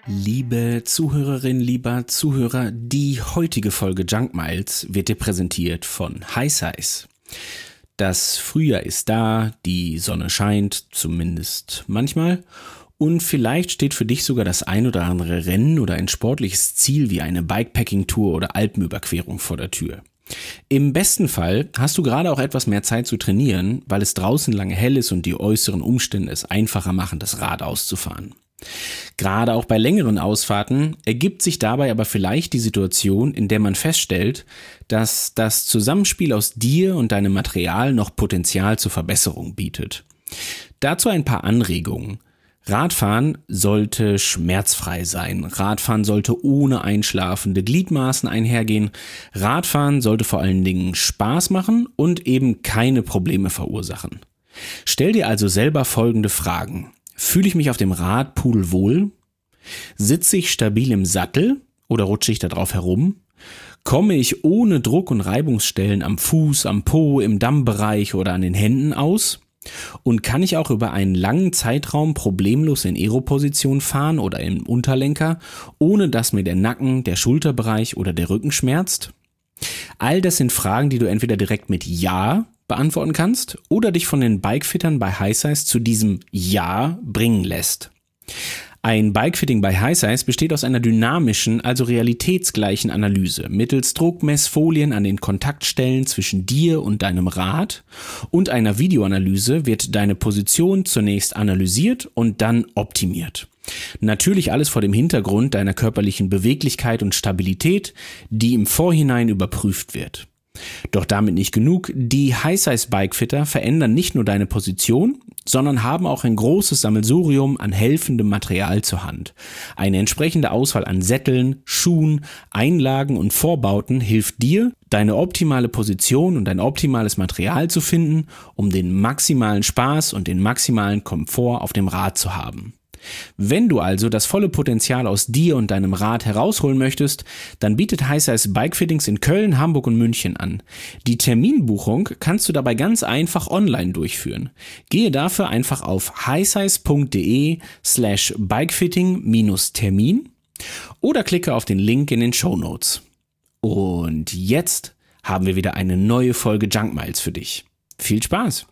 Liebe Zuhörerin, lieber Zuhörer, die heutige Folge Junk Miles wird dir präsentiert von HiSize. Das Frühjahr ist da, die Sonne scheint, zumindest manchmal, und vielleicht steht für dich sogar das ein oder andere Rennen oder ein sportliches Ziel wie eine Bikepacking-Tour oder Alpenüberquerung vor der Tür. Im besten Fall hast du gerade auch etwas mehr Zeit zu trainieren, weil es draußen lange hell ist und die äußeren Umstände es einfacher machen, das Rad auszufahren. Gerade auch bei längeren Ausfahrten ergibt sich dabei aber vielleicht die Situation, in der man feststellt, dass das Zusammenspiel aus dir und deinem Material noch Potenzial zur Verbesserung bietet. Dazu ein paar Anregungen. Radfahren sollte schmerzfrei sein. Radfahren sollte ohne einschlafende Gliedmaßen einhergehen. Radfahren sollte vor allen Dingen Spaß machen und eben keine Probleme verursachen. Stell dir also selber folgende Fragen. Fühle ich mich auf dem Rad pudelwohl? Sitze ich stabil im Sattel oder rutsche ich da drauf herum? Komme ich ohne Druck und Reibungsstellen am Fuß, am Po, im Dammbereich oder an den Händen aus? Und kann ich auch über einen langen Zeitraum problemlos in Aero-Position fahren oder im Unterlenker, ohne dass mir der Nacken, der Schulterbereich oder der Rücken schmerzt? All das sind Fragen, die du entweder direkt mit Ja beantworten kannst oder dich von den Bikefittern bei HiSize zu diesem Ja bringen lässt. Ein Bikefitting bei HiSize besteht aus einer dynamischen, also realitätsgleichen Analyse mittels Druckmessfolien an den Kontaktstellen zwischen dir und deinem Rad und einer Videoanalyse wird deine Position zunächst analysiert und dann optimiert. Natürlich alles vor dem Hintergrund deiner körperlichen Beweglichkeit und Stabilität, die im Vorhinein überprüft wird. Doch damit nicht genug, die HiSize Bikefitter verändern nicht nur deine Position, sondern haben auch ein großes Sammelsurium an helfendem Material zur Hand. Eine entsprechende Auswahl an Sätteln, Schuhen, Einlagen und Vorbauten hilft dir, deine optimale Position und ein optimales Material zu finden, um den maximalen Spaß und den maximalen Komfort auf dem Rad zu haben. Wenn du also das volle Potenzial aus dir und deinem Rad herausholen möchtest, dann bietet HiSize Bikefittings in Köln, Hamburg und München an. Die Terminbuchung kannst du dabei ganz einfach online durchführen. Gehe dafür einfach auf hisize.de/bikefitting-termin oder klicke auf den Link in den Shownotes. Und jetzt haben wir wieder eine neue Folge Junk Miles für dich. Viel Spaß!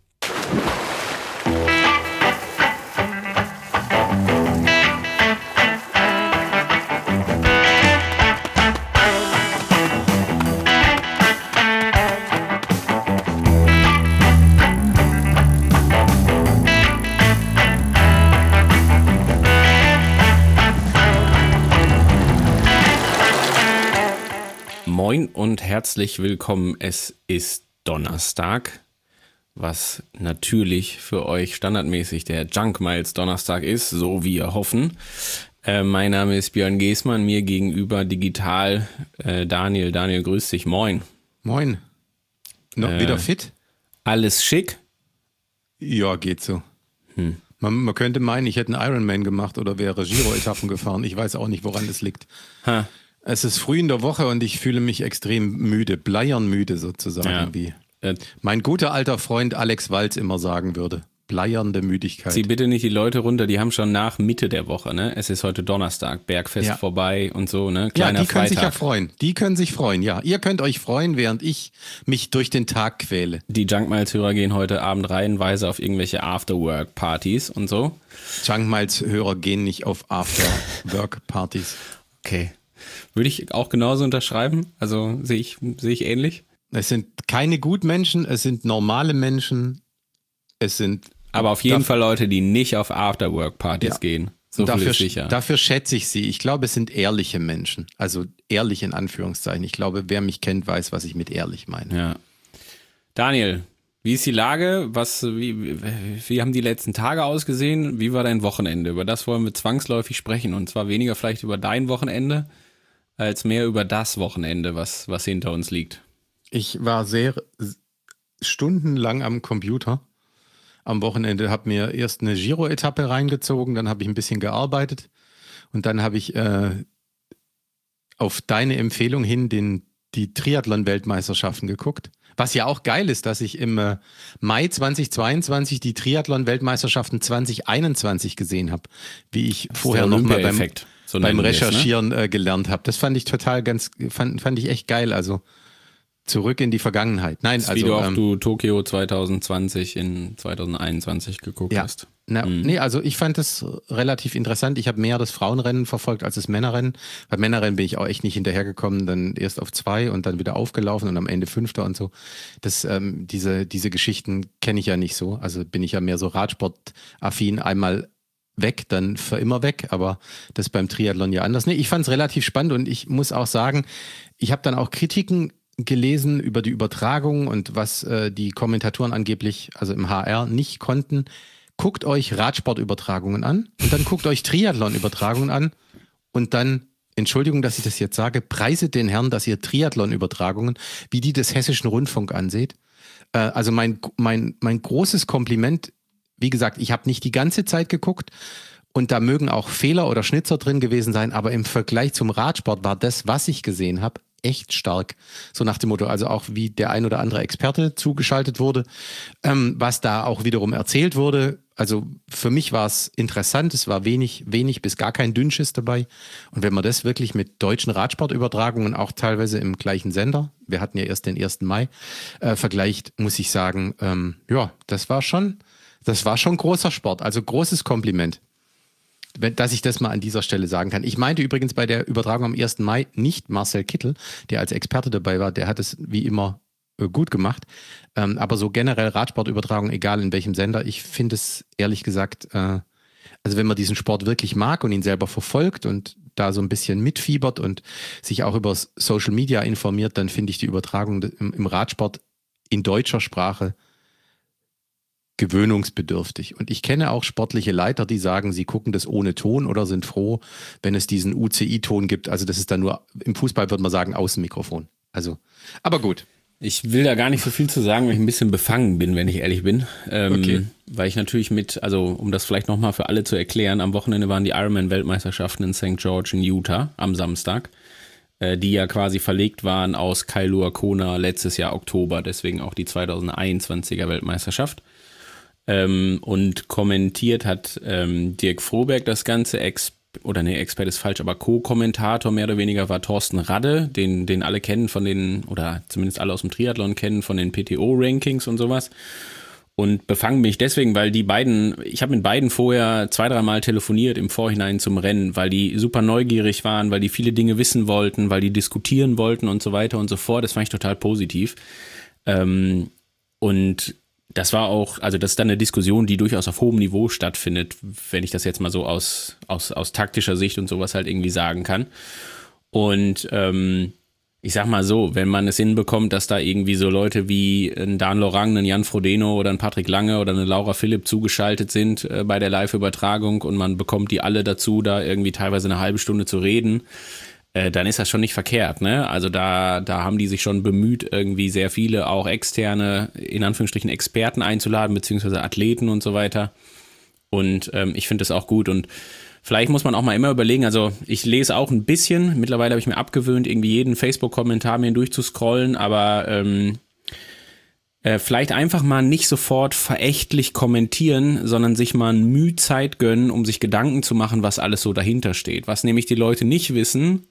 Moin und herzlich willkommen. Es ist Donnerstag, was natürlich für euch standardmäßig der Junk Miles Donnerstag ist, so wie wir hoffen. Mein Name ist Björn Geßmann, mir gegenüber digital Daniel. Daniel, grüß dich. Moin. Moin. Noch wieder fit? Alles schick? Ja, geht so. Man könnte meinen, ich hätte einen Ironman gemacht oder wäre Giro-Etappen gefahren. Ich weiß auch nicht, woran das liegt. Es ist früh in der Woche und ich fühle mich extrem müde, bleiernmüde sozusagen, Ja. wie mein guter alter Freund Alex Walz immer sagen würde. Bleiernde Müdigkeit. Zieh bitte nicht die Leute runter, die haben schon nach Mitte der Woche, ne? Es ist heute Donnerstag, Bergfest vorbei und so, ne? Kleiner die können Freitag. sich ja freuen. Die können sich freuen, ja. Ihr könnt euch freuen, während ich mich durch den Tag quäle. Die Junk Miles-Hörer gehen heute Abend reihenweise auf irgendwelche After-Work-Partys und so. Junk Miles-Hörer gehen nicht auf After-Work-Partys. Okay. Würde ich auch genauso unterschreiben? Also sehe ich ähnlich? Es sind keine Gutmenschen, es sind normale Menschen, es sind... Aber auf jeden Fall Leute, die nicht auf After-Work-Partys gehen. So viel ist sicher. Dafür schätze ich sie. Ich glaube, es sind ehrliche Menschen. Also ehrlich in Anführungszeichen. Ich glaube, wer mich kennt, weiß, was ich mit ehrlich meine. Ja. Daniel, wie ist die Lage? Wie haben die letzten Tage ausgesehen? Wie war dein Wochenende? Über das wollen wir zwangsläufig sprechen. Und zwar weniger vielleicht über dein Wochenende, als mehr über das Wochenende, was hinter uns liegt. Ich war sehr stundenlang am Computer am Wochenende, habe mir erst eine Giro-Etappe reingezogen, dann habe ich ein bisschen gearbeitet und dann habe ich auf deine Empfehlung hin die Triathlon-Weltmeisterschaften geguckt. Was ja auch geil ist, dass ich im Mai 2022 die Triathlon-Weltmeisterschaften 2021 gesehen habe. Wie ich vorher noch mal So beim nennen wir es, ne? Recherchieren gelernt habe. Das fand ich fand ich echt geil. Also zurück in die Vergangenheit. Nein, Das ist, wie du Tokio 2020 in 2021 geguckt hast. Nee, also ich fand das relativ interessant. Ich habe mehr das Frauenrennen verfolgt als das Männerrennen. Beim Männerrennen bin ich auch echt nicht hinterhergekommen, dann erst auf 2 und dann wieder aufgelaufen und am Ende 5. und so. Diese Geschichten kenne ich ja nicht so. Also bin ich ja mehr so Radsport-affin, einmal weg, dann für immer weg, aber das ist beim Triathlon ja anders. Nee, ich fand es relativ spannend und ich muss auch sagen, ich habe dann auch Kritiken gelesen über die Übertragung und was die Kommentatoren angeblich, also im HR, nicht konnten. Guckt euch Radsportübertragungen an und dann guckt euch Triathlon-Übertragungen an und dann, Entschuldigung, dass ich das jetzt sage, preiset den Herrn, dass ihr Triathlon-Übertragungen, wie die des Hessischen Rundfunk anseht. Also mein großes Kompliment, wie gesagt, ich habe nicht die ganze Zeit geguckt und da mögen auch Fehler oder Schnitzer drin gewesen sein, aber im Vergleich zum Radsport war das, was ich gesehen habe, echt stark. So nach dem Motto, also auch wie der ein oder andere Experte zugeschaltet wurde, was da auch wiederum erzählt wurde. Also für mich war es interessant, es war wenig bis gar kein Dünnschiss dabei. Und wenn man das wirklich mit deutschen Radsportübertragungen, auch teilweise im gleichen Sender, wir hatten ja erst den 1. Mai, vergleicht, muss ich sagen, das war schon großer Sport. Also großes Kompliment, dass ich das mal an dieser Stelle sagen kann. Ich meinte übrigens bei der Übertragung am 1. Mai nicht Marcel Kittel, der als Experte dabei war, der hat es wie immer gut gemacht. Aber so generell Radsportübertragung, egal in welchem Sender, ich finde es ehrlich gesagt, also wenn man diesen Sport wirklich mag und ihn selber verfolgt und da so ein bisschen mitfiebert und sich auch über Social Media informiert, dann finde ich die Übertragung im Radsport in deutscher Sprache gewöhnungsbedürftig. Und ich kenne auch sportliche Leiter, die sagen, sie gucken das ohne Ton oder sind froh, wenn es diesen UCI-Ton gibt. Also das ist dann nur, im Fußball würde man sagen, Außenmikrofon. Also, aber gut. Ich will da gar nicht so viel zu sagen, weil ich ein bisschen befangen bin, wenn ich ehrlich bin. Okay. Weil ich natürlich um das vielleicht nochmal für alle zu erklären, am Wochenende waren die Ironman-Weltmeisterschaften in St. George in Utah am Samstag, die ja quasi verlegt waren aus Kailua Kona letztes Jahr Oktober, deswegen auch die 2021er Weltmeisterschaft. Und kommentiert hat Dirk Froberg das Ganze, Expert ist falsch, aber Co-Kommentator mehr oder weniger war Thorsten Radde, den alle kennen oder zumindest alle aus dem Triathlon kennen von den PTO-Rankings und sowas. Und befangen bin ich deswegen, weil ich habe mit beiden vorher 2-3 Mal telefoniert im Vorhinein zum Rennen, weil die super neugierig waren, weil die viele Dinge wissen wollten, weil die diskutieren wollten und so weiter und so fort. Das fand ich total positiv. Und das war auch, also das ist dann eine Diskussion, die durchaus auf hohem Niveau stattfindet, wenn ich das jetzt mal so aus taktischer Sicht und sowas halt irgendwie sagen kann. Und ich sag mal so, wenn man es hinbekommt, dass da irgendwie so Leute wie ein Dan Lorang, ein Jan Frodeno oder ein Patrick Lange oder eine Laura Philipp zugeschaltet sind bei der Live-Übertragung und man bekommt die alle dazu, da irgendwie teilweise eine halbe Stunde zu reden, dann ist das schon nicht verkehrt, ne? Also da haben die sich schon bemüht, irgendwie sehr viele auch externe, in Anführungsstrichen Experten einzuladen, beziehungsweise Athleten und so weiter. Und ich finde das auch gut. Und vielleicht muss man auch mal immer überlegen, also ich lese auch ein bisschen, mittlerweile habe ich mir abgewöhnt, irgendwie jeden Facebook-Kommentar mir durchzuscrollen, aber vielleicht einfach mal nicht sofort verächtlich kommentieren, sondern sich mal ein Mühe Zeit gönnen, um sich Gedanken zu machen, was alles so dahinter steht. Was nämlich die Leute nicht wissen,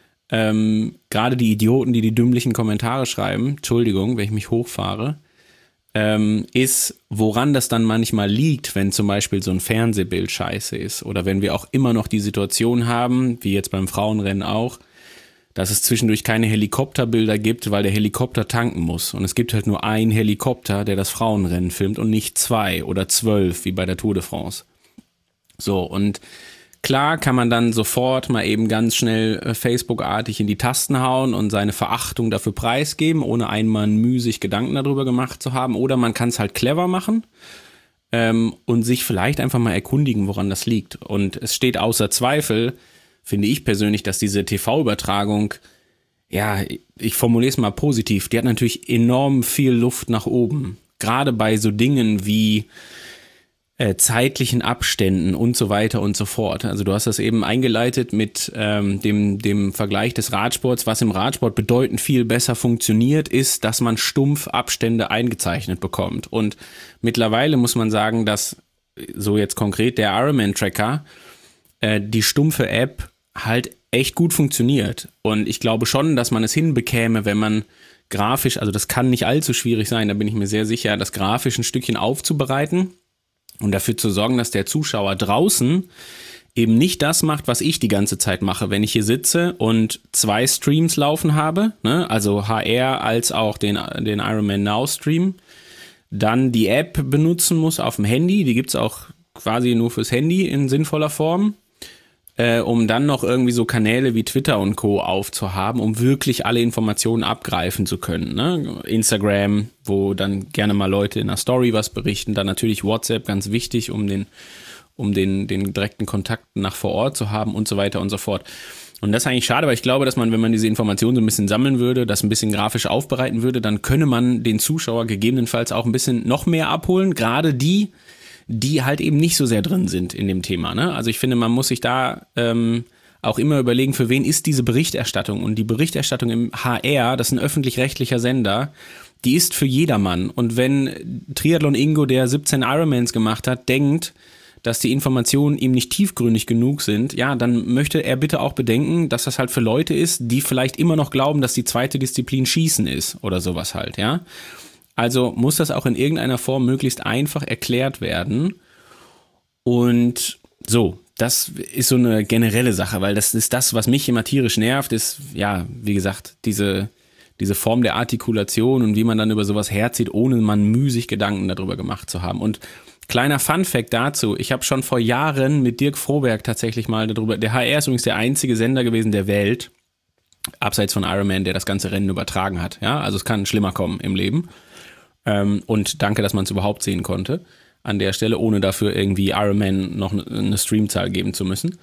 gerade die Idioten, die dümmlichen Kommentare schreiben, Entschuldigung, wenn ich mich hochfahre, ist, woran das dann manchmal liegt, wenn zum Beispiel so ein Fernsehbild scheiße ist oder wenn wir auch immer noch die Situation haben, wie jetzt beim Frauenrennen auch, dass es zwischendurch keine Helikopterbilder gibt, weil der Helikopter tanken muss. Und es gibt halt nur einen Helikopter, der das Frauenrennen filmt und nicht 2 oder 12, wie bei der Tour de France. So, und klar kann man dann sofort mal eben ganz schnell Facebook-artig in die Tasten hauen und seine Verachtung dafür preisgeben, ohne einmal müßig Gedanken darüber gemacht zu haben. Oder man kann es halt clever machen und sich vielleicht einfach mal erkundigen, woran das liegt. Und es steht außer Zweifel, finde ich persönlich, dass diese TV-Übertragung, ja, ich formuliere es mal positiv, die hat natürlich enorm viel Luft nach oben. Gerade bei so Dingen wie zeitlichen Abständen und so weiter und so fort. Also du hast das eben eingeleitet mit dem Vergleich des Radsports. Was im Radsport bedeutend viel besser funktioniert, ist, dass man stumpf Abstände eingezeichnet bekommt. Und mittlerweile muss man sagen, dass so jetzt konkret der Ironman-Tracker die stumpfe App halt echt gut funktioniert. Und ich glaube schon, dass man es hinbekäme, wenn man grafisch, also das kann nicht allzu schwierig sein, da bin ich mir sehr sicher, das grafisch ein Stückchen aufzubereiten und dafür zu sorgen, dass der Zuschauer draußen eben nicht das macht, was ich die ganze Zeit mache, wenn ich hier sitze und 2 Streams laufen habe, ne? Also HR als auch den Ironman Now Stream, dann die App benutzen muss auf dem Handy, die gibt's auch quasi nur fürs Handy in sinnvoller Form, um dann noch irgendwie so Kanäle wie Twitter und Co. aufzuhaben, um wirklich alle Informationen abgreifen zu können. Ne? Instagram, wo dann gerne mal Leute in einer Story was berichten, dann natürlich WhatsApp, ganz wichtig, um den direkten Kontakt nach vor Ort zu haben und so weiter und so fort. Und das ist eigentlich schade, weil ich glaube, dass man, wenn man diese Informationen so ein bisschen sammeln würde, das ein bisschen grafisch aufbereiten würde, dann könne man den Zuschauer gegebenenfalls auch ein bisschen noch mehr abholen, gerade die halt eben nicht so sehr drin sind in dem Thema. Ne? Also ich finde, man muss sich da auch immer überlegen, für wen ist diese Berichterstattung. Und die Berichterstattung im HR, das ist ein öffentlich-rechtlicher Sender, die ist für jedermann. Und wenn Triathlon Ingo, der 17 Ironmans gemacht hat, denkt, dass die Informationen ihm nicht tiefgründig genug sind, ja, dann möchte er bitte auch bedenken, dass das halt für Leute ist, die vielleicht immer noch glauben, dass die zweite Disziplin Schießen ist oder sowas halt, ja. Also muss das auch in irgendeiner Form möglichst einfach erklärt werden. Und so, das ist so eine generelle Sache, weil das ist das, was mich immer tierisch nervt, ist, ja, wie gesagt, diese Form der Artikulation und wie man dann über sowas herzieht, ohne man müßig Gedanken darüber gemacht zu haben. Und kleiner Funfact dazu, ich habe schon vor Jahren mit Dirk Froberg tatsächlich mal darüber, der HR ist übrigens der einzige Sender gewesen der Welt, abseits von Ironman, der das ganze Rennen übertragen hat. Ja, also es kann schlimmer kommen im Leben. Und danke, dass man es überhaupt sehen konnte an der Stelle, ohne dafür irgendwie Ironman noch eine Streamzahl geben zu müssen.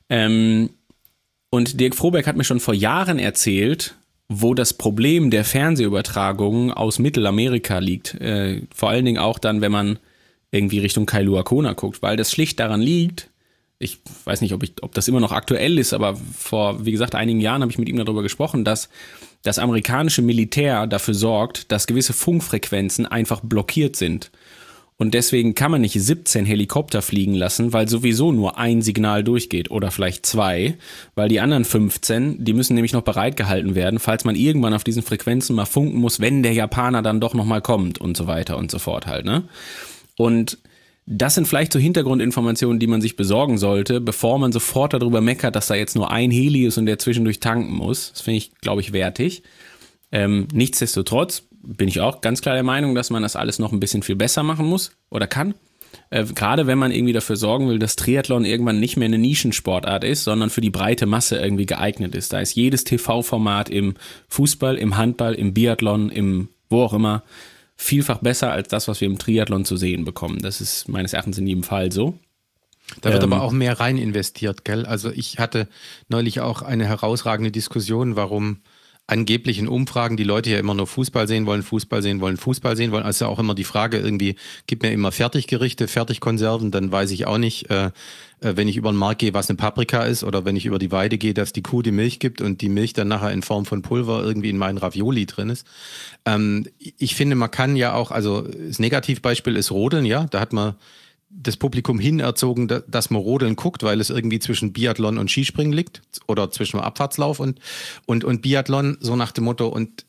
Und Dirk Froberg hat mir schon vor Jahren erzählt, wo das Problem der Fernsehübertragungen aus Mittelamerika liegt. Vor allen Dingen auch dann, wenn man irgendwie Richtung Kailua Kona guckt, weil das schlicht daran liegt, ich weiß nicht, ob das immer noch aktuell ist, aber vor, wie gesagt, einigen Jahren habe ich mit ihm darüber gesprochen, dass das amerikanische Militär dafür sorgt, dass gewisse Funkfrequenzen einfach blockiert sind. Und deswegen kann man nicht 17 Helikopter fliegen lassen, weil sowieso nur ein Signal durchgeht oder vielleicht 2, weil die anderen 15, die müssen nämlich noch bereitgehalten werden, falls man irgendwann auf diesen Frequenzen mal funken muss, wenn der Japaner dann doch nochmal kommt und so weiter und so fort halt, ne? Und das sind vielleicht so Hintergrundinformationen, die man sich besorgen sollte, bevor man sofort darüber meckert, dass da jetzt nur ein Heli ist und der zwischendurch tanken muss. Das finde ich, glaube ich, wertig. Nichtsdestotrotz bin ich auch ganz klar der Meinung, dass man das alles noch ein bisschen viel besser machen muss oder kann. Gerade wenn man irgendwie dafür sorgen will, dass Triathlon irgendwann nicht mehr eine Nischensportart ist, sondern für die breite Masse irgendwie geeignet ist. Da ist jedes TV-Format im Fußball, im Handball, im Biathlon, im wo auch immer vielfach besser als das, was wir im Triathlon zu sehen bekommen. Das ist meines Erachtens in jedem Fall so. Da wird aber auch mehr rein investiert, gell? Also ich hatte neulich auch eine herausragende Diskussion, warum angeblich in Umfragen die Leute ja immer nur Fußball sehen wollen. Also auch immer die Frage irgendwie, gib mir immer Fertiggerichte, Fertigkonserven, dann weiß ich auch nicht, wenn ich über den Markt gehe, was eine Paprika ist, oder wenn ich über die Weide gehe, dass die Kuh die Milch gibt und die Milch dann nachher in Form von Pulver irgendwie in meinen Ravioli drin ist. Ich finde, man kann ja auch, also das Negativbeispiel ist Rodeln, ja, da hat man das Publikum hinerzogen, dass man Rodeln guckt, weil es irgendwie zwischen Biathlon und Skispringen liegt oder zwischen Abfahrtslauf und Biathlon, so nach dem Motto. Und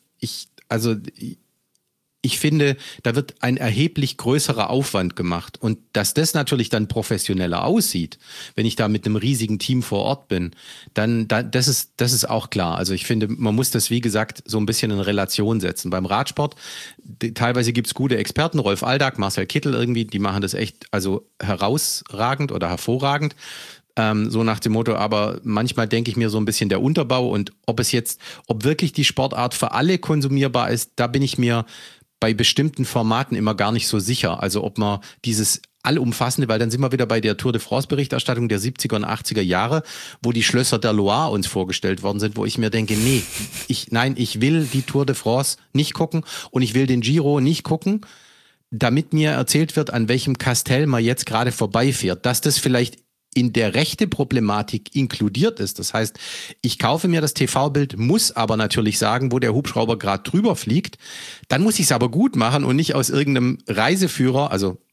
ich finde, da wird ein erheblich größerer Aufwand gemacht. Und dass das natürlich dann professioneller aussieht, wenn ich da mit einem riesigen Team vor Ort bin, dann das ist auch klar. Also ich finde, man muss das, wie gesagt, so ein bisschen in Relation setzen. Beim Radsport, teilweise gibt's gute Experten, Rolf Aldag, Marcel Kittel irgendwie, die machen das echt also herausragend oder hervorragend. So nach dem Motto, aber manchmal denke ich mir so ein bisschen der Unterbau und ob wirklich die Sportart für alle konsumierbar ist, da bin ich mir bei bestimmten Formaten immer gar nicht so sicher. Also ob man dieses allumfassende, weil dann sind wir wieder bei der Tour de France-Berichterstattung der 70er und 80er Jahre, wo die Schlösser der Loire uns vorgestellt worden sind, wo ich mir denke, ich will die Tour de France nicht gucken und ich will den Giro nicht gucken, damit mir erzählt wird, an welchem Kastell man jetzt gerade vorbeifährt. Dass das vielleicht in der Rechte-Problematik inkludiert ist. Das heißt, ich kaufe mir das TV-Bild, muss aber natürlich sagen, wo der Hubschrauber gerade drüber fliegt. Dann muss ich es aber gut machen und nicht aus irgendeinem Reiseführer, also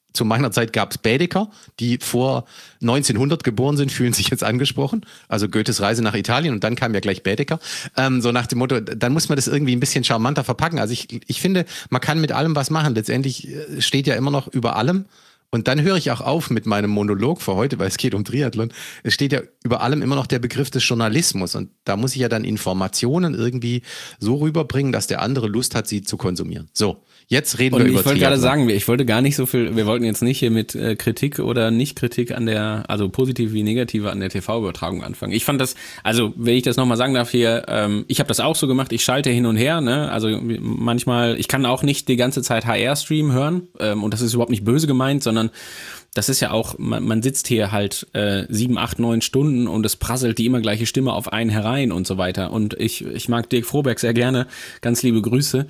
zu meiner Zeit gab es Baedeker, die vor 1900 geboren sind, fühlen sich jetzt angesprochen. Also Goethes Reise nach Italien und dann kam ja gleich Baedeker. So nach dem Motto, dann muss man das irgendwie ein bisschen charmanter verpacken. Also ich finde, man kann mit allem was machen. Letztendlich steht ja immer noch über allem. Und dann höre ich auch auf mit meinem Monolog für heute, weil es geht um Triathlon. Es steht ja über allem immer noch der Begriff des Journalismus. Und da muss ich ja dann Informationen irgendwie so rüberbringen, dass der andere Lust hat, sie zu konsumieren. So, jetzt reden wir über Triathlon. Ich wollte gerade sagen, ich wollte gar nicht so viel, wir wollten jetzt nicht hier mit Kritik oder Nicht-Kritik also positive wie negative an der TV-Übertragung anfangen. Ich fand das, also wenn ich das nochmal sagen darf hier, ich habe das auch so gemacht, ich schalte hin und her, ne? Also manchmal, ich kann auch nicht die ganze Zeit HR-Stream hören und das ist überhaupt nicht böse gemeint, sondern das ist ja auch, man sitzt hier halt 7, 8, 9 Stunden und es prasselt die immer gleiche Stimme auf einen herein und so weiter. Und ich mag Dirk Froberg sehr gerne, ganz liebe Grüße.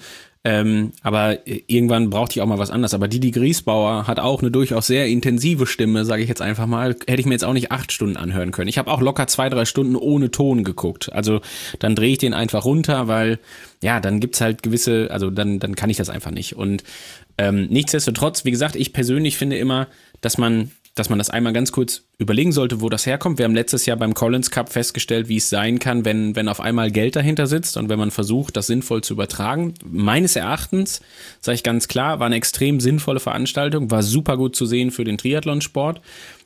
Aber irgendwann brauchte ich auch mal was anderes. Aber Didi Griesbauer hat auch eine durchaus sehr intensive Stimme, sage ich jetzt einfach mal. Hätte ich mir jetzt auch nicht 8 Stunden anhören können. Ich habe auch locker 2, 3 Stunden ohne Ton geguckt. Also dann drehe ich den einfach runter, weil ja, dann gibt's halt gewisse, also dann kann ich das einfach nicht. Und nichtsdestotrotz, wie gesagt, ich persönlich finde immer, dass man das einmal ganz kurz überlegen sollte, wo das herkommt. Wir haben letztes Jahr beim Collins Cup festgestellt, wie es sein kann, wenn auf einmal Geld dahinter sitzt und wenn man versucht, das sinnvoll zu übertragen. Meines Erachtens, sage ich ganz klar, war eine extrem sinnvolle Veranstaltung, war super gut zu sehen für den Triathlonsport.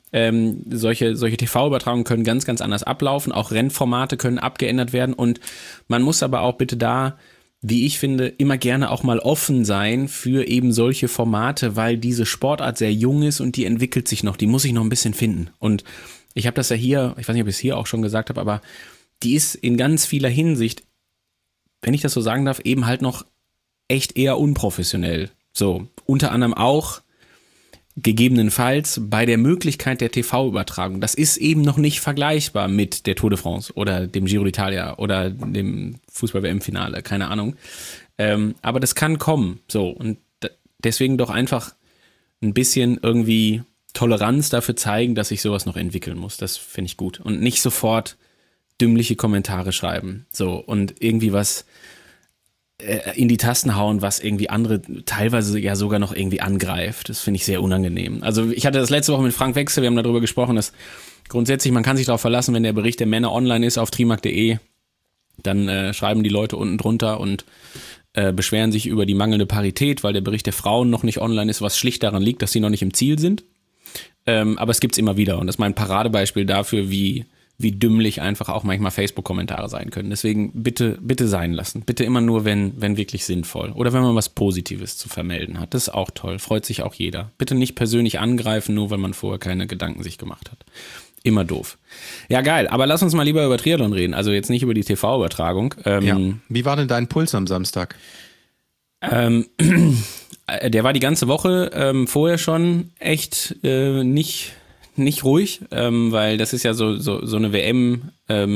Solche TV-Übertragungen können ganz, ganz anders ablaufen. Auch Rennformate können abgeändert werden und man muss aber auch bitte da, wie ich finde, immer gerne auch mal offen sein für eben solche Formate, weil diese Sportart sehr jung ist und die entwickelt sich noch, die muss sich noch ein bisschen finden. Und ich habe das ja hier, ich weiß nicht, ob ich es hier auch schon gesagt habe, aber die ist in ganz vieler Hinsicht, wenn ich das so sagen darf, eben halt noch echt eher unprofessionell. So, unter anderem auch gegebenenfalls bei der Möglichkeit der TV-Übertragung. Das ist eben noch nicht vergleichbar mit der Tour de France oder dem Giro d'Italia oder dem Fußball-WM-Finale, keine Ahnung. Aber das kann kommen. So, und deswegen doch einfach ein bisschen irgendwie Toleranz dafür zeigen, dass sich sowas noch entwickeln muss. Das finde ich gut. Und nicht sofort dümmliche Kommentare schreiben. So, und irgendwie was in die Tasten hauen, was irgendwie andere teilweise ja sogar noch irgendwie angreift. Das finde ich sehr unangenehm. Also ich hatte das letzte Woche mit Frank Wechsel, wir haben darüber gesprochen, dass grundsätzlich man kann sich darauf verlassen, wenn der Bericht der Männer online ist auf trimark.de, dann schreiben die Leute unten drunter und beschweren sich über die mangelnde Parität, weil der Bericht der Frauen noch nicht online ist, was schlicht daran liegt, dass sie noch nicht im Ziel sind. Aber es gibt's immer wieder und das ist mein Paradebeispiel dafür, wie dümmlich einfach auch manchmal Facebook-Kommentare sein können. Deswegen bitte sein lassen. Bitte immer nur, wenn wirklich sinnvoll. Oder wenn man was Positives zu vermelden hat. Das ist auch toll. Freut sich auch jeder. Bitte nicht persönlich angreifen, nur weil man vorher keine Gedanken sich gemacht hat. Immer doof. Ja, geil. Aber lass uns mal lieber über Triathlon reden. Also jetzt nicht über die TV-Übertragung. Ja. Wie war denn dein Puls am Samstag? Der war die ganze Woche vorher schon echt nicht ruhig, weil das ist ja so eine WM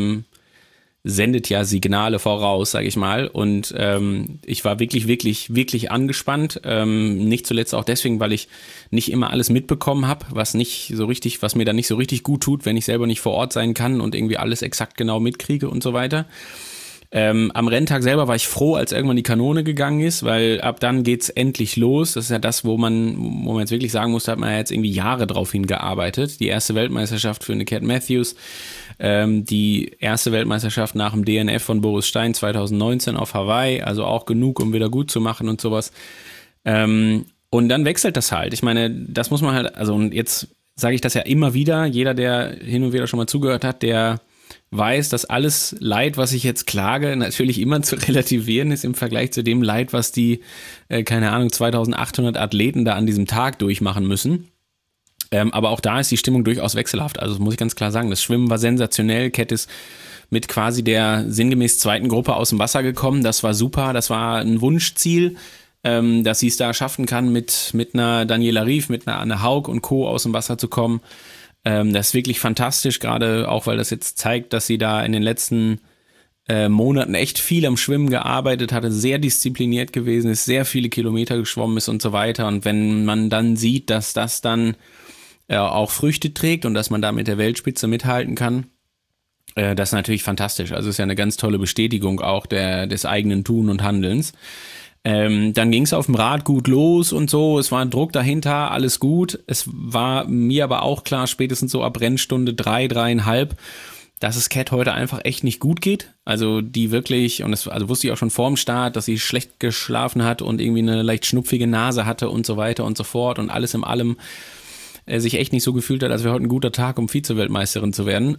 sendet ja Signale voraus, sage ich mal. Und ich war wirklich, wirklich, wirklich angespannt. Nicht zuletzt auch deswegen, weil ich nicht immer alles mitbekommen habe, was mir dann nicht so richtig gut tut, wenn ich selber nicht vor Ort sein kann und irgendwie alles exakt genau mitkriege und so weiter. Am Renntag selber war ich froh, als irgendwann die Kanone gegangen ist, weil ab dann geht's endlich los. Das ist ja das, wo man jetzt wirklich sagen muss, da hat man ja jetzt irgendwie Jahre drauf hingearbeitet. Die erste Weltmeisterschaft für eine Cat Matthews, die erste Weltmeisterschaft nach dem DNF von Boris Stein 2019 auf Hawaii, also auch genug, um wieder gut zu machen und sowas. Und dann wechselt das halt. Ich meine, das muss man halt, also und jetzt sage ich das ja immer wieder, jeder, der hin und wieder schon mal zugehört hat, der weiß, dass alles Leid, was ich jetzt klage, natürlich immer zu relativieren ist im Vergleich zu dem Leid, was die, 2800 Athleten da an diesem Tag durchmachen müssen. Aber auch da ist die Stimmung durchaus wechselhaft. Also das muss ich ganz klar sagen. Das Schwimmen war sensationell. Cat ist mit quasi der sinngemäß zweiten Gruppe aus dem Wasser gekommen. Das war super. Das war ein Wunschziel, dass sie es da schaffen kann, mit einer Daniela Rief, mit einer Anne Haug und Co. aus dem Wasser zu kommen. Das ist wirklich fantastisch, gerade auch, weil das jetzt zeigt, dass sie da in den letzten Monaten echt viel am Schwimmen gearbeitet hatte, sehr diszipliniert gewesen ist, sehr viele Kilometer geschwommen ist und so weiter. Und wenn man dann sieht, dass das dann auch Früchte trägt und dass man da mit der Weltspitze mithalten kann, das ist natürlich fantastisch. Also ist ja eine ganz tolle Bestätigung auch des eigenen Tun und Handelns. Dann ging es auf dem Rad gut los und so, es war ein Druck dahinter, alles gut. Es war mir aber auch klar, spätestens so ab Rennstunde 3,5, dass es Cat heute einfach echt nicht gut geht. Also die wirklich, und das also wusste ich auch schon vor dem Start, dass sie schlecht geschlafen hat und irgendwie eine leicht schnupfige Nase hatte und so weiter und so fort und alles in allem sich echt nicht so gefühlt hat, als wäre heute ein guter Tag, um Vize-Weltmeisterin zu werden.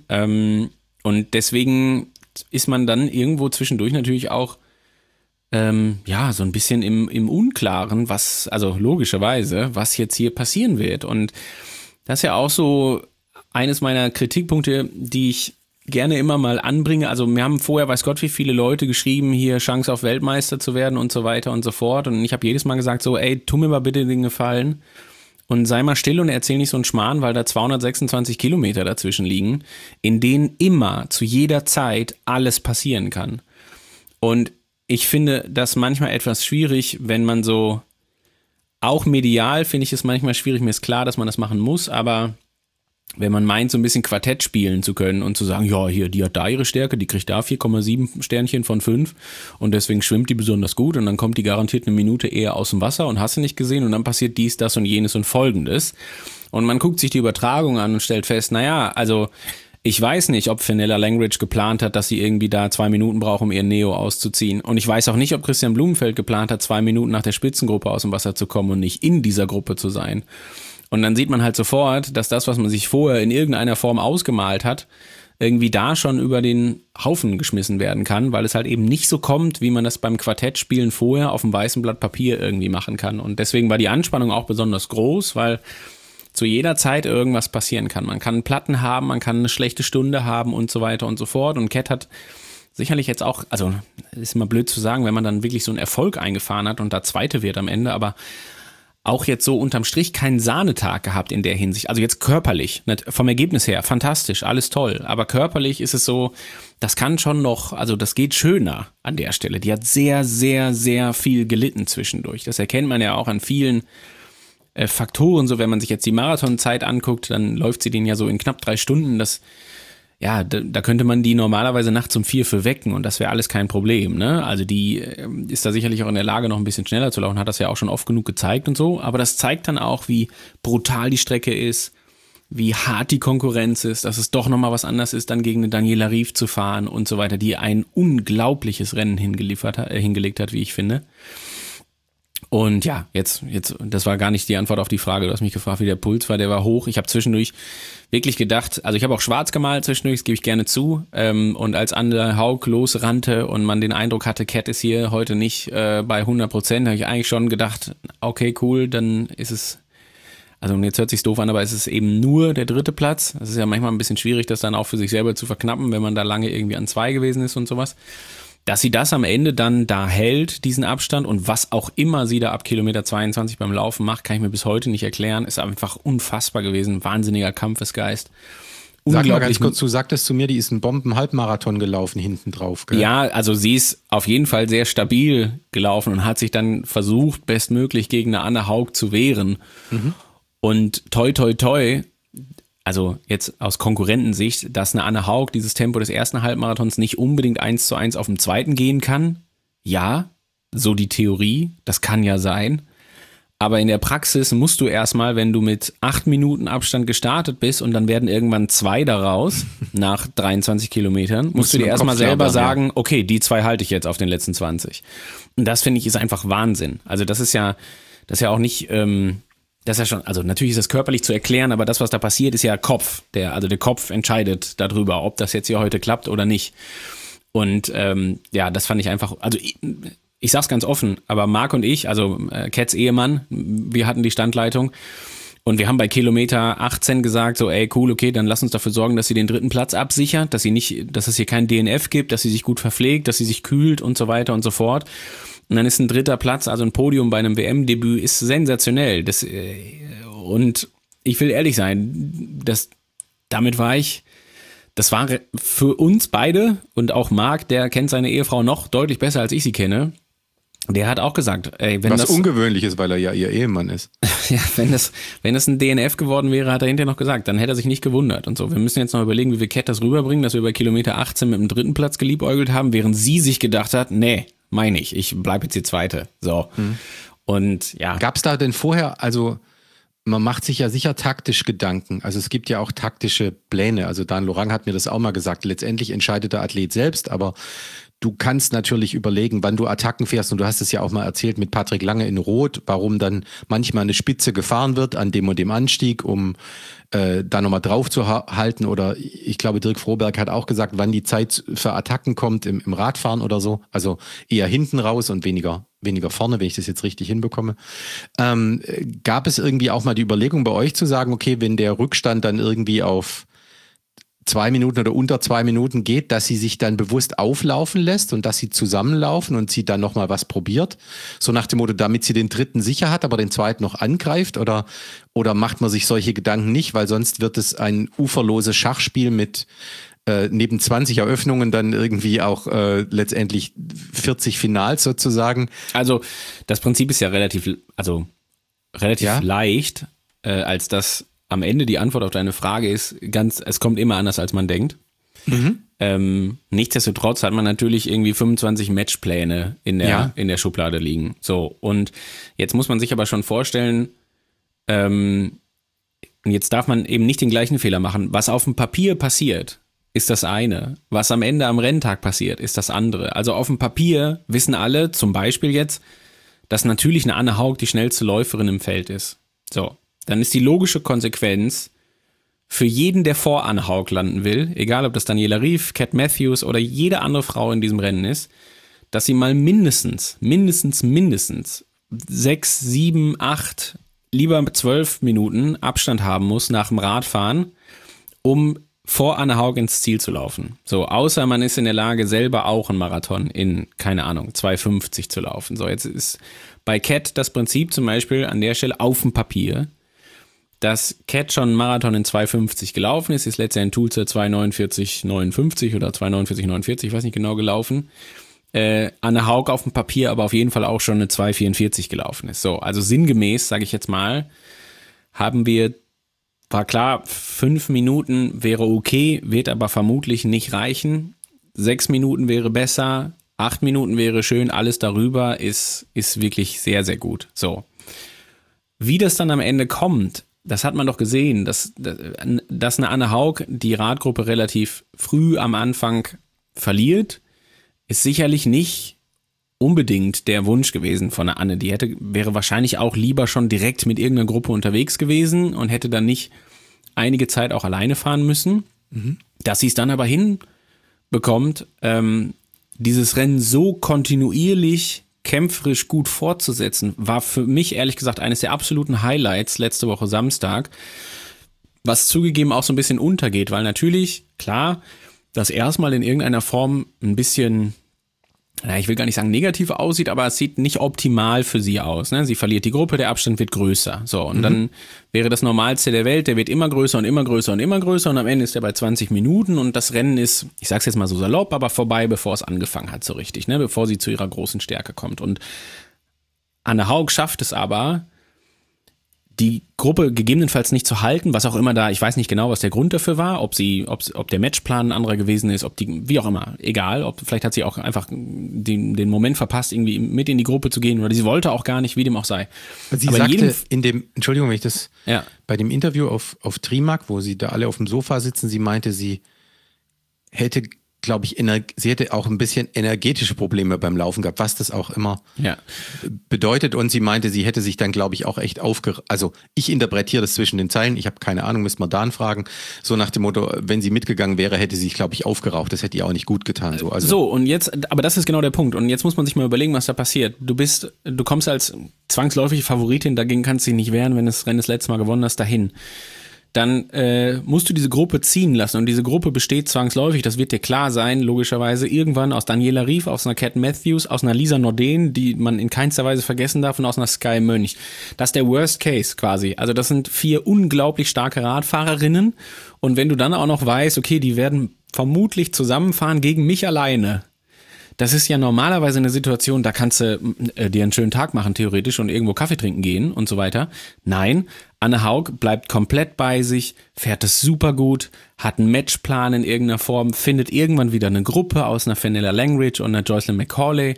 Und deswegen ist man dann irgendwo zwischendurch natürlich auch so ein bisschen im Unklaren, also logischerweise, was jetzt hier passieren wird. Und das ist ja auch so eines meiner Kritikpunkte, die ich gerne immer mal anbringe. Also mir haben vorher, weiß Gott, wie viele Leute geschrieben, hier Chance auf Weltmeister zu werden und so weiter und so fort. Und ich habe jedes Mal gesagt so, ey, tu mir mal bitte den Gefallen und sei mal still und erzähl nicht so einen Schmarrn, weil da 226 Kilometer dazwischen liegen, in denen immer, zu jeder Zeit alles passieren kann. Und ich finde das manchmal etwas schwierig, wenn man so, auch medial finde ich es manchmal schwierig, mir ist klar, dass man das machen muss, aber wenn man meint, so ein bisschen Quartett spielen zu können und zu sagen, ja, hier, die hat da ihre Stärke, die kriegt da 4,7 Sternchen von 5 und deswegen schwimmt die besonders gut und dann kommt die garantiert eine Minute eher aus dem Wasser und hast du nicht gesehen und dann passiert dies, das und jenes und Folgendes. Und man guckt sich die Übertragung an und stellt fest, naja, also ich weiß nicht, ob Fenella Langridge geplant hat, dass sie irgendwie da 2 Minuten braucht, um ihren Neo auszuziehen. Und ich weiß auch nicht, ob Christian Blumenfeld geplant hat, 2 Minuten nach der Spitzengruppe aus dem Wasser zu kommen und nicht in dieser Gruppe zu sein. Und dann sieht man halt sofort, dass das, was man sich vorher in irgendeiner Form ausgemalt hat, irgendwie da schon über den Haufen geschmissen werden kann, weil es halt eben nicht so kommt, wie man das beim Quartettspielen vorher auf dem weißen Blatt Papier irgendwie machen kann. Und deswegen war die Anspannung auch besonders groß, weil zu jeder Zeit irgendwas passieren kann. Man kann Platten haben, man kann eine schlechte Stunde haben und so weiter und so fort. Und Cat hat sicherlich jetzt auch, also ist immer blöd zu sagen, wenn man dann wirklich so einen Erfolg eingefahren hat und da Zweite wird am Ende, aber auch jetzt so unterm Strich keinen Sahnetag gehabt in der Hinsicht. Also jetzt körperlich, vom Ergebnis her, fantastisch, alles toll. Aber körperlich ist es so, das kann schon noch, also das geht schöner an der Stelle. Die hat sehr, sehr, sehr viel gelitten zwischendurch. Das erkennt man ja auch an vielen Faktoren. So, wenn man sich jetzt die Marathonzeit anguckt, dann läuft sie den ja so in knapp 3 Stunden. Das, ja, da könnte man die normalerweise nachts um 4 für wecken und das wäre alles kein Problem, ne? Also die ist da sicherlich auch in der Lage, noch ein bisschen schneller zu laufen, hat das ja auch schon oft genug gezeigt und so, aber das zeigt dann auch, wie brutal die Strecke ist, wie hart die Konkurrenz ist, dass es doch nochmal was anderes ist, dann gegen eine Daniela Ryf zu fahren und so weiter, die ein unglaubliches Rennen hingelegt hat, wie ich finde. Und ja, jetzt, das war gar nicht die Antwort auf die Frage. Du hast mich gefragt, wie der Puls war. Der war hoch. Ich habe zwischendurch wirklich gedacht, also ich habe auch schwarz gemalt zwischendurch, das gebe ich gerne zu. Und als Anne Haug losrannte und man den Eindruck hatte, Cat ist hier heute nicht bei 100%, habe ich eigentlich schon gedacht, okay, cool, dann ist es, also jetzt hört sich's doof an, aber es ist eben nur der 3. Platz. Das ist ja manchmal ein bisschen schwierig, das dann auch für sich selber zu verknappen, wenn man da lange irgendwie an 2 gewesen ist und sowas. Dass sie das am Ende dann da hält, diesen Abstand, und was auch immer sie da ab Kilometer 22 beim Laufen macht, kann ich mir bis heute nicht erklären. Ist einfach unfassbar gewesen. Wahnsinniger Kampfesgeist. Sag mal ganz kurz, du sagtest zu mir, die ist einen Bomben-Halbmarathon gelaufen hinten drauf, gell? Ja, also sie ist auf jeden Fall sehr stabil gelaufen und hat sich dann versucht, bestmöglich gegen eine Anne Haug zu wehren. Mhm. Und toi, toi, toi, also jetzt aus Konkurrentensicht, dass eine Anne Haug dieses Tempo des ersten Halbmarathons nicht unbedingt 1:1 auf dem zweiten gehen kann. Ja, so die Theorie, das kann ja sein. Aber in der Praxis musst du erstmal, wenn du mit 8 Minuten Abstand gestartet bist und dann werden irgendwann 2 daraus, nach 23 Kilometern, musst du dir erstmal selber sagen, okay, die 2 halte ich jetzt auf den letzten 20. Und das finde ich ist einfach Wahnsinn. Also das ist ja auch nicht... Das ist ja schon, also natürlich ist das körperlich zu erklären, aber das, was da passiert, ist ja Kopf. Der Kopf entscheidet darüber, ob das jetzt hier heute klappt oder nicht. Und ja, das fand ich einfach, also ich sag's ganz offen, aber Marc und ich, also Cats Ehemann, wir hatten die Standleitung und wir haben bei Kilometer 18 gesagt, so ey cool, okay, dann lass uns dafür sorgen, dass sie den 3. Platz absichert, dass es hier kein DNF gibt, dass sie sich gut verpflegt, dass sie sich kühlt und so weiter und so fort. Und dann ist ein 3. Platz, also ein Podium bei einem WM-Debüt, ist sensationell. Und ich will ehrlich sein, damit war ich, das war für uns beide und auch Marc, der kennt seine Ehefrau noch deutlich besser, als ich sie kenne. Der hat auch gesagt, ey, wenn was das ungewöhnlich ist, weil er ja ihr Ehemann ist. Ja, wenn das ein DNF geworden wäre, hat er hinterher noch gesagt, dann hätte er sich nicht gewundert und so. Wir müssen jetzt noch überlegen, wie wir Cat das rüberbringen, dass wir bei Kilometer 18 mit dem 3. Platz geliebäugelt haben, während sie sich gedacht hat, nee, meine ich. Ich bleibe jetzt die Zweite. So. Und ja. Gab es da denn vorher, also man macht sich ja sicher taktisch Gedanken. Also es gibt ja auch taktische Pläne. Also Dan Lorang hat mir das auch mal gesagt. Letztendlich entscheidet der Athlet selbst, aber du kannst natürlich überlegen, wann du Attacken fährst. Und du hast es ja auch mal erzählt mit Patrick Lange in Rot, warum dann manchmal eine Spitze gefahren wird an dem und dem Anstieg, um da nochmal drauf zu halten. Oder ich glaube, Dirk Froberg hat auch gesagt, wann die Zeit für Attacken kommt im Radfahren oder so. Also eher hinten raus und weniger vorne, wenn ich das jetzt richtig hinbekomme. Gab es irgendwie auch mal die Überlegung bei euch zu sagen, okay, wenn der Rückstand dann irgendwie auf 2 Minuten oder unter 2 Minuten geht, dass sie sich dann bewusst auflaufen lässt und dass sie zusammenlaufen und sie dann nochmal was probiert? So nach dem Motto, damit sie den dritten sicher hat, aber den zweiten noch angreift? Oder macht man sich solche Gedanken nicht, weil sonst wird es ein uferloses Schachspiel mit neben 20 Eröffnungen dann irgendwie auch letztendlich 40 Finals sozusagen? Also das Prinzip ist ja relativ leicht, als dass am Ende die Antwort auf deine Frage ist, es kommt immer anders, als man denkt. Nichtsdestotrotz hat man natürlich irgendwie 25 Matchpläne in der Schublade liegen. So, und jetzt muss man sich aber schon vorstellen, jetzt darf man eben nicht den gleichen Fehler machen. Was auf dem Papier passiert, ist das eine. Was am Ende am Renntag passiert, ist das andere. Also auf dem Papier wissen alle, zum Beispiel jetzt, dass natürlich eine Anne Haug die schnellste Läuferin im Feld ist. So. Dann ist die logische Konsequenz für jeden, der vor Anne Haug landen will, egal ob das Daniela Ryf, Cat Matthews oder jede andere Frau in diesem Rennen ist, dass sie mal mindestens 6, 7, 8, lieber 12 Minuten Abstand haben muss nach dem Radfahren, um vor Anne Haug ins Ziel zu laufen. So, außer man ist in der Lage, selber auch einen Marathon in, keine Ahnung, 2,50 zu laufen. So, jetzt ist bei Cat das Prinzip zum Beispiel an der Stelle auf dem Papier, dass Cat schon einen Marathon in 2,50 gelaufen ist letztendlich in Tulsa 2,49,59 oder 2,49,49, ich weiß nicht genau, gelaufen. Anne Haug auf dem Papier aber auf jeden Fall auch schon eine 2,44 gelaufen ist. So, also sinngemäß, sage ich jetzt mal, war klar, 5 Minuten wäre okay, wird aber vermutlich nicht reichen. 6 Minuten wäre besser, 8 Minuten wäre schön, alles darüber ist wirklich sehr, sehr gut. So. Wie das dann am Ende kommt, das hat man doch gesehen, dass eine Anne Haug die Radgruppe relativ früh am Anfang verliert, ist sicherlich nicht unbedingt der Wunsch gewesen von der Anne. Die wäre wahrscheinlich auch lieber schon direkt mit irgendeiner Gruppe unterwegs gewesen und hätte dann nicht einige Zeit auch alleine fahren müssen. Dass sie es dann aber hinbekommt, dieses Rennen so kontinuierlich kämpferisch gut fortzusetzen, war für mich ehrlich gesagt eines der absoluten Highlights letzte Woche Samstag, was zugegeben auch so ein bisschen untergeht, weil natürlich, klar, das erstmal in irgendeiner Form ein bisschen, ich will gar nicht sagen negativ aussieht, aber es sieht nicht optimal für sie aus. Ne? Sie verliert die Gruppe, der Abstand wird größer. So, und dann wäre das Normalste der Welt, der wird immer größer und immer größer und immer größer und am Ende ist er bei 20 Minuten und das Rennen ist, ich sag's jetzt mal so salopp, aber vorbei, bevor es angefangen hat so richtig, ne? Bevor sie zu ihrer großen Stärke kommt. Und Anne Haug schafft es aber, die Gruppe gegebenenfalls nicht zu halten, was auch immer da, ich weiß nicht genau, was der Grund dafür war, ob der Matchplan ein anderer gewesen ist, wie auch immer, egal, vielleicht hat sie auch einfach den Moment verpasst, irgendwie mit in die Gruppe zu gehen oder sie wollte auch gar nicht, wie dem auch sei. Sie aber sagte Entschuldigung, wenn ich das, bei dem Interview auf Trimark, wo sie da alle auf dem Sofa sitzen, sie meinte, sie hätte, glaube ich, sie hätte auch ein bisschen energetische Probleme beim Laufen gehabt, was das auch immer bedeutet. Und sie meinte, sie hätte sich dann, glaube ich, auch echt also ich interpretiere das zwischen den Zeilen, ich habe keine Ahnung, müsste man Dan fragen, so nach dem Motto, wenn sie mitgegangen wäre, hätte sie sich, glaube ich, aufgeraucht, das hätte ihr auch nicht gut getan. So, und jetzt, aber das ist genau der Punkt und jetzt muss man sich mal überlegen, was da passiert. Du kommst als zwangsläufige Favoritin, dagegen kannst du dich nicht wehren, wenn das Rennen das letzte Mal gewonnen hast, dahin. Dann musst du diese Gruppe ziehen lassen und diese Gruppe besteht zwangsläufig, das wird dir klar sein, logischerweise irgendwann aus Daniela Ryf, aus einer Cat Matthews, aus einer Lisa Norden, die man in keinster Weise vergessen darf und aus einer Sky Mönch. Das ist der Worst Case quasi. Also das sind 4 unglaublich starke Radfahrerinnen und wenn du dann auch noch weißt, okay, die werden vermutlich zusammenfahren gegen mich alleine. Das ist ja normalerweise eine Situation, da kannst du dir einen schönen Tag machen, theoretisch, und irgendwo Kaffee trinken gehen und so weiter. Nein, Anne Haug bleibt komplett bei sich, fährt es super gut, hat einen Matchplan in irgendeiner Form, findet irgendwann wieder eine Gruppe aus einer Fenella Langridge und einer Jocelyn McCauley.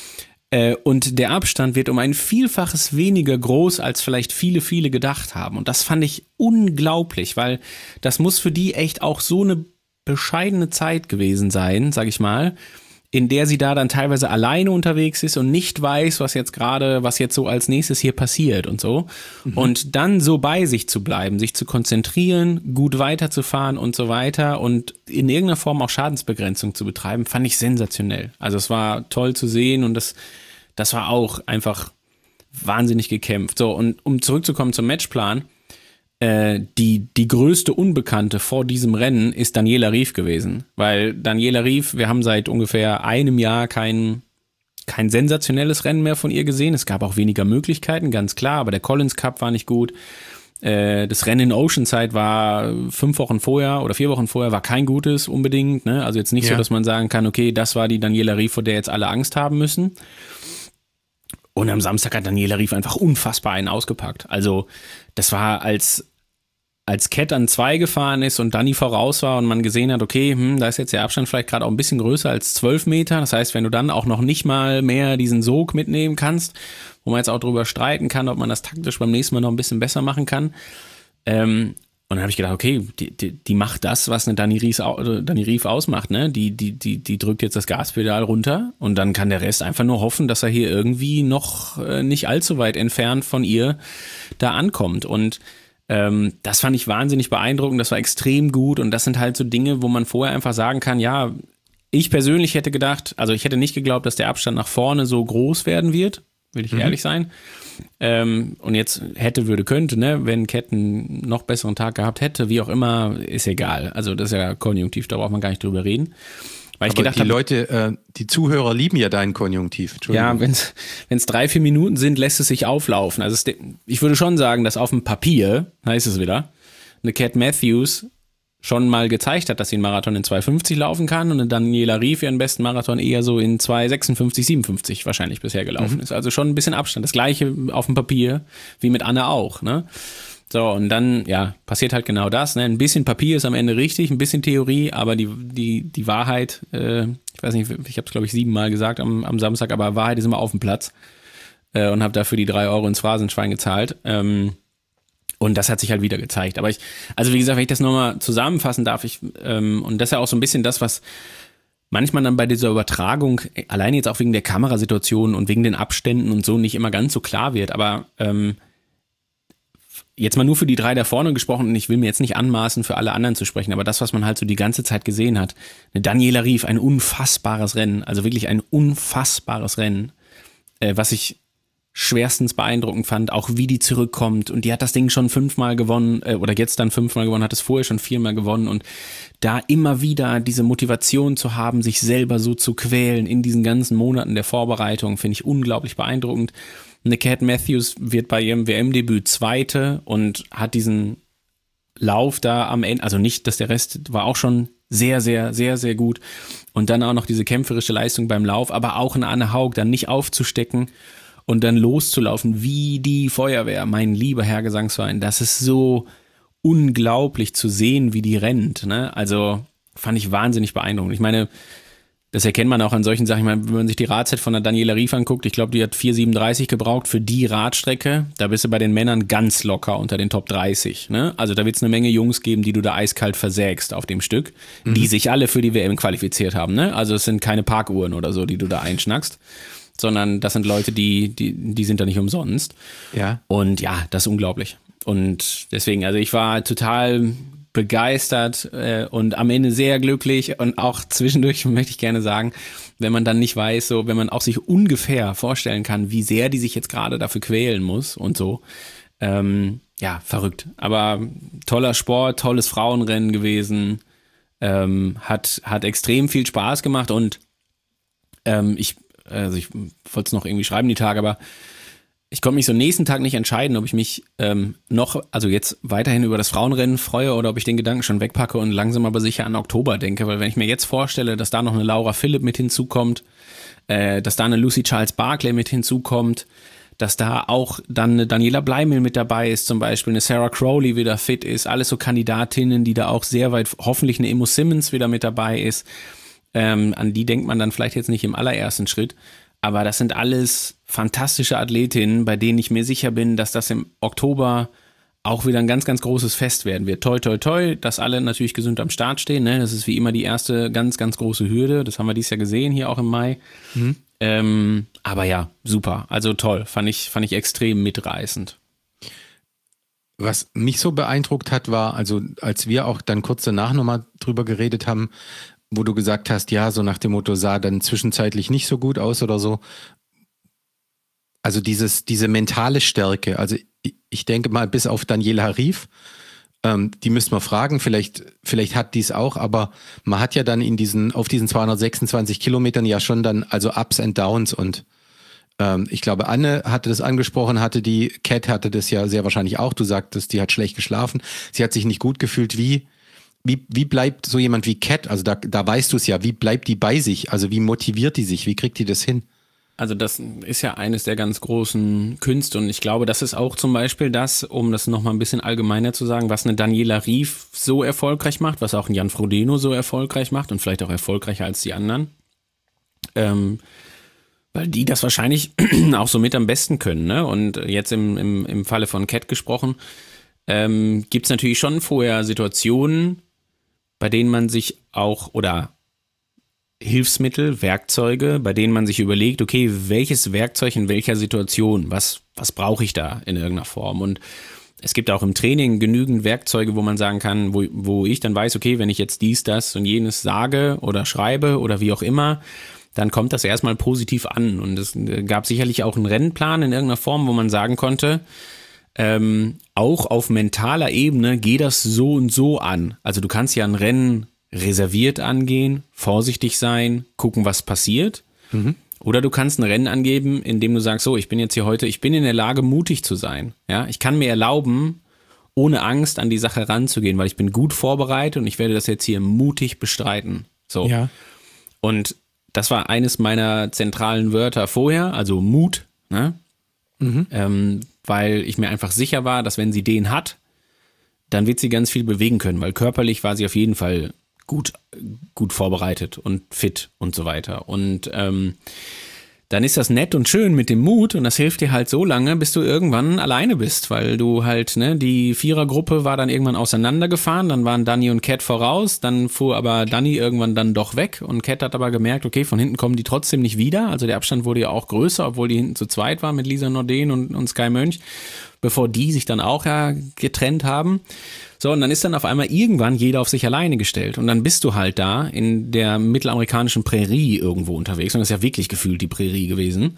Und der Abstand wird um ein Vielfaches weniger groß, als vielleicht viele gedacht haben. Und das fand ich unglaublich, weil das muss für die echt auch so eine bescheidene Zeit gewesen sein, sag ich mal, in der sie da dann teilweise alleine unterwegs ist und nicht weiß, was jetzt so als nächstes hier passiert und so. Und dann so bei sich zu bleiben, sich zu konzentrieren, gut weiterzufahren und so weiter und in irgendeiner Form auch Schadensbegrenzung zu betreiben, fand ich sensationell. Also es war toll zu sehen und das war auch einfach wahnsinnig gekämpft. So, und um zurückzukommen zum Matchplan, die größte Unbekannte vor diesem Rennen ist Daniela Ryf gewesen, weil Daniela Ryf, wir haben seit ungefähr einem Jahr kein sensationelles Rennen mehr von ihr gesehen. Es gab auch weniger Möglichkeiten, ganz klar, aber der Collins Cup war nicht gut. Das Rennen in Oceanside war 5 Wochen vorher oder 4 Wochen vorher, war kein gutes unbedingt, ne? Also jetzt nicht so, dass man sagen kann, okay, das war die Daniela Ryf, vor der jetzt alle Angst haben müssen. Und am Samstag hat Daniela Ryf einfach unfassbar einen ausgepackt. Also das war als Cat an 2 gefahren ist und Dani voraus war und man gesehen hat, okay, da ist jetzt der Abstand vielleicht gerade auch ein bisschen größer als 12 Meter. Das heißt, wenn du dann auch noch nicht mal mehr diesen Sog mitnehmen kannst, wo man jetzt auch drüber streiten kann, ob man das taktisch beim nächsten Mal noch ein bisschen besser machen kann. Und dann habe ich gedacht, okay, die macht das, was eine Dani Ryf ausmacht, ne? Die drückt jetzt das Gaspedal runter und dann kann der Rest einfach nur hoffen, dass er hier irgendwie noch nicht allzu weit entfernt von ihr da ankommt. Und das fand ich wahnsinnig beeindruckend, das war extrem gut und das sind halt so Dinge, wo man vorher einfach sagen kann, ja, ich persönlich hätte gedacht, also ich hätte nicht geglaubt, dass der Abstand nach vorne so groß werden wird, will ich ehrlich sein. Und jetzt könnte, ne, wenn Cat einen noch besseren Tag gehabt hätte, wie auch immer, ist egal. Also das ist ja konjunktiv, da braucht man gar nicht drüber reden. Weil ich gedacht Leute, die Zuhörer lieben ja deinen Konjunktiv. Ja, wenn es 3-4 Minuten sind, lässt es sich auflaufen. Also ich würde schon sagen, dass auf dem Papier, heißt es wieder, eine Cat Matthews schon mal gezeigt hat, dass sie einen Marathon in 2,50 laufen kann und eine Daniela Ryf ihren besten Marathon eher so in 2,56, 57 wahrscheinlich bisher gelaufen ist. Also schon ein bisschen Abstand. Das gleiche auf dem Papier wie mit Anne auch, ne? So, und dann, ja, passiert halt genau das, ne? Ein bisschen Papier ist am Ende richtig, ein bisschen Theorie, aber die Wahrheit, ich weiß nicht, ich habe es glaube ich 7 Mal gesagt am Samstag, aber Wahrheit ist immer auf dem Platz und habe dafür die 3 Euro ins Phrasenschwein gezahlt. Und das hat sich halt wieder gezeigt. Aber also wie gesagt, wenn ich das nochmal zusammenfassen darf, und das ist ja auch so ein bisschen das, was manchmal dann bei dieser Übertragung, alleine jetzt auch wegen der Kamerasituation und wegen den Abständen und so nicht immer ganz so klar wird, aber jetzt mal nur für die 3 da vorne gesprochen und ich will mir jetzt nicht anmaßen, für alle anderen zu sprechen, aber das, was man halt so die ganze Zeit gesehen hat, eine Daniela Ryf, ein unfassbares Rennen, also wirklich ein unfassbares Rennen, was ich schwerstens beeindruckend fand, auch wie die zurückkommt und die hat das Ding schon 5-mal gewonnen oder jetzt dann 5-mal gewonnen, hat es vorher schon 4-mal gewonnen und da immer wieder diese Motivation zu haben, sich selber so zu quälen in diesen ganzen Monaten der Vorbereitung, finde ich unglaublich beeindruckend. Eine Cat Matthews wird bei ihrem WM-Debüt Zweite und hat diesen Lauf da am Ende, also nicht, dass der Rest war auch schon sehr, sehr, sehr, sehr gut und dann auch noch diese kämpferische Leistung beim Lauf, aber auch eine Anne Haug dann nicht aufzustecken und dann loszulaufen wie die Feuerwehr, mein lieber Herr Gesangsverein, das ist so unglaublich zu sehen, wie die rennt, ne? Also fand ich wahnsinnig beeindruckend. Ich meine, das erkennt man auch an solchen Sachen. Ich meine, wenn man sich die Radzeit von der Daniela Ryf anguckt, ich glaube, die hat 4,37 gebraucht für die Radstrecke. Da bist du bei den Männern ganz locker unter den Top 30. Ne? Also da wird es eine Menge Jungs geben, die du da eiskalt versägst auf dem Stück, die sich alle für die WM qualifiziert haben. Ne? Also es sind keine Parkuhren oder so, die du da einschnackst, sondern das sind Leute, die sind da nicht umsonst. Ja. Und ja, das ist unglaublich. Und deswegen, also ich war total begeistert und am Ende sehr glücklich und auch zwischendurch möchte ich gerne sagen, wenn man dann nicht weiß, so wenn man auch sich ungefähr vorstellen kann, wie sehr die sich jetzt gerade dafür quälen muss und so, ja, verrückt. Aber toller Sport, tolles Frauenrennen gewesen, hat extrem viel Spaß gemacht und ich wollte es noch irgendwie schreiben die Tage, aber ich konnte mich so nächsten Tag nicht entscheiden, ob ich mich also jetzt weiterhin über das Frauenrennen freue oder ob ich den Gedanken schon wegpacke und langsam aber sicher an Oktober denke, weil wenn ich mir jetzt vorstelle, dass da noch eine Laura Philipp mit hinzukommt, dass da eine Lucy Charles Barclay mit hinzukommt, dass da auch dann eine Daniela Bleimel mit dabei ist, zum Beispiel eine Sarah Crowley wieder fit ist, alles so Kandidatinnen, die da auch sehr weit, hoffentlich eine Immo Simmons wieder mit dabei ist. An die denkt man dann vielleicht jetzt nicht im allerersten Schritt, aber das sind alles fantastische Athletinnen, bei denen ich mir sicher bin, dass das im Oktober auch wieder ein ganz, ganz großes Fest werden wird. Toi, toi, toi, dass alle natürlich gesund am Start stehen. Ne? Das ist wie immer die erste ganz, ganz große Hürde. Das haben wir dieses Jahr gesehen, hier auch im Mai. Aber ja, super. Also toll. Fand ich extrem mitreißend. Was mich so beeindruckt hat, war, also als wir auch dann kurz danach nochmal drüber geredet haben, wo du gesagt hast, ja, so nach dem Motto, sah dann zwischenzeitlich nicht so gut aus oder so. Also diese mentale Stärke, also ich denke mal, bis auf Daniela Ryf, die müssten wir fragen, vielleicht hat die es auch, aber man hat ja dann auf diesen 226 Kilometern ja schon dann, also Ups and Downs und ich glaube, Anne hatte das angesprochen, Cat hatte das ja sehr wahrscheinlich auch, du sagtest, die hat schlecht geschlafen, sie hat sich nicht gut gefühlt, wie bleibt so jemand wie Cat, also da weißt du es ja, wie bleibt die bei sich, also wie motiviert die sich, wie kriegt die das hin? Also das ist ja eines der ganz großen Künste und ich glaube, das ist auch zum Beispiel das, um das nochmal ein bisschen allgemeiner zu sagen, was eine Daniela Ryf so erfolgreich macht, was auch ein Jan Frodeno so erfolgreich macht und vielleicht auch erfolgreicher als die anderen, weil die das wahrscheinlich auch so mit am besten können, ne? Und jetzt im Falle von Cat gesprochen, gibt es natürlich schon vorher Situationen, bei denen man sich auch, oder Hilfsmittel, Werkzeuge, bei denen man sich überlegt, okay, welches Werkzeug in welcher Situation, was brauche ich da in irgendeiner Form? Und es gibt auch im Training genügend Werkzeuge, wo man sagen kann, wo ich dann weiß, okay, wenn ich jetzt dies, das und jenes sage oder schreibe oder wie auch immer, dann kommt das erstmal positiv an. Und es gab sicherlich auch einen Rennplan in irgendeiner Form, wo man sagen konnte, auch auf mentaler Ebene geht das so und so an. Also du kannst ja ein Rennen reserviert angehen, vorsichtig sein, gucken, was passiert. Oder du kannst ein Rennen angeben, indem du sagst, so, ich bin jetzt hier heute, ich bin in der Lage, mutig zu sein. Ja, ich kann mir erlauben, ohne Angst an die Sache ranzugehen, weil ich bin gut vorbereitet und ich werde das jetzt hier mutig bestreiten. So. Ja. Und das war eines meiner zentralen Wörter vorher, also Mut, ne? Weil ich mir einfach sicher war, dass wenn sie den hat, dann wird sie ganz viel bewegen können, weil körperlich war sie auf jeden Fall gut vorbereitet und fit und so weiter. Und dann ist das nett und schön mit dem Mut und das hilft dir halt so lange, bis du irgendwann alleine bist, weil du halt, ne, die Vierergruppe war dann irgendwann auseinandergefahren, dann waren Dani und Cat voraus, dann fuhr aber Dani irgendwann dann doch weg und Cat hat aber gemerkt, okay, von hinten kommen die trotzdem nicht wieder, also der Abstand wurde ja auch größer, obwohl die hinten zu zweit war mit Lisa Norden und Sky Mönch, bevor die sich dann auch ja getrennt haben. So, und dann ist dann auf einmal irgendwann jeder auf sich alleine gestellt. Und dann bist du halt da in der mittelamerikanischen Prärie irgendwo unterwegs. Und das ist ja wirklich gefühlt die Prärie gewesen.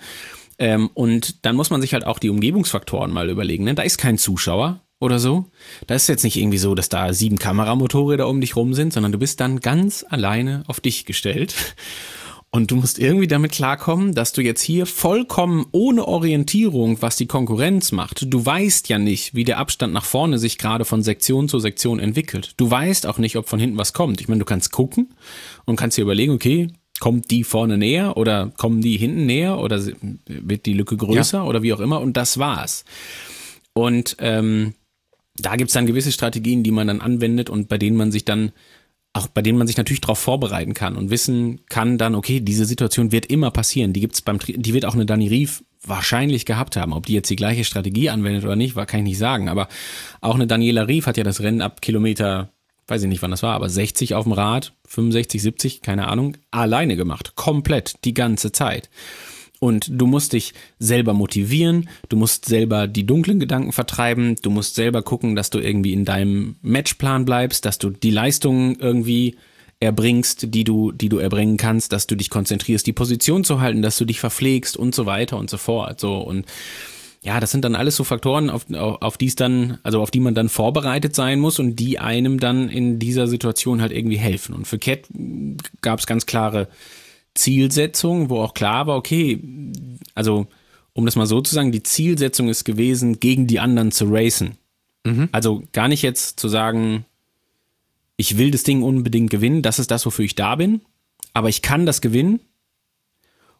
Und dann muss man sich halt auch die Umgebungsfaktoren mal überlegen. Ne? Da ist kein Zuschauer oder so. Da ist jetzt nicht irgendwie so, dass da 7 Kameramotorräder um dich rum sind, sondern du bist dann ganz alleine auf dich gestellt. Und du musst irgendwie damit klarkommen, dass du jetzt hier vollkommen ohne Orientierung, was die Konkurrenz macht, du weißt ja nicht, wie der Abstand nach vorne sich gerade von Sektion zu Sektion entwickelt. Du weißt auch nicht, ob von hinten was kommt. Ich meine, du kannst gucken und kannst dir überlegen, okay, kommt die vorne näher oder kommen die hinten näher oder wird die Lücke größer oder wie auch immer und das war's. Und da gibt's dann gewisse Strategien, die man dann anwendet und bei denen man sich natürlich darauf vorbereiten kann und wissen kann dann, okay, diese Situation wird immer passieren. Die wird auch eine Dani Ryf wahrscheinlich gehabt haben. Ob die jetzt die gleiche Strategie anwendet oder nicht, kann ich nicht sagen. Aber auch eine Daniela Ryf hat ja das Rennen ab Kilometer, weiß ich nicht, wann das war, aber 60 auf dem Rad, 65, 70, keine Ahnung, alleine gemacht. Komplett, die ganze Zeit. Und du musst dich selber motivieren, du musst selber die dunklen Gedanken vertreiben, du musst selber gucken, dass du irgendwie in deinem Matchplan bleibst, dass du die Leistungen irgendwie erbringst, die du erbringen kannst, dass du dich konzentrierst, die Position zu halten, dass du dich verpflegst und so weiter und so fort. So, und ja, das sind dann alles so Faktoren, auf die man dann vorbereitet sein muss und die einem dann in dieser Situation halt irgendwie helfen. Und für Cat gab es ganz klare Zielsetzung, wo auch klar war, okay, also um das mal so zu sagen, die Zielsetzung ist gewesen, gegen die anderen zu racen. Also gar nicht jetzt zu sagen, ich will das Ding unbedingt gewinnen, das ist das, wofür ich da bin, aber ich kann das gewinnen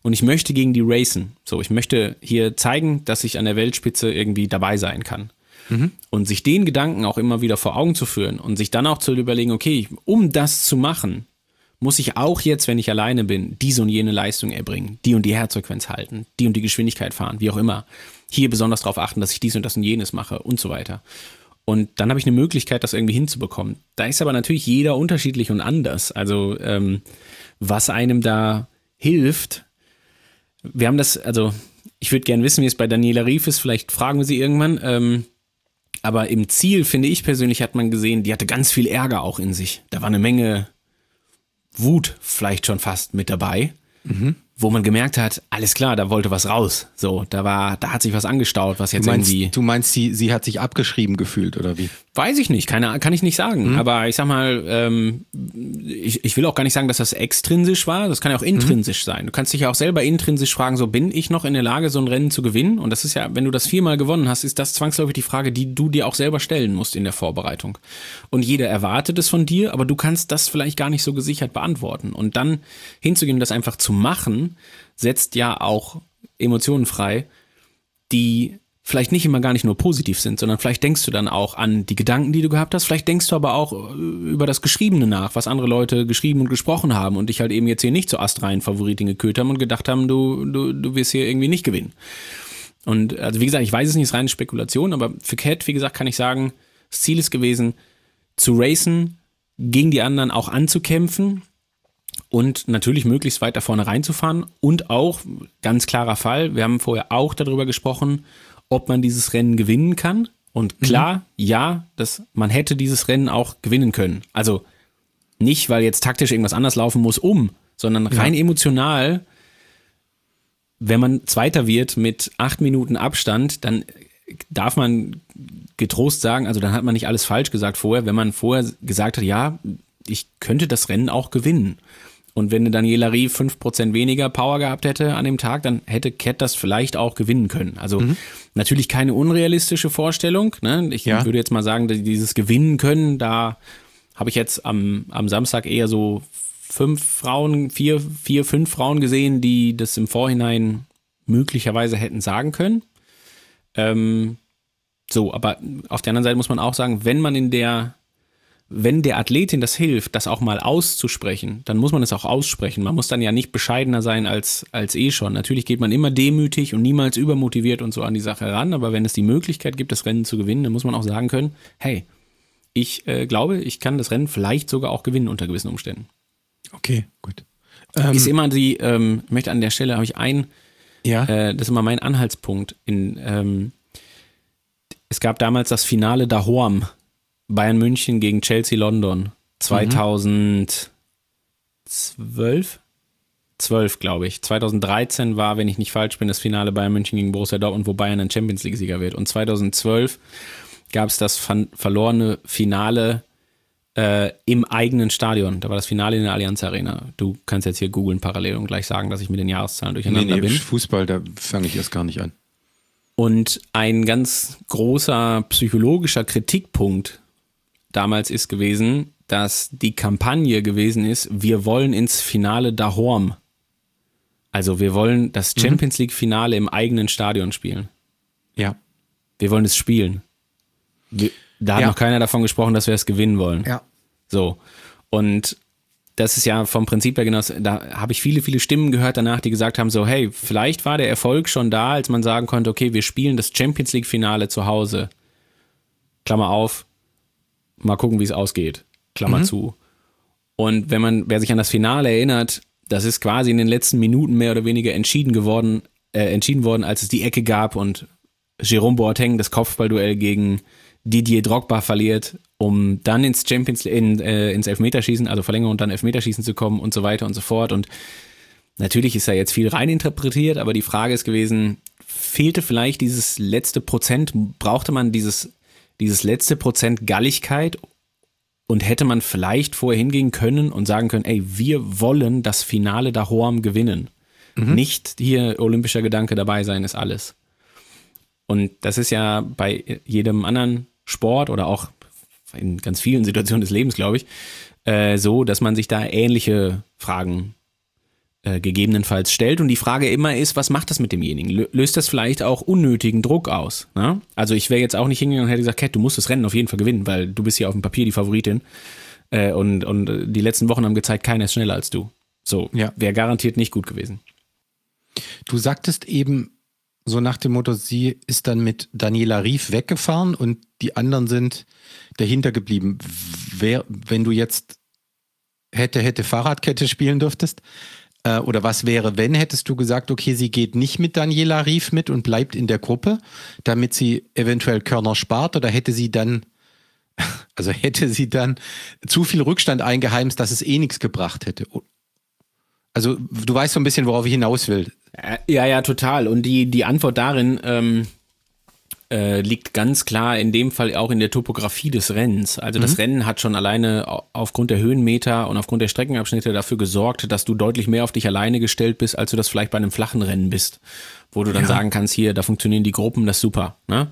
und ich möchte gegen die racen. So, ich möchte hier zeigen, dass ich an der Weltspitze irgendwie dabei sein kann. Und sich den Gedanken auch immer wieder vor Augen zu führen und sich dann auch zu überlegen, okay, um das zu machen, muss ich auch jetzt, wenn ich alleine bin, diese und jene Leistung erbringen, die und die Herzfrequenz halten, die und die Geschwindigkeit fahren, wie auch immer. Hier besonders darauf achten, dass ich dies und das und jenes mache und so weiter. Und dann habe ich eine Möglichkeit, das irgendwie hinzubekommen. Da ist aber natürlich jeder unterschiedlich und anders. Also was einem da hilft, wir haben das, also ich würde gerne wissen, wie es bei Daniela Ryf ist, vielleicht fragen wir sie irgendwann, aber im Ziel, finde ich persönlich, hat man gesehen, die hatte ganz viel Ärger auch in sich. Da war eine Menge Wut vielleicht schon fast mit dabei, wo man gemerkt hat, alles klar, da wollte was raus. So, da hat sich was angestaut, was jetzt irgendwie... Du meinst, sie hat sich abgeschrieben gefühlt, oder wie? Weiß ich nicht, kann ich nicht sagen. Aber ich sag mal, ich will auch gar nicht sagen, dass das extrinsisch war, das kann ja auch intrinsisch sein. Du kannst dich ja auch selber intrinsisch fragen, so bin ich noch in der Lage, so ein Rennen zu gewinnen? Und das ist ja, wenn du das 4-mal gewonnen hast, ist das zwangsläufig die Frage, die du dir auch selber stellen musst in der Vorbereitung. Und jeder erwartet es von dir, aber du kannst das vielleicht gar nicht so gesichert beantworten. Und dann hinzugehen und das einfach zu machen, setzt ja auch Emotionen frei, die vielleicht nicht immer gar nicht nur positiv sind, sondern vielleicht denkst du dann auch an die Gedanken, die du gehabt hast, vielleicht denkst du aber auch über das Geschriebene nach, was andere Leute geschrieben und gesprochen haben und dich halt eben jetzt hier nicht so astrein Favoritin geködert haben und gedacht haben, du wirst hier irgendwie nicht gewinnen. Und also wie gesagt, ich weiß es nicht, es ist reine Spekulation, aber für Cat, wie gesagt, kann ich sagen, das Ziel ist gewesen, zu racen, gegen die anderen auch anzukämpfen und natürlich möglichst weit da vorne reinzufahren und auch, ganz klarer Fall, wir haben vorher auch darüber gesprochen, ob man dieses Rennen gewinnen kann. Und klar, ja, man hätte dieses Rennen auch gewinnen können. Also nicht, weil jetzt taktisch irgendwas anders laufen muss, sondern rein emotional, wenn man Zweiter wird mit 8 Minuten Abstand, dann darf man getrost sagen, also dann hat man nicht alles falsch gesagt vorher, wenn man vorher gesagt hat, ja, ich könnte das Rennen auch gewinnen. Und wenn Daniela Ryf 5% weniger Power gehabt hätte an dem Tag, dann hätte Cat das vielleicht auch gewinnen können. Also natürlich keine unrealistische Vorstellung. Ne? Ich würde jetzt mal sagen, dieses Gewinnen können, da habe ich jetzt am Samstag eher so 5 Frauen gesehen, die das im Vorhinein möglicherweise hätten sagen können. Aber auf der anderen Seite muss man auch sagen, wenn der Athletin das hilft, das auch mal auszusprechen, dann muss man es auch aussprechen. Man muss dann ja nicht bescheidener sein als schon. Natürlich geht man immer demütig und niemals übermotiviert und so an die Sache ran, aber wenn es die Möglichkeit gibt, das Rennen zu gewinnen, dann muss man auch sagen können, hey, ich glaube, ich kann das Rennen vielleicht sogar auch gewinnen unter gewissen Umständen. Okay, gut. Ist immer ich möchte an der Stelle, habe ich das ist immer mein Anhaltspunkt. Es gab damals das Finale Dahorm, Bayern München gegen Chelsea London 2012, glaube ich. 2013 war, wenn ich nicht falsch bin, das Finale Bayern München gegen Borussia Dortmund, wo Bayern ein Champions-League-Sieger wird. Und 2012 gab es das verlorene Finale im eigenen Stadion. Da war das Finale in der Allianz Arena. Du kannst jetzt hier googeln parallel und gleich sagen, dass ich mit den Jahreszahlen durcheinander bin. Fußball, da fange ich erst gar nicht an. Und ein ganz großer psychologischer Kritikpunkt damals ist gewesen, dass die Kampagne gewesen ist, wir wollen ins Finale Dahorm. Also wir wollen das Champions League Finale im eigenen Stadion spielen. Ja. Wir wollen es spielen. Da hat noch keiner davon gesprochen, dass wir es gewinnen wollen. Ja. So. Und das ist ja vom Prinzip her genau, da habe ich viele, viele Stimmen gehört danach, die gesagt haben so, hey, vielleicht war der Erfolg schon da, als man sagen konnte, okay, wir spielen das Champions League Finale zu Hause. Klammer auf. Mal gucken, wie es ausgeht. Klammer zu. Und wer sich an das Finale erinnert, das ist quasi in den letzten Minuten mehr oder weniger entschieden worden, als es die Ecke gab und Jérôme Boateng das Kopfballduell gegen Didier Drogba verliert, um dann ins Elfmeterschießen, also Verlängerung und dann Elfmeterschießen zu kommen und so weiter und so fort. Und natürlich ist da jetzt viel reininterpretiert, aber die Frage ist gewesen, fehlte vielleicht dieses letzte Prozent, brauchte man dieses letzte Prozent Galligkeit und hätte man vielleicht vorher hingehen können und sagen können, ey, wir wollen das Finale Dahorm gewinnen. Nicht hier olympischer Gedanke dabei sein ist alles. Und das ist ja bei jedem anderen Sport oder auch in ganz vielen Situationen des Lebens, glaube ich, so, dass man sich da ähnliche Fragen gegebenenfalls stellt. Und die Frage immer ist, was macht das mit demjenigen? Löst das vielleicht auch unnötigen Druck aus? Ne? Also ich wäre jetzt auch nicht hingegangen und hätte gesagt, Cat, du musst das Rennen auf jeden Fall gewinnen, weil du bist hier auf dem Papier die Favoritin. Und die letzten Wochen haben gezeigt, keiner ist schneller als du. So, wäre garantiert nicht gut gewesen. Du sagtest eben so nach dem Motto, sie ist dann mit Daniela Ryf weggefahren und die anderen sind dahinter geblieben. Wenn du jetzt hätte Fahrradkette spielen dürftest, oder was wäre, wenn, hättest du gesagt, okay, sie geht nicht mit Daniela Ryf mit und bleibt in der Gruppe, damit sie eventuell Körner spart, oder hätte sie dann zu viel Rückstand eingeheimst, dass es eh nichts gebracht hätte? Also du weißt so ein bisschen, worauf ich hinaus will. Ja, total. Und die Antwort darin liegt ganz klar in dem Fall auch in der Topografie des Rennens. Also das Rennen hat schon alleine aufgrund der Höhenmeter und aufgrund der Streckenabschnitte dafür gesorgt, dass du deutlich mehr auf dich alleine gestellt bist, als du das vielleicht bei einem flachen Rennen bist, wo du dann sagen kannst, hier, da funktionieren die Gruppen, das ist super. Ne?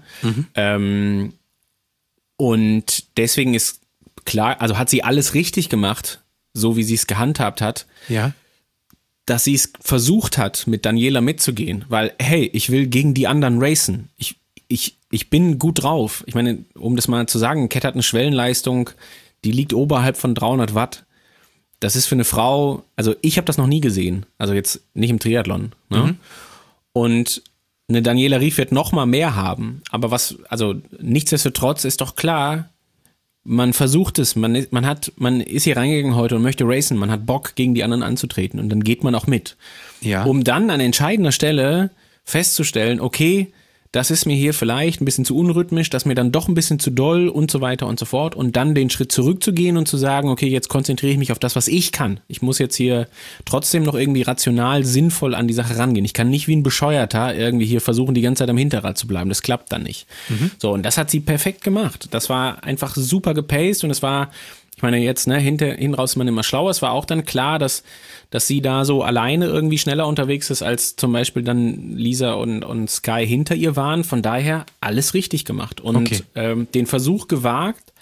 Und deswegen ist klar, also hat sie alles richtig gemacht, so wie sie es gehandhabt hat. Ja. Dass sie es versucht hat, mit Daniela mitzugehen, weil, hey, ich will gegen die anderen racen. Ich bin gut drauf. Ich meine, um das mal zu sagen, Cat hat eine Schwellenleistung, die liegt oberhalb von 300 Watt. Das ist für eine Frau, also ich habe das noch nie gesehen, also jetzt nicht im Triathlon. Ne? Und eine Daniela Ryf wird noch mal mehr haben, aber nichtsdestotrotz ist doch klar, man versucht es, man ist hier reingegangen heute und möchte racen, man hat Bock, gegen die anderen anzutreten und dann geht man auch mit. Ja. Um dann an entscheidender Stelle festzustellen, okay, das ist mir hier vielleicht ein bisschen zu unrhythmisch, das ist mir dann doch ein bisschen zu doll und so weiter und so fort und dann den Schritt zurückzugehen und zu sagen, okay, jetzt konzentriere ich mich auf das, was ich kann. Ich muss jetzt hier trotzdem noch irgendwie rational, sinnvoll an die Sache rangehen. Ich kann nicht wie ein Bescheuerter irgendwie hier versuchen, die ganze Zeit am Hinterrad zu bleiben. Das klappt dann nicht. So, und das hat sie perfekt gemacht. Das war einfach super gepaced und es war, ich meine jetzt, ne, hinten raus ist man immer schlauer. Es war auch dann klar, dass sie da so alleine irgendwie schneller unterwegs ist, als zum Beispiel dann Lisa und Sky hinter ihr waren. Von daher alles richtig gemacht. Und den Versuch gewagt,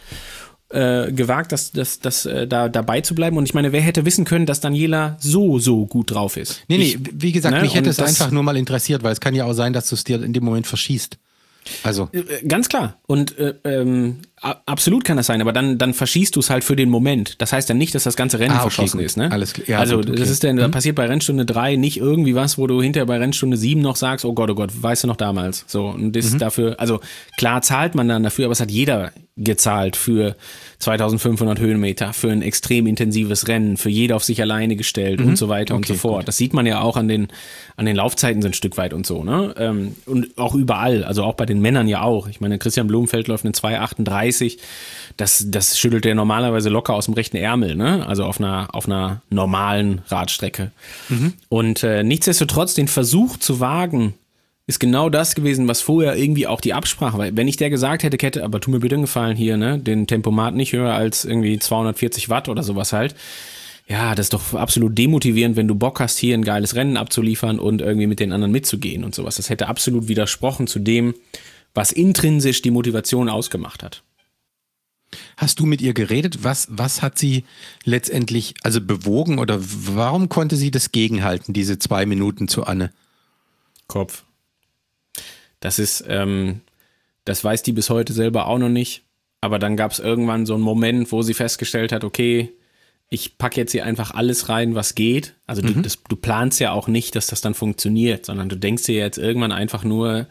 da dabei zu bleiben. Und ich meine, wer hätte wissen können, dass Daniela so gut drauf ist? Nee, wie gesagt, mich hätte es einfach nur mal interessiert, weil es kann ja auch sein, dass du es dir in dem Moment verschießt. Also. Ganz klar. Und absolut kann das sein, aber dann verschießt du es halt für den Moment. Das heißt ja nicht, dass das ganze Rennen verschossen ist. Ne? Alles klar. Ja, also gut, okay. Das ist dann, da passiert bei Rennstunde 3 nicht irgendwie was, wo du hinterher bei Rennstunde 7 noch sagst, oh Gott, weißt du noch damals. So, und das dafür, also klar zahlt man dann dafür, aber es hat jeder gezahlt für 2500 Höhenmeter, für ein extrem intensives Rennen, für jeder auf sich alleine gestellt und so weiter und so fort. Gut. Das sieht man ja auch an den Laufzeiten so ein Stück weit und so, ne? Und auch überall, also auch bei den Männern ja auch. Ich meine, Christian Blumenfeld läuft eine 2,38. Das schüttelt der normalerweise locker aus dem rechten Ärmel, ne? Also auf einer normalen Radstrecke. Und nichtsdestotrotz den Versuch zu wagen, ist genau das gewesen, was vorher irgendwie auch die Absprache war. Wenn ich der gesagt hätte, Kette, aber tu mir bitte einen Gefallen hier, ne, den Tempomat nicht höher als irgendwie 240 Watt oder sowas halt. Ja, das ist doch absolut demotivierend, wenn du Bock hast, hier ein geiles Rennen abzuliefern und irgendwie mit den anderen mitzugehen und sowas. Das hätte absolut widersprochen zu dem, was intrinsisch die Motivation ausgemacht hat. Hast du mit ihr geredet? Was hat sie letztendlich also bewogen oder warum konnte sie das gegenhalten, diese 2 Minuten zu Anne? Kopf. Das ist, das weiß die bis heute selber auch noch nicht. Aber dann gab es irgendwann so einen Moment, wo sie festgestellt hat, okay, ich packe jetzt hier einfach alles rein, was geht. Also du planst ja auch nicht, dass das dann funktioniert, sondern du denkst dir jetzt irgendwann einfach nur,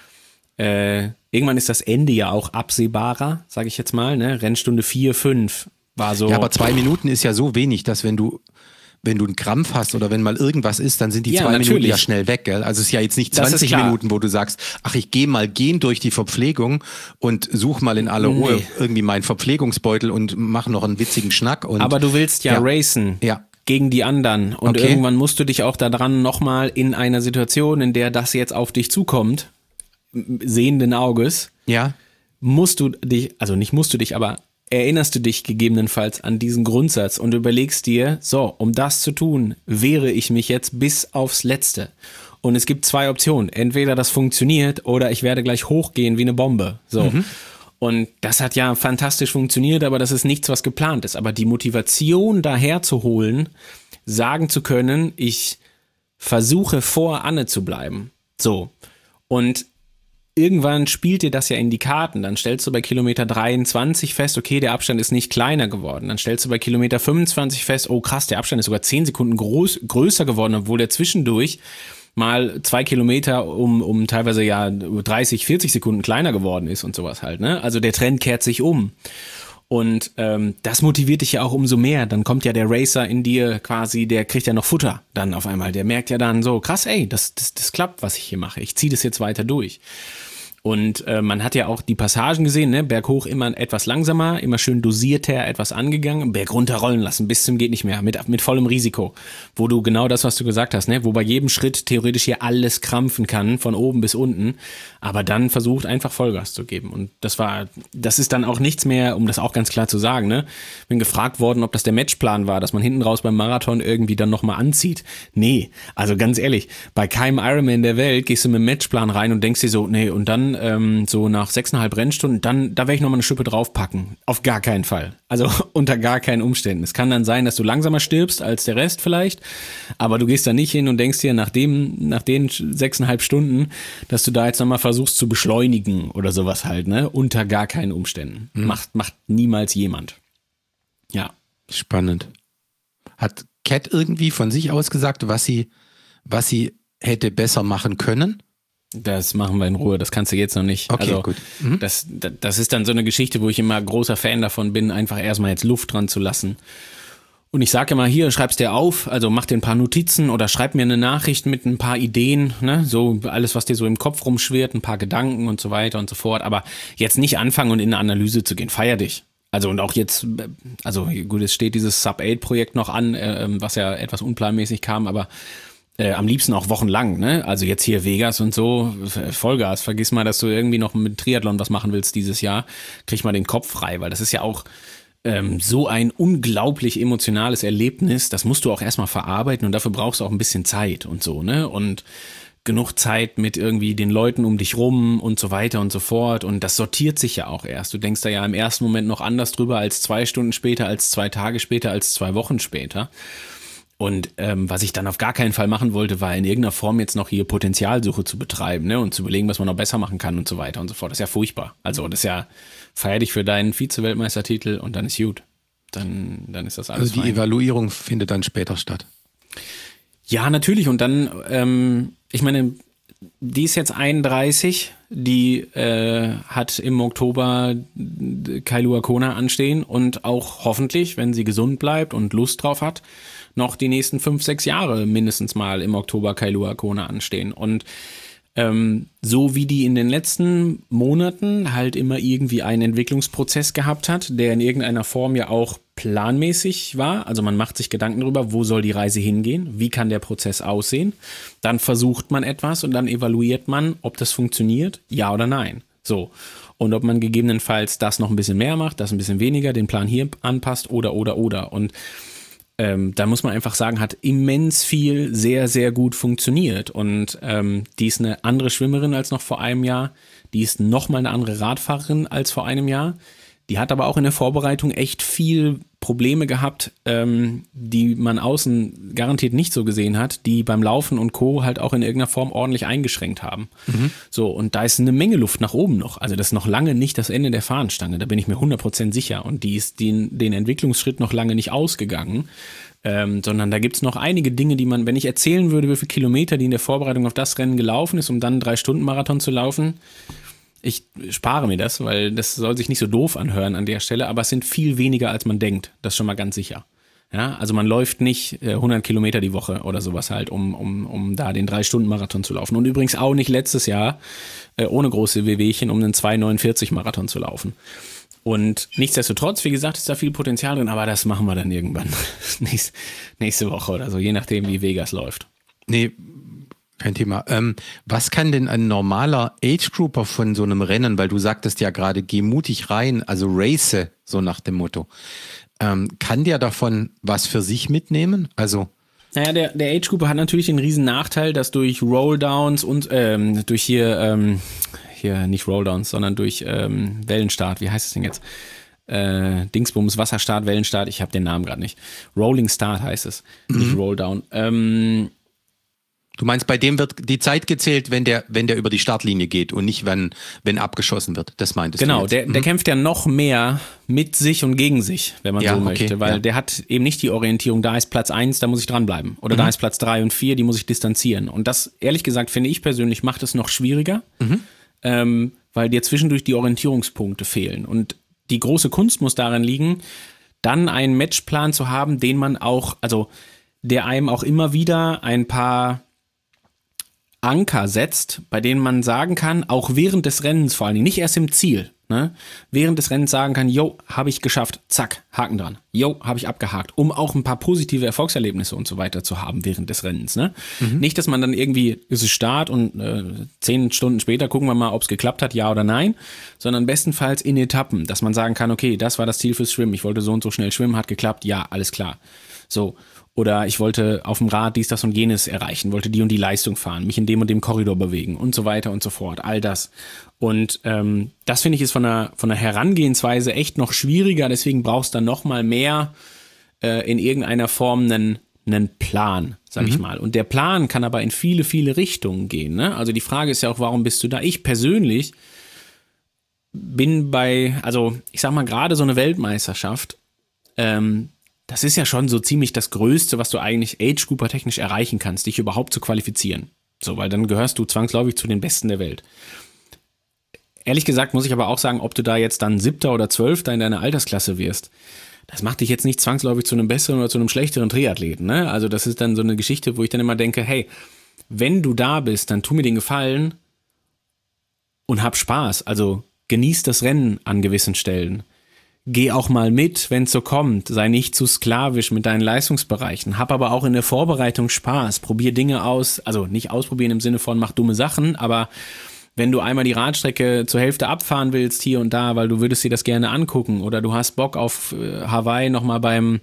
irgendwann ist das Ende ja auch absehbarer, sage ich jetzt mal, ne? Rennstunde 4, 5 war so. Ja, aber 2 Minuten ist ja so wenig, dass wenn du einen Krampf hast oder wenn mal irgendwas ist, dann sind die 2 Minuten ja schnell weg, gell? Also es ist ja jetzt nicht 20 Minuten, wo du sagst, ach, ich gehe mal gehen durch die Verpflegung und such mal in aller Ruhe irgendwie meinen Verpflegungsbeutel und mach noch einen witzigen Schnack. Aber du willst ja racen. Ja. Gegen die anderen. Und irgendwann musst du dich auch daran nochmal in einer Situation, in der das jetzt auf dich zukommt, sehenden Auges, musst du dich, also nicht musst du dich, aber erinnerst du dich gegebenenfalls an diesen Grundsatz und überlegst dir, so, um das zu tun, wehre ich mich jetzt bis aufs Letzte. Und es gibt 2 Optionen. Entweder das funktioniert oder ich werde gleich hochgehen wie eine Bombe. So. Und das hat ja fantastisch funktioniert, aber das ist nichts, was geplant ist. Aber die Motivation daher zu holen, sagen zu können, ich versuche vor Anne zu bleiben. So. Und irgendwann spielt dir das ja in die Karten. Dann stellst du bei Kilometer 23 fest, okay, der Abstand ist nicht kleiner geworden. Dann stellst du bei Kilometer 25 fest, oh krass, der Abstand ist sogar 10 Sekunden größer geworden, obwohl der zwischendurch mal 2 Kilometer um teilweise ja 30, 40 Sekunden kleiner geworden ist und sowas halt, ne? Also der Trend kehrt sich um. Und das motiviert dich ja auch umso mehr. Dann kommt ja der Racer in dir quasi, der kriegt ja noch Futter dann auf einmal. Der merkt ja dann so, krass, ey, das klappt, was ich hier mache. Ich ziehe das jetzt weiter durch. Und man hat ja auch die Passagen gesehen, ne? Berghoch immer etwas langsamer, immer schön dosierter etwas angegangen, Berg runterrollen lassen, bis zum geht nicht mehr, mit vollem Risiko. Wo du genau das, was du gesagt hast, ne? Wo bei jedem Schritt theoretisch hier alles krampfen kann, von oben bis unten, aber dann versucht einfach Vollgas zu geben. Und das ist dann auch nichts mehr, um das auch ganz klar zu sagen, ne? Bin gefragt worden, ob das der Matchplan war, dass man hinten raus beim Marathon irgendwie dann nochmal anzieht. Nee, also ganz ehrlich, bei keinem Ironman der Welt gehst du mit dem Matchplan rein und denkst dir so, nee, und dann so nach 6,5 Rennstunden, da werde ich nochmal eine Schippe draufpacken. Auf gar keinen Fall. Also unter gar keinen Umständen. Es kann dann sein, dass du langsamer stirbst als der Rest vielleicht, aber du gehst da nicht hin und denkst dir nach den 6,5 Stunden, dass du da jetzt nochmal versuchst zu beschleunigen oder sowas halt, ne? Unter gar keinen Umständen. Macht niemals jemand. Ja. Spannend. Hat Cat irgendwie von sich aus gesagt, was sie hätte besser machen können? Das machen wir in Ruhe, das kannst du jetzt noch nicht. Okay, also, gut. Das ist dann so eine Geschichte, wo ich immer großer Fan davon bin, einfach erstmal jetzt Luft dran zu lassen. Und ich sage immer, hier, schreib's dir auf, also mach dir ein paar Notizen oder schreib mir eine Nachricht mit ein paar Ideen, ne, so alles, was dir so im Kopf rumschwirrt, ein paar Gedanken und so weiter und so fort. Aber jetzt nicht anfangen und in eine Analyse zu gehen, feier dich. Also und auch jetzt, also gut, es steht dieses Sub-8-Projekt noch an, was ja etwas unplanmäßig kam, aber am liebsten auch wochenlang, ne? Also jetzt hier Vegas und so, Vollgas. Vergiss mal, dass du irgendwie noch mit Triathlon was machen willst dieses Jahr. Krieg mal den Kopf frei, weil das ist ja auch so ein unglaublich emotionales Erlebnis. Das musst du auch erstmal verarbeiten und dafür brauchst du auch ein bisschen Zeit und so, ne? Und genug Zeit mit irgendwie den Leuten um dich rum und so weiter und so fort. Und das sortiert sich ja auch erst. Du denkst da ja im ersten Moment noch anders drüber als 2 Stunden später, als 2 Tage später, als 2 Wochen später. Und was ich dann auf gar keinen Fall machen wollte, war in irgendeiner Form jetzt noch hier Potenzialsuche zu betreiben, ne, und zu überlegen, was man noch besser machen kann und so weiter und so fort. Das ist ja furchtbar. Also das ist ja, feier dich für deinen Vize-Weltmeistertitel und dann ist gut. Dann ist das alles Also die fein. Evaluierung findet dann später statt. Ja, natürlich. Und dann, ich meine, die ist jetzt 31, die hat im Oktober Kailua Kona anstehen und auch hoffentlich, wenn sie gesund bleibt und Lust drauf hat, noch die nächsten 5, 6 Jahre mindestens mal im Oktober Kailua Kona anstehen. Und so wie die in den letzten Monaten halt immer irgendwie einen Entwicklungsprozess gehabt hat, der in irgendeiner Form ja auch planmäßig war. Also man macht sich Gedanken darüber, wo soll die Reise hingehen, wie kann der Prozess aussehen. Dann versucht man etwas und dann evaluiert man, ob das funktioniert, ja oder nein. So. Und ob man gegebenenfalls das noch ein bisschen mehr macht, das ein bisschen weniger, den Plan hier anpasst oder. Und da muss man einfach sagen, hat immens viel sehr, sehr gut funktioniert. Und die ist eine andere Schwimmerin als noch vor einem Jahr. Die ist nochmal eine andere Radfahrerin als vor einem Jahr. Die hat aber auch in der Vorbereitung echt viel Probleme gehabt, die man außen garantiert nicht so gesehen hat, die beim Laufen und Co. halt auch in irgendeiner Form ordentlich eingeschränkt haben. So, und da ist eine Menge Luft nach oben noch. Also das ist noch lange nicht das Ende der Fahnenstange, da bin ich mir 100% sicher. Und die ist den Entwicklungsschritt noch lange nicht ausgegangen, sondern da gibt's noch einige Dinge, die man, wenn ich erzählen würde, wie viele Kilometer die in der Vorbereitung auf das Rennen gelaufen ist, um dann einen 3-Stunden-Marathon zu laufen, ich spare mir das, weil das soll sich nicht so doof anhören an der Stelle, aber es sind viel weniger, als man denkt. Das ist schon mal ganz sicher. Ja, also man läuft nicht 100 Kilometer die Woche oder sowas halt, um da den 3-Stunden-Marathon zu laufen. Und übrigens auch nicht letztes Jahr ohne große Wehwehchen, um einen 2,49-Marathon zu laufen. Und nichtsdestotrotz, wie gesagt, ist da viel Potenzial drin, aber das machen wir dann irgendwann nächste Woche oder so, je nachdem, wie Vegas läuft. Nee, kein Thema. Was kann denn ein normaler Age-Grouper von so einem Rennen, weil du sagtest ja gerade, geh mutig rein, also race, so nach dem Motto. Kann der davon was für sich mitnehmen? Also naja, der Age-Grouper hat natürlich den riesen Nachteil, dass durch Rolldowns und durch hier nicht Rolldowns, sondern durch Wellenstart, wie heißt es denn jetzt? Dingsbums, Wasserstart, Wellenstart, ich habe den Namen gerade nicht. Rolling Start heißt es, nicht Rolldown. Du meinst, bei dem wird die Zeit gezählt, wenn der über die Startlinie geht und nicht, wenn abgeschossen wird. Das meintest du Genau, jetzt. der kämpft ja noch mehr mit sich und gegen sich, wenn man so möchte, weil ja. der hat eben nicht die Orientierung, da ist Platz 1, da muss ich dranbleiben. Oder da ist Platz 3 und 4, die muss ich distanzieren. Und das, ehrlich gesagt, finde ich persönlich, macht es noch schwieriger, weil dir zwischendurch die Orientierungspunkte fehlen. Und die große Kunst muss darin liegen, dann einen Matchplan zu haben, den man auch, also der einem auch immer wieder ein paar Anker setzt, bei denen man sagen kann, auch während des Rennens vor allen Dingen, nicht erst im Ziel, ne, während des Rennens sagen kann, jo, habe ich geschafft, zack, Haken dran, jo, habe ich abgehakt, um auch ein paar positive Erfolgserlebnisse und so weiter zu haben während des Rennens. Ne? Nicht, dass man dann irgendwie, ist es Start und 10 Stunden später gucken wir mal, ob es geklappt hat, ja oder nein, sondern bestenfalls in Etappen, dass man sagen kann, okay, das war das Ziel fürs Schwimmen, ich wollte so und so schnell schwimmen, hat geklappt, ja, alles klar. So. Oder ich wollte auf dem Rad dies, das und jenes erreichen, wollte die und die Leistung fahren, mich in dem und dem Korridor bewegen und so weiter und so fort, all das. Und das finde ich ist von der Herangehensweise echt noch schwieriger, deswegen brauchst du dann noch mal mehr in irgendeiner Form einen Plan, sag ich mal. Und der Plan kann aber in viele, viele Richtungen gehen. Ne? Also die Frage ist ja auch, warum bist du da? Ich persönlich bin also ich sag mal gerade so eine Weltmeisterschaft, das ist ja schon so ziemlich das Größte, was du eigentlich Age-Grouper-technisch erreichen kannst, dich überhaupt zu qualifizieren. So, weil dann gehörst du zwangsläufig zu den Besten der Welt. Ehrlich gesagt muss ich aber auch sagen, ob du da jetzt dann 7. oder 12. in deiner Altersklasse wirst, das macht dich jetzt nicht zwangsläufig zu einem besseren oder zu einem schlechteren Triathleten. Ne? Also das ist dann so eine Geschichte, wo ich dann immer denke, hey, wenn du da bist, dann tu mir den Gefallen und hab Spaß. Also genieß das Rennen an gewissen Stellen. Geh auch mal mit, wenn es so kommt. Sei nicht zu sklavisch mit deinen Leistungsbereichen. Hab aber auch in der Vorbereitung Spaß. Probier Dinge aus. Also nicht ausprobieren im Sinne von mach dumme Sachen, aber wenn du einmal die Radstrecke zur Hälfte abfahren willst hier und da, weil du würdest dir das gerne angucken oder du hast Bock auf Hawaii nochmal beim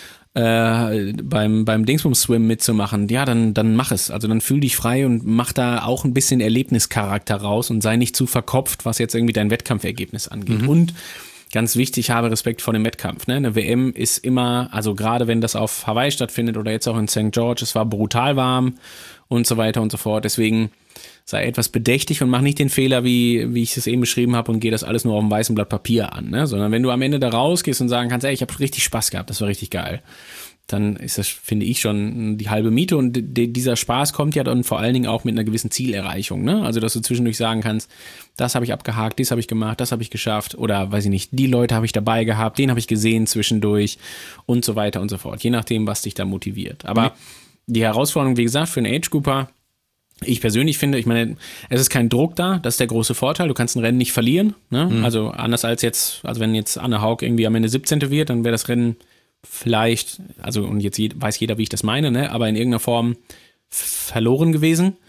Dingsbums-Swim mitzumachen, ja, dann mach es. Also dann fühl dich frei und mach da auch ein bisschen Erlebnischarakter raus und sei nicht zu verkopft, was jetzt irgendwie dein Wettkampfergebnis angeht. Und ganz wichtig, habe Respekt vor dem Wettkampf. Ne? Eine WM ist immer, also gerade wenn das auf Hawaii stattfindet oder jetzt auch in St. George, es war brutal warm und so weiter und so fort. Deswegen sei etwas bedächtig und mach nicht den Fehler, wie ich es eben beschrieben habe und geh das alles nur auf einem weißen Blatt Papier an. Ne? Sondern wenn du am Ende da rausgehst und sagen kannst, ey, ich habe richtig Spaß gehabt, das war richtig geil, dann ist das, finde ich, schon die halbe Miete. Und dieser Spaß kommt ja dann vor allen Dingen auch mit einer gewissen Zielerreichung. Ne? Also, dass du zwischendurch sagen kannst, das habe ich abgehakt, das habe ich gemacht, das habe ich geschafft. Oder, weiß ich nicht, die Leute habe ich dabei gehabt, den habe ich gesehen zwischendurch und so weiter und so fort. Je nachdem, was dich da motiviert. Aber die Herausforderung, wie gesagt, für einen Age-Grouper, ich persönlich finde, ich meine, es ist kein Druck da, das ist der große Vorteil, du kannst ein Rennen nicht verlieren. Ne? Also, anders als jetzt, also wenn jetzt Anne Haug irgendwie am Ende 17. wird, dann wäre das Rennen vielleicht, also und jetzt weiß jeder, wie ich das meine, ne, aber in irgendeiner Form verloren gewesen.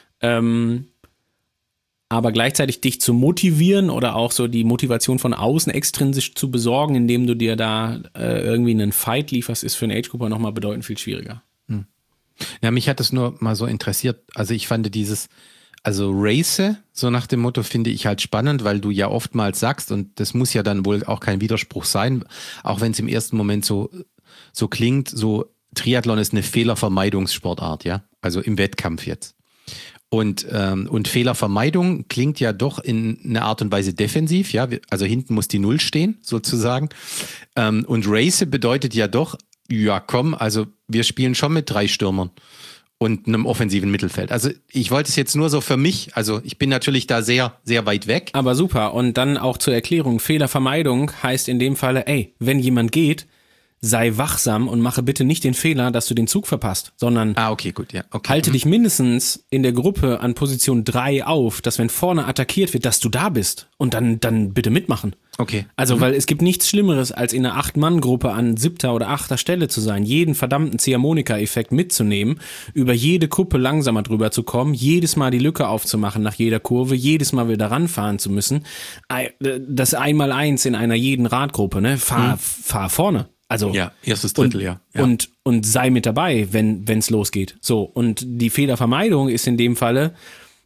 Aber gleichzeitig dich zu motivieren oder auch so die Motivation von außen extrinsisch zu besorgen, indem du dir da irgendwie einen Fight lieferst, ist für einen Age-Grouper nochmal bedeutend viel schwieriger. Ja, mich hat es nur mal so interessiert. Also ich fand also Race, so nach dem Motto, finde ich halt spannend, weil du ja oftmals sagst, und das muss ja dann wohl auch kein Widerspruch sein, auch wenn es im ersten Moment so klingt, so Triathlon ist eine Fehlervermeidungssportart, ja, also im Wettkampf jetzt. Und Fehlervermeidung klingt ja doch in einer Art und Weise defensiv, ja, also hinten muss die Null stehen, sozusagen. Und Race bedeutet ja doch, ja komm, also wir spielen schon mit 3 Stürmern und einem offensiven Mittelfeld. Also ich wollte es jetzt nur so für mich, also ich bin natürlich da sehr, sehr weit weg. Aber super, und dann auch zur Erklärung, Fehlervermeidung heißt in dem Falle, wenn jemand geht, sei wachsam und mache bitte nicht den Fehler, dass du den Zug verpasst, sondern okay, gut, ja. Okay. Halte dich mindestens in der Gruppe an Position 3 auf, dass wenn vorne attackiert wird, dass du da bist und dann bitte mitmachen. Okay. Also, weil es gibt nichts Schlimmeres, als in einer 8-Mann-Gruppe an 7. oder 8. Stelle zu sein, jeden verdammten Ziehharmonika-Effekt mitzunehmen, über jede Kuppe langsamer drüber zu kommen, jedes Mal die Lücke aufzumachen nach jeder Kurve, jedes Mal wieder ranfahren zu müssen. Das Einmaleins in einer jeden Radgruppe, ne? Fahr vorne. Also, ja, erstes Drittel, ja. Und sei mit dabei, wenn es losgeht. So, und die Fehlervermeidung ist in dem Falle,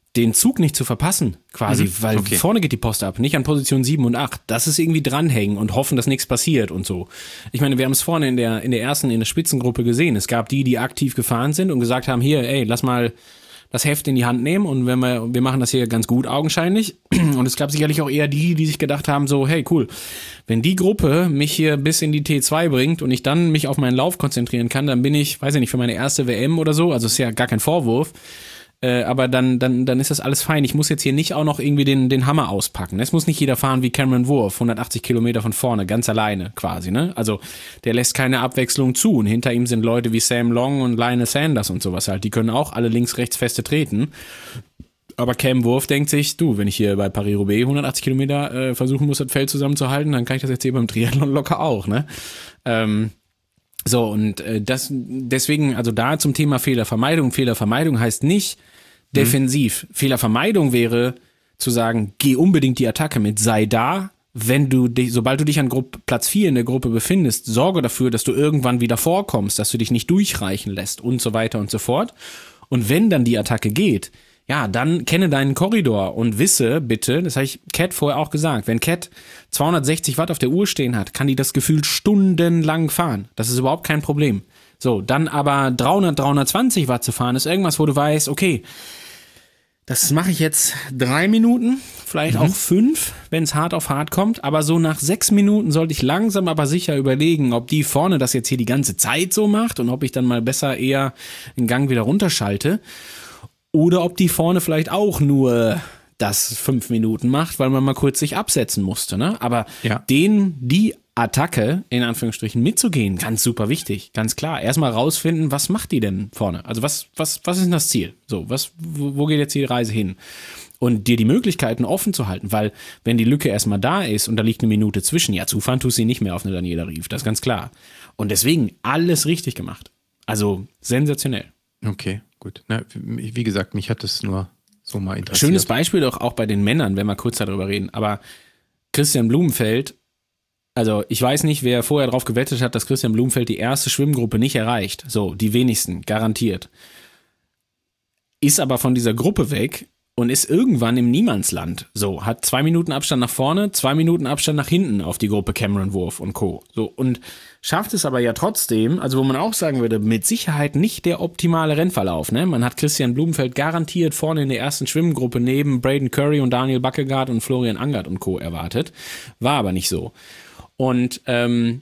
den Zug nicht zu verpassen, quasi, weil vorne geht die Post ab, nicht an Position 7 und 8. Das ist irgendwie dranhängen und hoffen, dass nichts passiert und so. Ich meine, wir haben es vorne in der Spitzengruppe gesehen. Es gab die aktiv gefahren sind und gesagt haben, hier, ey, lass mal das Heft in die Hand nehmen und wir machen das hier ganz gut augenscheinlich. Und es gab sicherlich auch eher die sich gedacht haben, so, hey, cool, wenn die Gruppe mich hier bis in die T2 bringt und ich dann mich auf meinen Lauf konzentrieren kann, dann bin ich, weiß ich nicht, für meine erste WM oder so, also ist ja gar kein Vorwurf, aber dann ist das alles fein. Ich muss jetzt hier nicht auch noch irgendwie den Hammer auspacken. Es muss nicht jeder fahren wie Cameron Wurf, 180 Kilometer von vorne, ganz alleine quasi, ne? Also der lässt keine Abwechslung zu und hinter ihm sind Leute wie Sam Long und Lionel Sanders und sowas halt. Die können auch alle links, rechts feste treten. Aber Cam Wurf denkt sich, du, wenn ich hier bei Paris-Roubaix 180 Kilometer versuchen muss, das Feld zusammenzuhalten, dann kann ich das jetzt hier beim Triathlon locker auch, ne? So, und deswegen, also da zum Thema Fehlervermeidung. Fehlervermeidung heißt nicht defensiv. Fehlervermeidung wäre zu sagen, geh unbedingt die Attacke mit, sei da, sobald du dich an Platz 4 in der Gruppe befindest, sorge dafür, dass du irgendwann wieder vorkommst, dass du dich nicht durchreichen lässt und so weiter und so fort. Und wenn dann die Attacke geht, ja, dann kenne deinen Korridor und wisse bitte, das habe ich Cat vorher auch gesagt, wenn Cat 260 Watt auf der Uhr stehen hat, kann die das gefühlt stundenlang fahren. Das ist überhaupt kein Problem. So, dann aber 320 Watt zu fahren, ist irgendwas, wo du weißt, okay, das mache ich jetzt 3 Minuten, vielleicht auch 5, wenn es hart auf hart kommt, aber so nach 6 Minuten sollte ich langsam aber sicher überlegen, ob die vorne das jetzt hier die ganze Zeit so macht und ob ich dann mal besser eher den Gang wieder runterschalte. Oder ob die vorne vielleicht auch nur das 5 Minuten macht, weil man mal kurz sich absetzen musste, ne? Aber die Attacke, in Anführungsstrichen, mitzugehen, ganz super wichtig, ganz klar. Erstmal rausfinden, was macht die denn vorne? Also was ist denn das Ziel? So, wo geht jetzt die Reise hin? Und dir die Möglichkeiten offen zu halten, weil wenn die Lücke erstmal da ist und da liegt eine Minute zwischen, ja, zufahren tust du sie nicht mehr auf eine Daniela Ryf, das ist ganz klar. Und deswegen alles richtig gemacht. Also sensationell. Okay, gut. Na, wie gesagt, mich hat das nur so mal interessiert. Schönes Beispiel doch auch bei den Männern, wenn wir kurz darüber reden. Aber Christian Blumenfeld, also ich weiß nicht, wer vorher drauf gewettet hat, dass Christian Blumenfeld die erste Schwimmgruppe nicht erreicht. So, die wenigsten, garantiert. Ist aber von dieser Gruppe weg und ist irgendwann im Niemandsland. So, hat 2 Minuten Abstand nach vorne, 2 Minuten Abstand nach hinten auf die Gruppe Cameron Wurf und Co. So, und schafft es aber ja trotzdem, also wo man auch sagen würde, mit Sicherheit nicht der optimale Rennverlauf, ne? Man hat Christian Blumenfeld garantiert vorne in der ersten Schwimmgruppe neben Braden Curry und Daniel Bakkegaard und Florian Angert und Co. erwartet. War aber nicht so. Und dann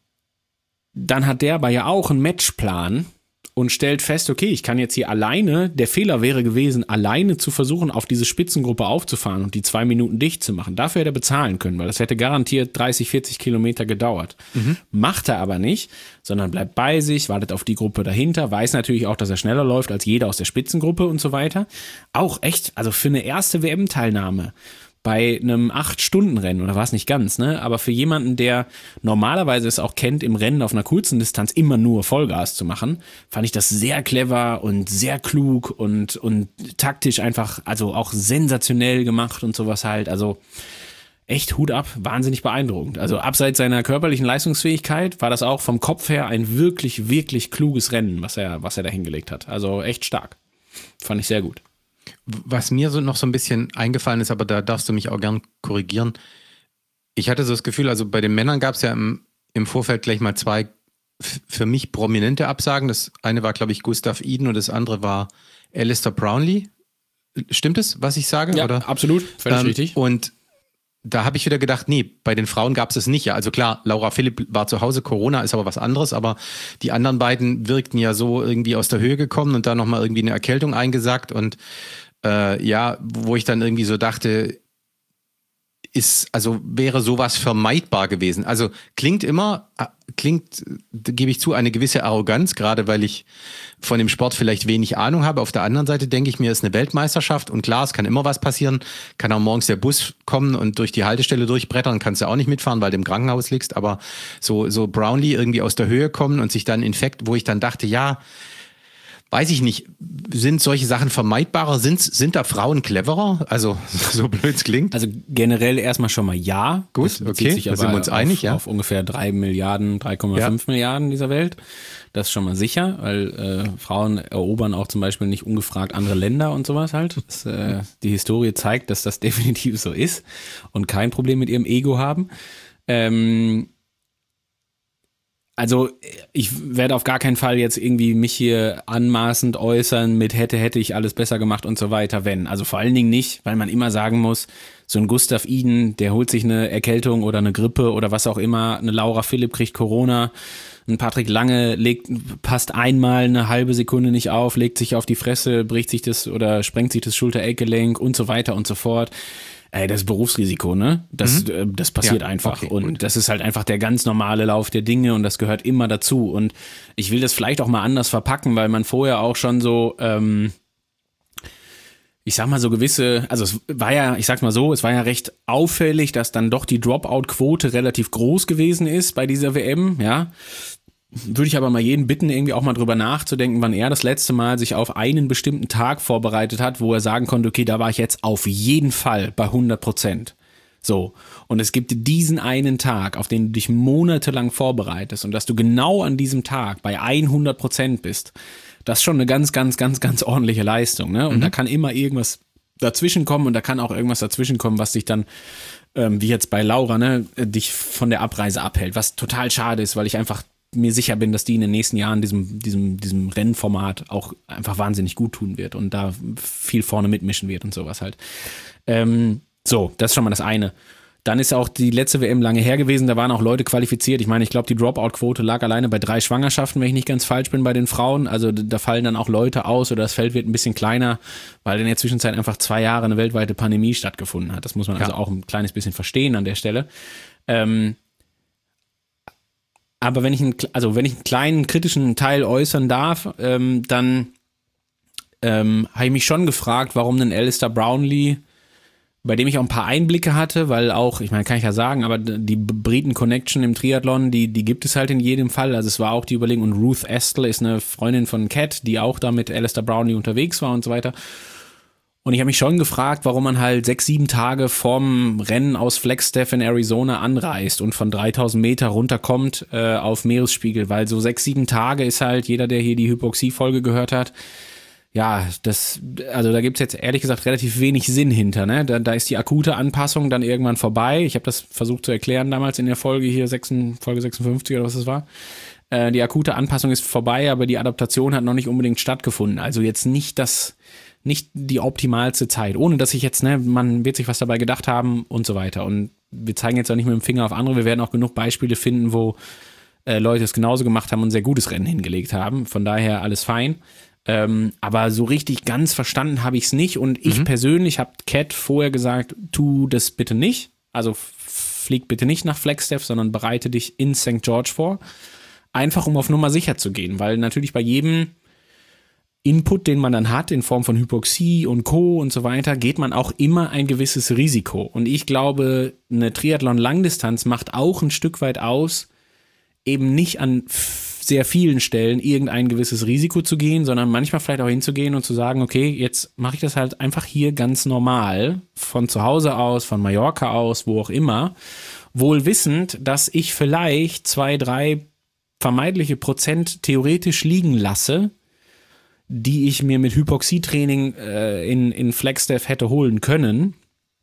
hat der aber ja auch einen Matchplan und stellt fest, okay, ich kann jetzt hier alleine, der Fehler wäre gewesen, alleine zu versuchen, auf diese Spitzengruppe aufzufahren und die 2 Minuten dicht zu machen. Dafür hätte er bezahlen können, weil das hätte garantiert 30, 40 Kilometer gedauert. Macht er aber nicht, sondern bleibt bei sich, wartet auf die Gruppe dahinter, weiß natürlich auch, dass er schneller läuft als jeder aus der Spitzengruppe und so weiter. Auch echt, also für eine erste WM-Teilnahme bei einem 8-Stunden-Rennen, oder war es nicht ganz, ne? Aber für jemanden, der normalerweise es auch kennt, im Rennen auf einer kurzen Distanz immer nur Vollgas zu machen, fand ich das sehr clever und sehr klug und taktisch einfach, also auch sensationell gemacht und sowas halt. Also echt Hut ab, wahnsinnig beeindruckend. Also abseits seiner körperlichen Leistungsfähigkeit war das auch vom Kopf her ein wirklich, wirklich kluges Rennen, was er da hingelegt hat. Also echt stark. Fand ich sehr gut. Was mir so noch so ein bisschen eingefallen ist, aber da darfst du mich auch gern korrigieren. Ich hatte so das Gefühl, also bei den Männern gab es ja im Vorfeld gleich mal 2 für mich prominente Absagen. Das eine war, glaube ich, Gustav Iden und das andere war Alistair Brownlee. Stimmt es, was ich sage? Ja, oder? Absolut, völlig richtig. Und da habe ich wieder gedacht, nee, bei den Frauen gab es es nicht. Ja, also klar, Laura Philipp war zu Hause, Corona ist aber was anderes, aber die anderen beiden wirkten ja so irgendwie aus der Höhe gekommen und da nochmal irgendwie eine Erkältung eingesackt und wo ich dann irgendwie so dachte, wäre sowas vermeidbar gewesen. Also klingt, gebe ich zu, eine gewisse Arroganz, gerade weil ich von dem Sport vielleicht wenig Ahnung habe. Auf der anderen Seite denke ich mir, es ist eine Weltmeisterschaft und klar, es kann immer was passieren. Kann auch morgens der Bus kommen und durch die Haltestelle durchbrettern, kannst du auch nicht mitfahren, weil du im Krankenhaus liegst. Aber so Brownlee irgendwie aus der Höhe kommen und sich dann Infekt, wo ich dann dachte, ja, weiß ich nicht, sind solche Sachen vermeidbarer? Sind da Frauen cleverer? Also, so blöd es klingt. Also generell erstmal schon mal ja. Gut, okay, da sind wir uns einig, ja. Auf ungefähr 3,5 Milliarden dieser Welt. Das ist schon mal sicher, weil Frauen erobern auch zum Beispiel nicht ungefragt andere Länder und sowas halt. Die Historie zeigt, dass das definitiv so ist und kein Problem mit ihrem Ego haben. Also ich werde auf gar keinen Fall jetzt irgendwie mich hier anmaßend äußern mit hätte ich alles besser gemacht und so weiter, wenn. Also vor allen Dingen nicht, weil man immer sagen muss, so ein Gustav Iden, der holt sich eine Erkältung oder eine Grippe oder was auch immer, eine Laura Philipp kriegt Corona, ein Patrick Lange passt einmal eine halbe Sekunde nicht auf, legt sich auf die Fresse, bricht sich das oder sprengt sich das Schulter-Eckgelenk und so weiter und so fort. Das ist Berufsrisiko, ne? Das passiert einfach. Okay, und gut. Das ist halt einfach der ganz normale Lauf der Dinge und das gehört immer dazu. Und ich will das vielleicht auch mal anders verpacken, weil man vorher auch schon so, ich sag mal so gewisse, also es war ja recht auffällig, dass dann doch die Dropout-Quote relativ groß gewesen ist bei dieser WM, ja. Würde ich aber mal jeden bitten, irgendwie auch mal drüber nachzudenken, wann er das letzte Mal sich auf einen bestimmten Tag vorbereitet hat, wo er sagen konnte, okay, da war ich jetzt auf jeden Fall bei 100%. So. Und es gibt diesen einen Tag, auf den du dich monatelang vorbereitest und dass du genau an diesem Tag bei 100% bist. Das ist schon eine ganz, ganz, ganz, ganz ordentliche Leistung, ne? Und da kann immer irgendwas dazwischen kommen und da kann auch irgendwas dazwischen kommen, was dich dann, wie jetzt bei Laura, ne, dich von der Abreise abhält, was total schade ist, weil ich einfach mir sicher bin, dass die in den nächsten Jahren diesem Rennformat auch einfach wahnsinnig gut tun wird und da viel vorne mitmischen wird und sowas halt. So, das ist schon mal das eine. Dann ist auch die letzte WM lange her gewesen, da waren auch Leute qualifiziert. Ich meine, ich glaube, die Dropout-Quote lag alleine bei 3 Schwangerschaften, wenn ich nicht ganz falsch bin bei den Frauen. Also da fallen dann auch Leute aus oder das Feld wird ein bisschen kleiner, weil in der Zwischenzeit einfach 2 Jahre eine weltweite Pandemie stattgefunden hat. Das muss man also auch ein kleines bisschen verstehen an der Stelle. Aber wenn ich einen kleinen kritischen Teil äußern darf, dann habe ich mich schon gefragt, warum denn Alistair Brownlee, bei dem ich auch ein paar Einblicke hatte, weil auch, ich meine, kann ich ja sagen, aber die Briten-Connection im Triathlon, die gibt es halt in jedem Fall. Also es war auch die Überlegung, und Ruth Astle ist eine Freundin von Cat, die auch da mit Alistair Brownlee unterwegs war und so weiter. Und ich habe mich schon gefragt, warum man halt 6-7 Tage vorm Rennen aus Flagstaff in Arizona anreist und von 3000 Meter runterkommt auf Meeresspiegel, weil so 6-7 Tage ist halt, jeder, der hier die Hypoxie-Folge gehört hat, ja, da gibt's jetzt ehrlich gesagt relativ wenig Sinn hinter, ne? Da ist die akute Anpassung dann irgendwann vorbei. Ich habe das versucht zu erklären damals in der Folge hier, Folge 56 oder was es war. Die akute Anpassung ist vorbei, aber die Adaptation hat noch nicht unbedingt stattgefunden. Also jetzt nicht die optimalste Zeit, ohne dass ich jetzt, ne, man wird sich was dabei gedacht haben und so weiter. Und wir zeigen jetzt auch nicht mit dem Finger auf andere, wir werden auch genug Beispiele finden, wo Leute es genauso gemacht haben und ein sehr gutes Rennen hingelegt haben. Von daher alles fein. Aber so richtig ganz verstanden habe ich es nicht und ich persönlich habe Cat vorher gesagt, tu das bitte nicht, also flieg bitte nicht nach Flagstaff, sondern bereite dich in St. George vor, einfach um auf Nummer sicher zu gehen, weil natürlich bei jedem Input, den man dann hat, in Form von Hypoxie und Co. und so weiter, geht man auch immer ein gewisses Risiko und ich glaube, eine Triathlon-Langdistanz macht auch ein Stück weit aus, eben nicht an sehr vielen Stellen irgendein gewisses Risiko zu gehen, sondern manchmal vielleicht auch hinzugehen und zu sagen, okay, jetzt mache ich das halt einfach hier ganz normal, von zu Hause aus, von Mallorca aus, wo auch immer, wohl wissend, dass ich vielleicht 2-3 vermeintliche Prozent theoretisch liegen lasse, die ich mir mit Hypoxietraining in Flagstaff hätte holen können.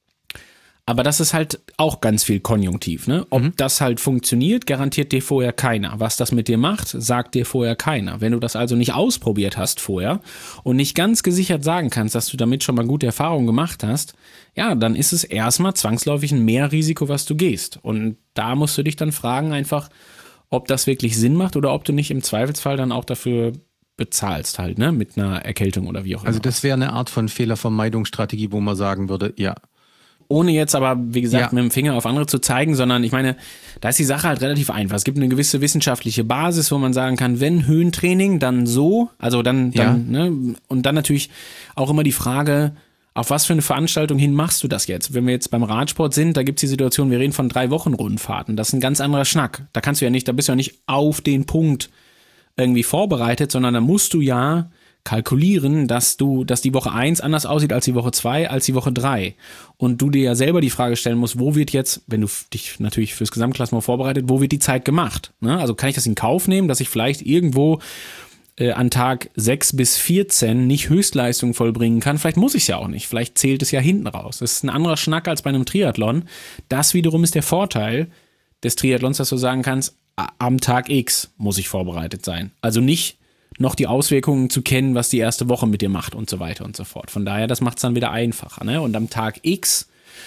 Aber das ist halt auch ganz viel konjunktiv, ne? Ob das halt funktioniert, garantiert dir vorher keiner. Was das mit dir macht, sagt dir vorher keiner. Wenn du das also nicht ausprobiert hast vorher und nicht ganz gesichert sagen kannst, dass du damit schon mal gute Erfahrungen gemacht hast, ja, dann ist es erstmal zwangsläufig ein Mehrrisiko, was du gehst. Und da musst du dich dann fragen einfach, ob das wirklich Sinn macht oder ob du nicht im Zweifelsfall dann auch dafür bezahlst halt, ne? Mit einer Erkältung oder wie auch immer. Also das wäre eine Art von Fehlervermeidungsstrategie, wo man sagen würde, ja. Ohne jetzt aber, wie gesagt, mit dem Finger auf andere zu zeigen, sondern ich meine, da ist die Sache halt relativ einfach. Es gibt eine gewisse wissenschaftliche Basis, wo man sagen kann, wenn Höhentraining, dann so, also dann ne, und dann natürlich auch immer die Frage, auf was für eine Veranstaltung hin machst du das jetzt? Wenn wir jetzt beim Radsport sind, da gibt's die Situation, wir reden von 3 Wochen Rundfahrten, das ist ein ganz anderer Schnack. Da bist du ja nicht auf den Punkt irgendwie vorbereitet, sondern da musst du ja kalkulieren, dass die Woche 1 anders aussieht als die Woche 2, als die Woche 3. Und du dir ja selber die Frage stellen musst, wo wird jetzt, wenn du dich natürlich fürs Gesamtklassement vorbereitet, wo wird die Zeit gemacht? Ne? Also kann ich das in Kauf nehmen, dass ich vielleicht irgendwo an Tag 6 bis 14 nicht Höchstleistung vollbringen kann? Vielleicht muss ich es ja auch nicht. Vielleicht zählt es ja hinten raus. Das ist ein anderer Schnack als bei einem Triathlon. Das wiederum ist der Vorteil des Triathlons, dass du sagen kannst, am Tag X muss ich vorbereitet sein. Also nicht noch die Auswirkungen zu kennen, was die erste Woche mit dir macht und so weiter und so fort. Von daher, das macht es dann wieder einfacher. Ne? Und am Tag X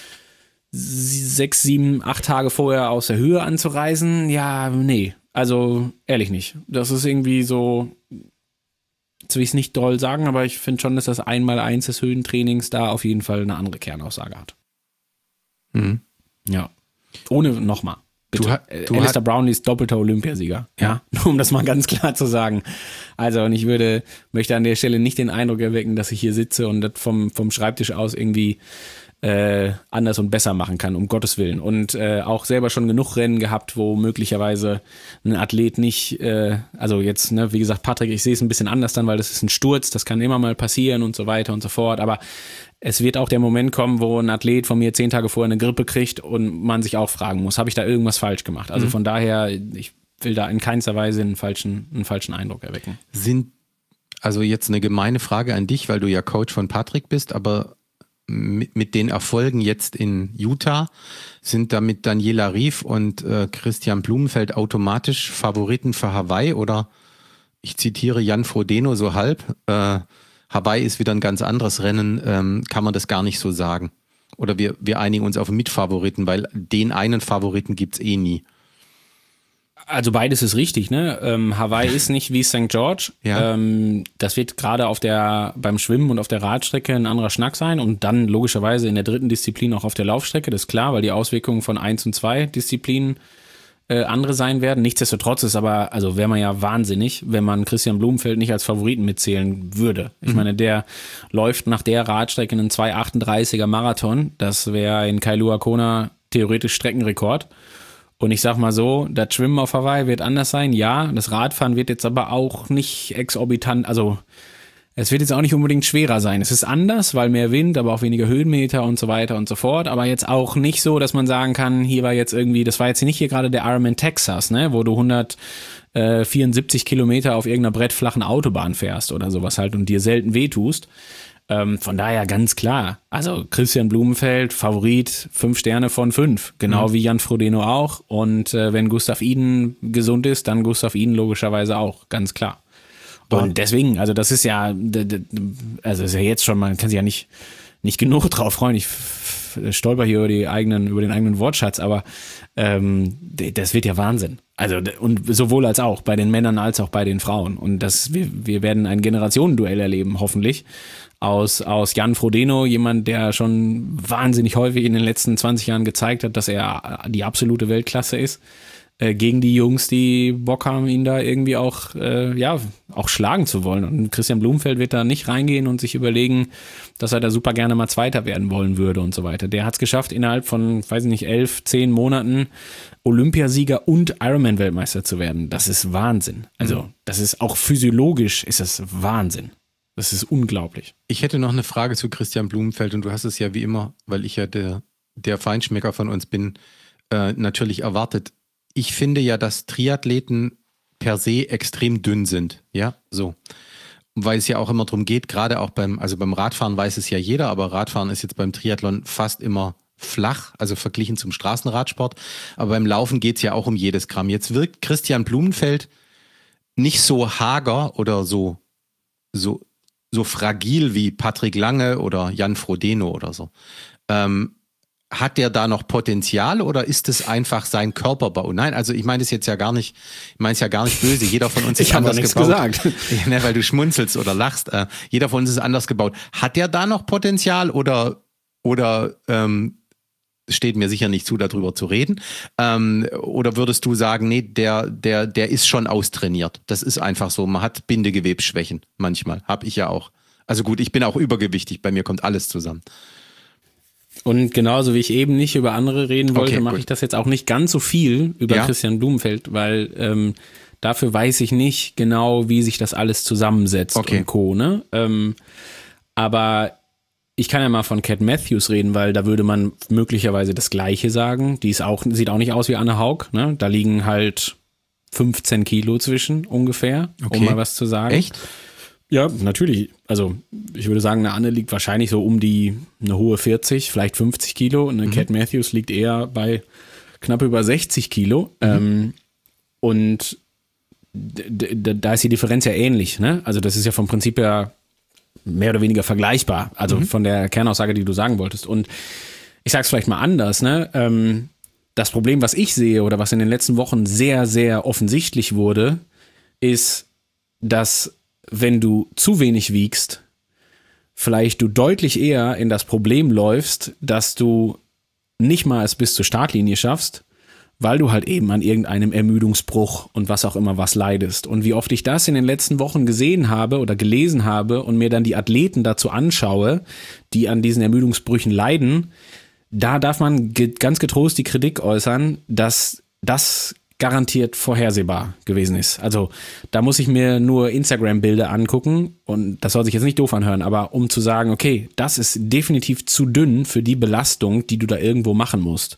6, 7, 8 Tage vorher aus der Höhe anzureisen, ja, nee. Also ehrlich nicht. Das ist irgendwie so, jetzt will ich es nicht doll sagen, aber ich finde schon, dass das 1x1 des Höhentrainings da auf jeden Fall eine andere Kernaussage hat. Mhm. Ja. Ohne nochmal. Alistair Brownlee ist doppelter Olympiasieger. Ja, nur um das mal ganz klar zu sagen. Also, und ich möchte an der Stelle nicht den Eindruck erwecken, dass ich hier sitze und das vom Schreibtisch aus irgendwie anders und besser machen kann, um Gottes Willen. Und auch selber schon genug Rennen gehabt, wo möglicherweise ein Athlet nicht, also jetzt, ne, wie gesagt, Patrick, ich sehe es ein bisschen anders dann, weil das ist ein Sturz, das kann immer mal passieren und so weiter und so fort, aber es wird auch der Moment kommen, wo ein Athlet von mir 10 Tage vorher eine Grippe kriegt und man sich auch fragen muss, habe ich da irgendwas falsch gemacht? Also von daher, ich will da in keinster Weise einen falschen Eindruck erwecken. Also jetzt eine gemeine Frage an dich, weil du ja Coach von Patrick bist, aber mit den Erfolgen jetzt in Utah sind damit Daniela Ryf und Christian Blumenfeld automatisch Favoriten für Hawaii, oder ich zitiere Jan Frodeno so halb, Hawaii ist wieder ein ganz anderes Rennen, kann man das gar nicht so sagen. Oder wir einigen uns auf Mitfavoriten, weil den einen Favoriten gibt's eh nie. Also beides ist richtig, ne? Hawaii ist nicht wie St. George. Ja. Das wird gerade beim Schwimmen und auf der Radstrecke ein anderer Schnack sein und dann logischerweise in der dritten Disziplin auch auf der Laufstrecke, das ist klar, weil die Auswirkungen von 1 und 2 Disziplinen andere sein werden. Nichtsdestotrotz ist aber, also wäre man ja wahnsinnig, wenn man Christian Blumenfeld nicht als Favoriten mitzählen würde. Ich meine, der läuft nach der Radstrecke einen 2,38er Marathon. Das wäre in Kailua Kona theoretisch Streckenrekord. Und ich sag mal so, das Schwimmen auf Hawaii wird anders sein, ja. Das Radfahren wird jetzt aber auch nicht exorbitant, also es wird jetzt auch nicht unbedingt schwerer sein. Es ist anders, weil mehr Wind, aber auch weniger Höhenmeter und so weiter und so fort. Aber jetzt auch nicht so, dass man sagen kann, hier war jetzt irgendwie, das war jetzt nicht hier gerade der Ironman Texas, ne, wo du 174 Kilometer auf irgendeiner brettflachen Autobahn fährst oder sowas halt und dir selten wehtust. Von daher ganz klar, also Christian Blumenfeld, Favorit, 5 Sterne von 5, genau wie Jan Frodeno auch. Und wenn Gustav Iden gesund ist, dann Gustav Iden logischerweise auch, ganz klar. Und deswegen, also das ist ja, also ist ja jetzt schon, man kann sich ja nicht genug drauf freuen. Ich stolper hier über den eigenen Wortschatz, aber das wird ja Wahnsinn. Also und sowohl als auch bei den Männern als auch bei den Frauen. Und wir werden ein Generationenduell erleben, hoffentlich. Aus Jan Frodeno, jemand, der schon wahnsinnig häufig in den letzten 20 Jahren gezeigt hat, dass er die absolute Weltklasse ist, gegen die Jungs, die Bock haben, ihn da irgendwie auch schlagen zu wollen. Und Christian Blumenfeld wird da nicht reingehen und sich überlegen, dass er da super gerne mal Zweiter werden wollen würde und so weiter. Der hat es geschafft, innerhalb von, 11, 10 Monaten Olympiasieger und Ironman-Weltmeister zu werden. Das ist Wahnsinn. Also das ist auch physiologisch ist das Wahnsinn. Das ist unglaublich. Ich hätte noch eine Frage zu Christian Blumenfeld und du hast es ja wie immer, weil ich ja der Feinschmecker von uns bin, natürlich erwartet. Ich finde ja, dass Triathleten per se extrem dünn sind. Ja, so. Weil es ja auch immer darum geht, gerade auch beim Radfahren weiß es ja jeder, aber Radfahren ist jetzt beim Triathlon fast immer flach, also verglichen zum Straßenradsport. Aber beim Laufen geht es ja auch um jedes Gramm. Jetzt wirkt Christian Blumenfeld nicht so hager oder so fragil wie Patrick Lange oder Jan Frodeno oder so. Hat der da noch Potenzial oder ist es einfach sein Körperbau? Nein, also ich meine es jetzt ja gar nicht, ich meine es ja gar nicht böse. Jeder von uns ist anders gebaut. Gesagt. Ja, weil du schmunzelst oder lachst. Jeder von uns ist anders gebaut. Hat der da noch Potenzial oder steht mir sicher nicht zu, darüber zu reden? Oder würdest du sagen, nee, der ist schon austrainiert. Das ist einfach so. Man hat Bindegewebsschwächen manchmal. Hab ich ja auch. Also gut, ich bin auch übergewichtig. Bei mir kommt alles zusammen. Und genauso wie ich eben nicht über andere reden wollte, mache ich das jetzt auch nicht ganz so viel über Christian Blumenfeld, weil Dafür weiß ich nicht genau, wie sich das alles zusammensetzt und Co. Ne? Aber ich kann ja mal von Cat Matthews reden, weil da würde man möglicherweise das Gleiche sagen. Sieht auch nicht aus wie Anne Haug. Ne? Da liegen halt 15 Kilo zwischen ungefähr, um mal was zu sagen. Echt? Ja, natürlich. Also ich würde sagen, eine Anne liegt wahrscheinlich so eine hohe 40, vielleicht 50 Kilo. Und eine Cat Matthews liegt eher bei knapp über 60 Kilo. Und da ist die Differenz ja ähnlich. Ne? Also das ist ja vom Prinzip her mehr oder weniger vergleichbar. Also von der Kernaussage, die du sagen wolltest. Und ich sage es vielleicht mal anders. Ne? Das Problem, was ich sehe oder was in den letzten Wochen sehr, sehr offensichtlich wurde, ist, dass wenn du zu wenig wiegst, vielleicht du deutlich eher in das Problem läufst, dass du nicht mal es bis zur Startlinie schaffst, weil du halt eben an irgendeinem Ermüdungsbruch und was auch immer was leidest. Und wie oft ich das in den letzten Wochen gesehen habe oder gelesen habe und mir dann die Athleten dazu anschaue, die an diesen Ermüdungsbrüchen leiden, da darf man ganz getrost die Kritik äußern, dass das garantiert vorhersehbar gewesen ist. Also da muss ich mir nur Instagram-Bilder angucken und das soll sich jetzt nicht doof anhören, aber um zu sagen, okay, das ist definitiv zu dünn für die Belastung, die du da irgendwo machen musst.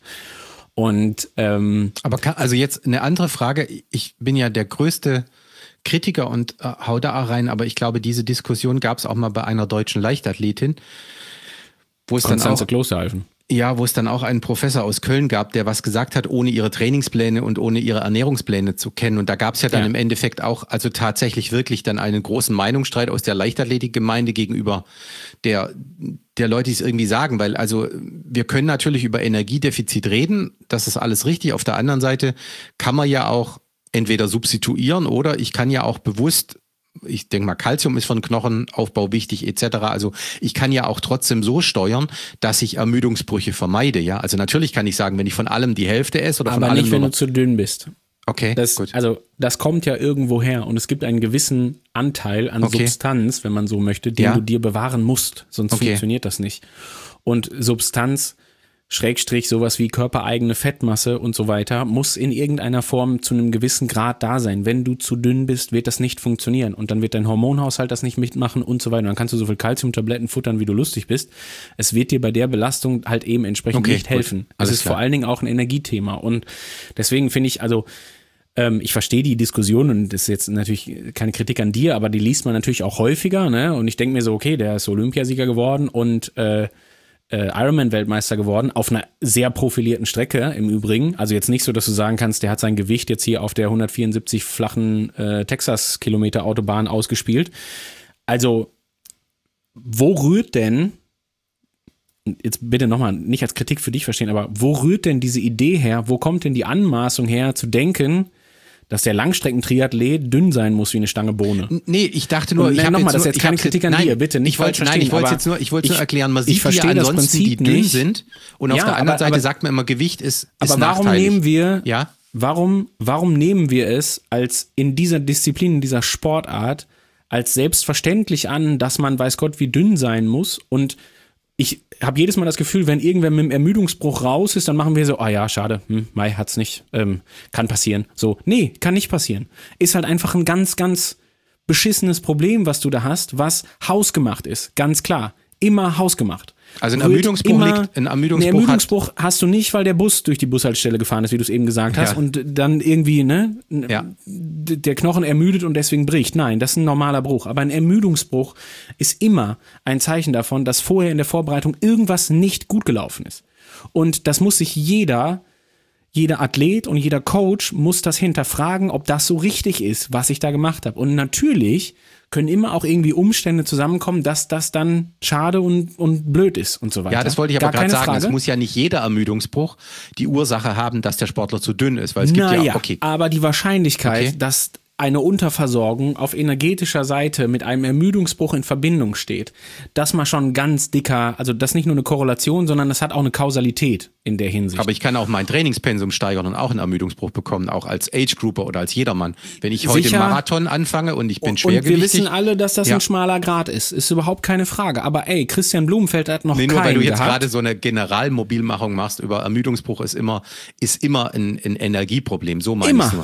Und aber also jetzt eine andere Frage. Ich bin ja der größte Kritiker und hau da rein, aber ich glaube, diese Diskussion gab es auch mal bei einer deutschen Leichtathletin, wo es Konstanze Klosterhalfen. Ja, wo es dann auch einen Professor aus Köln gab, der was gesagt hat, ohne ihre Trainingspläne und ohne ihre Ernährungspläne zu kennen. Und da gab es ja dann im Endeffekt auch, also tatsächlich wirklich dann einen großen Meinungsstreit aus der Leichtathletikgemeinde gegenüber der Leute, die es irgendwie sagen. Weil also wir können natürlich über Energiedefizit reden, das ist alles richtig. Auf der anderen Seite kann man ja auch entweder substituieren oder ich kann ja auch bewusst, ich denke mal, Kalzium ist für den Knochenaufbau wichtig etc. Also ich kann ja auch trotzdem so steuern, dass ich Ermüdungsbrüche vermeide. Ja, also natürlich kann ich sagen, wenn ich von allem die Hälfte esse oder von allem aber nicht, wenn du zu dünn bist. Okay, gut. Also das kommt ja irgendwo her und es gibt einen gewissen Anteil an Substanz, wenn man so möchte, den du dir bewahren musst, sonst funktioniert das nicht. Und Substanz Schrägstrich sowas wie körpereigene Fettmasse und so weiter, muss in irgendeiner Form zu einem gewissen Grad da sein. Wenn du zu dünn bist, wird das nicht funktionieren und dann wird dein Hormonhaushalt das nicht mitmachen und so weiter. Und dann kannst du so viel Calciumtabletten futtern, wie du lustig bist. Es wird dir bei der Belastung halt eben entsprechend nicht helfen. Es ist vor allen Dingen auch ein Energiethema und deswegen finde ich, also ich verstehe die Diskussion und das ist jetzt natürlich keine Kritik an dir, aber die liest man natürlich auch häufiger, ne? Und ich denke mir so, okay, der ist Olympiasieger geworden und Ironman-Weltmeister geworden, auf einer sehr profilierten Strecke im Übrigen. Also jetzt nicht so, dass du sagen kannst, der hat sein Gewicht jetzt hier auf der 174 flachen Texas-Kilometer Autobahn ausgespielt. Also, wo rührt denn, jetzt bitte nochmal, nicht als Kritik für dich verstehen, aber wo rührt denn diese Idee her, wo kommt denn die Anmaßung her, zu denken, dass der Langstreckentriathlet dünn sein muss wie eine Stange Bohne? Nee, ich dachte nur, ich habe das ist jetzt keine Kritik an dir, bitte nicht falsch verstehen. Ich wollte nur erklären, man sieht ja ansonsten, die dünn sind und auf der anderen Seite sagt man immer, Gewicht ist aber warum nachteilig. Warum nehmen wir es als in dieser Disziplin, in dieser Sportart als selbstverständlich an, dass man weiß Gott wie dünn sein muss und ich habe jedes Mal das Gefühl, wenn irgendwer mit dem Ermüdungsbruch raus ist, dann machen wir so, ja, schade, Mai hat's nicht, kann passieren. So, nee, kann nicht passieren. Ist halt einfach ein ganz, ganz beschissenes Problem, was du da hast, was hausgemacht ist, ganz klar. Immer hausgemacht. Also ein Ermüdungsbruch hast du nicht, weil der Bus durch die Bushaltestelle gefahren ist, wie du es eben gesagt hast, und dann irgendwie, der Knochen ermüdet und deswegen bricht. Nein, das ist ein normaler Bruch. Aber ein Ermüdungsbruch ist immer ein Zeichen davon, dass vorher in der Vorbereitung irgendwas nicht gut gelaufen ist. Und das muss sich jeder Athlet und jeder Coach muss das hinterfragen, ob das so richtig ist, was ich da gemacht habe. Und natürlich können immer auch irgendwie Umstände zusammenkommen, dass das dann schade und blöd ist und so weiter. Ja, das wollte ich aber gerade sagen. Es muss ja nicht jeder Ermüdungsbruch die Ursache haben, dass der Sportler zu dünn ist. Weil es gibt aber die Wahrscheinlichkeit, dass eine Unterversorgung auf energetischer Seite mit einem Ermüdungsbruch in Verbindung steht, das mal schon ganz dicker, also das ist nicht nur eine Korrelation, sondern das hat auch eine Kausalität in der Hinsicht. Aber ich kann auch mein Trainingspensum steigern und auch einen Ermüdungsbruch bekommen, auch als Age-Grouper oder als jedermann. Wenn ich heute Marathon anfange und ich bin schwergewichtig. Und wir wissen alle, dass das ein schmaler Grat ist überhaupt keine Frage. Aber Christian Blumenfeld hat noch keinen gehabt. Nur weil du jetzt gerade so eine Generalmobilmachung machst über Ermüdungsbruch ist immer ein Energieproblem, so meine ich es nur.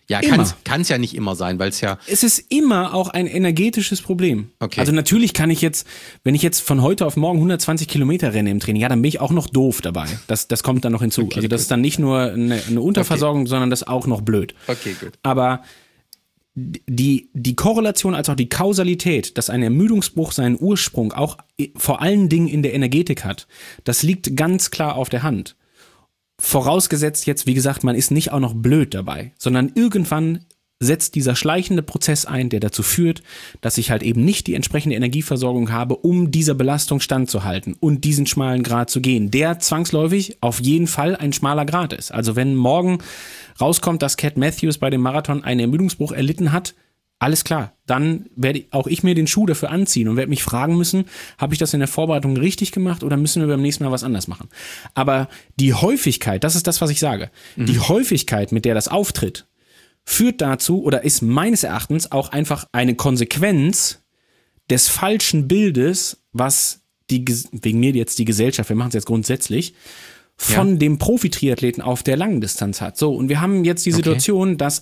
Ja, kann es ja nicht immer sein, weil es ja... Es ist immer auch ein energetisches Problem. Okay. Also natürlich kann ich jetzt, wenn ich jetzt von heute auf morgen 120 Kilometer renne im Training, ja, dann bin ich auch noch doof dabei. Das kommt dann noch hinzu. Okay, also das ist dann nicht nur eine Unterversorgung, sondern das ist auch noch blöd. Okay, gut. Aber die Korrelation als auch die Kausalität, dass ein Ermüdungsbruch seinen Ursprung auch vor allen Dingen in der Energetik hat, das liegt ganz klar auf der Hand. Vorausgesetzt jetzt, wie gesagt, man ist nicht auch noch blöd dabei, sondern irgendwann setzt dieser schleichende Prozess ein, der dazu führt, dass ich halt eben nicht die entsprechende Energieversorgung habe, um dieser Belastung standzuhalten und diesen schmalen Grat zu gehen, der zwangsläufig auf jeden Fall ein schmaler Grat ist. Also wenn morgen rauskommt, dass Cat Matthews bei dem Marathon einen Ermüdungsbruch erlitten hat, alles klar, dann werde auch ich mir den Schuh dafür anziehen und werde mich fragen müssen, habe ich das in der Vorbereitung richtig gemacht oder müssen wir beim nächsten Mal was anders machen? Aber die Häufigkeit, das ist das, was ich sage, die Häufigkeit, mit der das auftritt, führt dazu oder ist meines Erachtens auch einfach eine Konsequenz des falschen Bildes, was wegen mir jetzt die Gesellschaft, wir machen es jetzt grundsätzlich, von dem Profi-Triathleten auf der langen Distanz hat. So, und wir haben jetzt die Situation, dass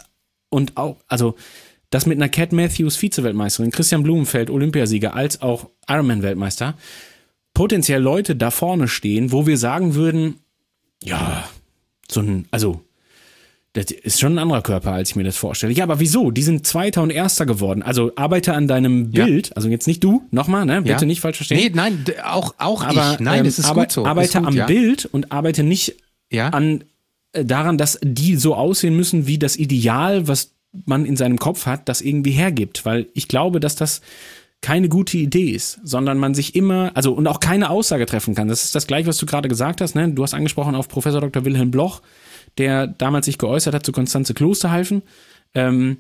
mit einer Cat Matthews Vize-Weltmeisterin, Christian Blumenfeld Olympiasieger, als auch Ironman-Weltmeister, potenziell Leute da vorne stehen, wo wir sagen würden, ja, das ist schon ein anderer Körper, als ich mir das vorstelle. Ja, aber wieso? Die sind Zweiter und Erster geworden. Also arbeite an deinem Bild, also jetzt nicht du, nochmal, ne? Bitte nicht falsch verstehen. Nee, nein, auch aber, ich. Nein, das ist gut so. Arbeite gut, am Bild und arbeite nicht daran, dass die so aussehen müssen, wie das Ideal, was man in seinem Kopf hat, das irgendwie hergibt. Weil ich glaube, dass das keine gute Idee ist, sondern man sich immer, und auch keine Aussage treffen kann. Das ist das Gleiche, was du gerade gesagt hast, ne? Du hast angesprochen auf Professor Dr. Wilhelm Bloch, der damals sich geäußert hat zu Constanze Klosterhalfen. Und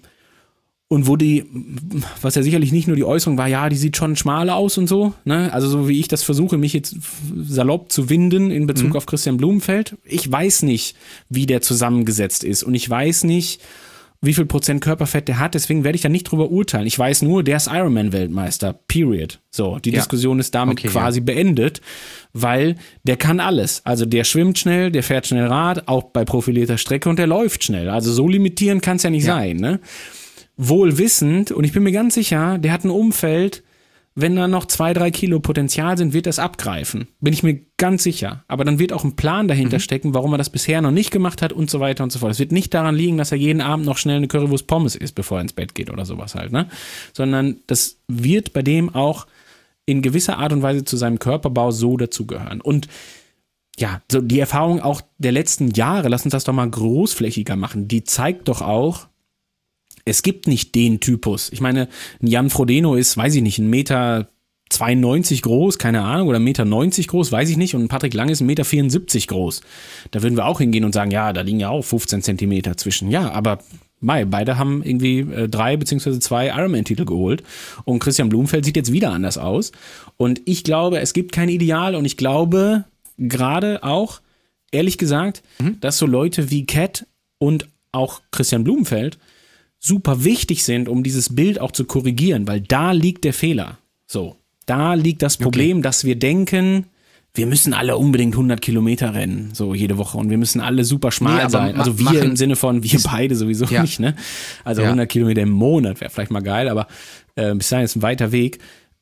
was ja sicherlich nicht nur die Äußerung war, ja, die sieht schon schmaler aus und so, ne? Also so wie ich das versuche, mich jetzt salopp zu winden in Bezug auf Christian Blumenfeld. Ich weiß nicht, wie der zusammengesetzt ist und ich weiß nicht, wie viel Prozent Körperfett der hat, deswegen werde ich da nicht drüber urteilen. Ich weiß nur, der ist Ironman-Weltmeister, period. So, die Diskussion ist damit quasi beendet, weil der kann alles. Also der schwimmt schnell, der fährt schnell Rad, auch bei profilierter Strecke und der läuft schnell. Also so limitieren kann es ja nicht sein, ne? Wohl wissend, und ich bin mir ganz sicher, der hat ein Umfeld, wenn da noch 2-3 Kilo Potenzial sind, wird das abgreifen. Bin ich mir ganz sicher. Aber dann wird auch ein Plan dahinter stecken, warum er das bisher noch nicht gemacht hat und so weiter und so fort. Es wird nicht daran liegen, dass er jeden Abend noch schnell eine Currywurst Pommes isst, bevor er ins Bett geht oder sowas halt, ne? Sondern das wird bei dem auch in gewisser Art und Weise zu seinem Körperbau so dazugehören. Und ja, so die Erfahrung auch der letzten Jahre, lass uns das doch mal großflächiger machen, die zeigt doch auch, es gibt nicht den Typus. Ich meine, ein Jan Frodeno ist, weiß ich nicht, 1,92 Meter groß, keine Ahnung, oder 1,90 Meter groß, weiß ich nicht. Und ein Patrick Lange ist 1,74 Meter groß. Da würden wir auch hingehen und sagen, ja, da liegen ja auch 15 Zentimeter zwischen. Ja, aber beide haben irgendwie 3 bzw. 2 Ironman-Titel geholt. Und Christian Blumenfeld sieht jetzt wieder anders aus. Und ich glaube, es gibt kein Ideal. Und ich glaube gerade auch, ehrlich gesagt, dass so Leute wie Cat und auch Christian Blumenfeld super wichtig sind, um dieses Bild auch zu korrigieren, weil da liegt der Fehler. So, da liegt das Problem, dass wir denken, wir müssen alle unbedingt 100 Kilometer rennen, so jede Woche, und wir müssen alle super schmal sein. Also wir im Sinne von, wir beide sowieso nicht, ne? Also 100 Kilometer im Monat wäre vielleicht mal geil, aber bis dahin ist ein weiter Weg.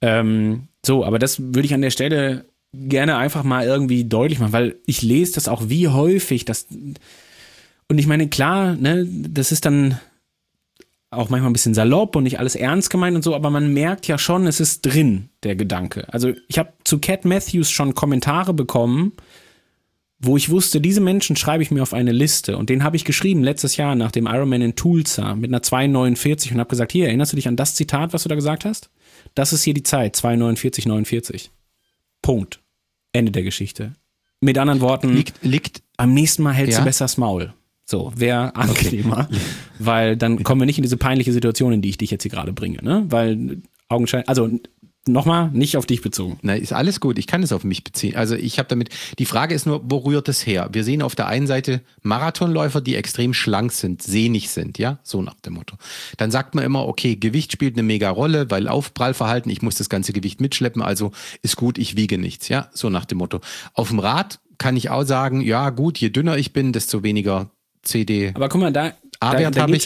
Aber das würde ich an der Stelle gerne einfach mal irgendwie deutlich machen, weil ich lese das auch, wie häufig das, und ich meine, klar, ne, das ist dann auch manchmal ein bisschen salopp und nicht alles ernst gemeint und so, aber man merkt ja schon, es ist drin, der Gedanke. Also ich habe zu Cat Matthews schon Kommentare bekommen, wo ich wusste, diese Menschen schreibe ich mir auf eine Liste, und den habe ich geschrieben letztes Jahr nach dem Ironman in Tulsa mit einer 2,49 und habe gesagt, hier, erinnerst du dich an das Zitat, was du da gesagt hast? Das ist hier die Zeit, 2,49,49. Punkt. Ende der Geschichte. Mit anderen Worten, am nächsten Mal hältst du besser das Maul. So, wäre angenehmer, weil dann kommen wir nicht in diese peinliche Situation, in die ich dich jetzt hier gerade bringe, ne? Weil augenscheinlich, also nochmal, nicht auf dich bezogen. Nein, ist alles gut, ich kann es auf mich beziehen. Also ich habe damit, die Frage ist nur, wo rührt es her? Wir sehen auf der einen Seite Marathonläufer, die extrem schlank sind, sehnig sind, ja, so nach dem Motto. Dann sagt man immer, okay, Gewicht spielt eine mega Rolle, weil Aufprallverhalten, ich muss das ganze Gewicht mitschleppen, also ist gut, ich wiege nichts, ja, so nach dem Motto. Auf dem Rad kann ich auch sagen, ja gut, je dünner ich bin, desto weniger CD. Aber guck mal, da A-Wert habe ich.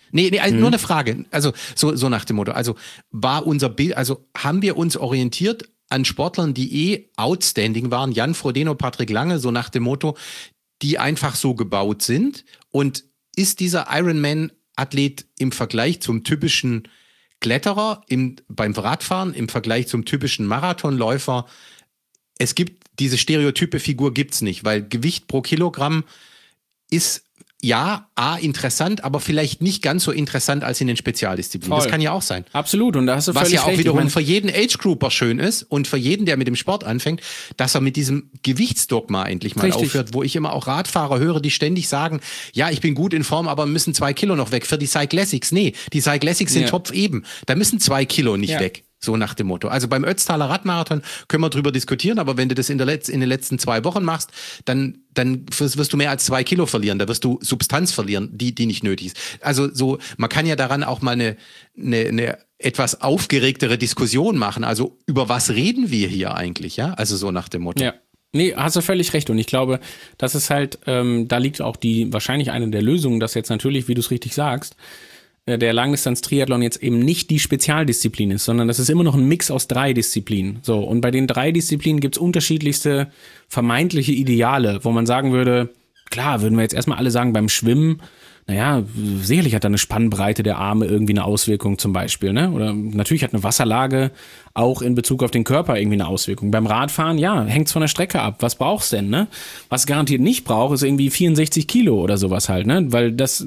Also nur eine Frage. Also so nach dem Motto. Also war unser Bild, also haben wir uns orientiert an Sportlern, die outstanding waren, Jan Frodeno, Patrick Lange, so nach dem Motto, die einfach so gebaut sind? Und ist dieser Ironman-Athlet im Vergleich zum typischen Kletterer beim Radfahren, im Vergleich zum typischen Marathonläufer, es gibt diese stereotype Figur gibt's nicht, weil Gewicht pro Kilogramm ist interessant, aber vielleicht nicht ganz so interessant als in den Spezialdisziplinen. Voll. Das kann ja auch sein. Absolut, und da hast du völlig recht. Was ja auch wiederum für jeden Age-Grouper schön ist und für jeden, der mit dem Sport anfängt, dass er mit diesem Gewichtsdogma endlich mal aufhört, wo ich immer auch Radfahrer höre, die ständig sagen, ja, ich bin gut in Form, aber müssen 2 Kilo noch weg für die Cyclassics. Nee, die Cyclassics sind top eben. Da müssen 2 Kilo nicht weg. So nach dem Motto. Also beim Ötztaler Radmarathon können wir drüber diskutieren, aber wenn du das in den letzten 2 Wochen machst, dann wirst du mehr als 2 Kilo verlieren. Da wirst du Substanz verlieren, die nicht nötig ist. Also so, man kann ja daran auch mal eine etwas aufgeregtere Diskussion machen. Also über was reden wir hier eigentlich? Ja, also so nach dem Motto. Ja. Nee, hast du völlig recht. Und ich glaube, das ist halt, da liegt auch wahrscheinlich eine der Lösungen, dass jetzt natürlich, wie du es richtig sagst, der Langdistanz-Triathlon jetzt eben nicht die Spezialdisziplin ist, sondern das ist immer noch ein Mix aus 3 Disziplinen. So, und bei den 3 Disziplinen gibt's unterschiedlichste vermeintliche Ideale, wo man sagen würde, klar, würden wir jetzt erstmal alle sagen, beim Schwimmen, naja, sicherlich hat da eine Spannbreite der Arme irgendwie eine Auswirkung zum Beispiel, ne? Oder natürlich hat eine Wasserlage auch in Bezug auf den Körper irgendwie eine Auswirkung. Beim Radfahren, ja, hängt's von der Strecke ab. Was brauchst denn, ne? Was garantiert nicht braucht, ist irgendwie 64 Kilo oder sowas halt, ne? Weil das,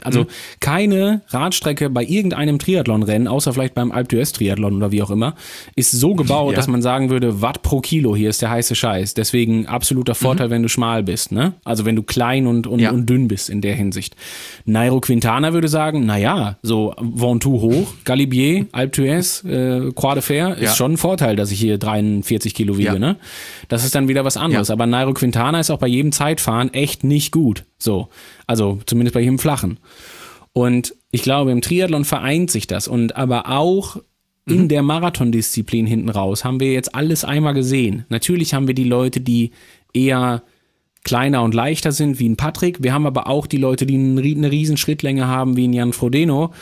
keine Radstrecke bei irgendeinem Triathlonrennen, außer vielleicht beim Alpe d'Huez Triathlon oder wie auch immer, ist so gebaut, dass man sagen würde, Watt pro Kilo, hier ist der heiße Scheiß. Deswegen absoluter Vorteil, wenn du schmal bist, ne? Also wenn du klein und dünn bist in der Hinsicht. Nairo Quintana würde sagen, naja, so Ventoux hoch, Galibier, Alpe d'Huez, Croix de Fer, ist schon ein Vorteil, dass ich hier 43 Kilo wiege, ne? Das ist dann wieder was anderes. Aber Nairo Quintana ist auch bei jedem Zeitfahren echt nicht gut. So. Also zumindest bei jedem Flachen. Und ich glaube, im Triathlon vereint sich das. Und aber auch in der Marathondisziplin hinten raus haben wir jetzt alles einmal gesehen. Natürlich haben wir die Leute, die eher kleiner und leichter sind, wie ein Patrick. Wir haben aber auch die Leute, die eine riesen Schrittlänge haben, wie ein Jan Frodeno,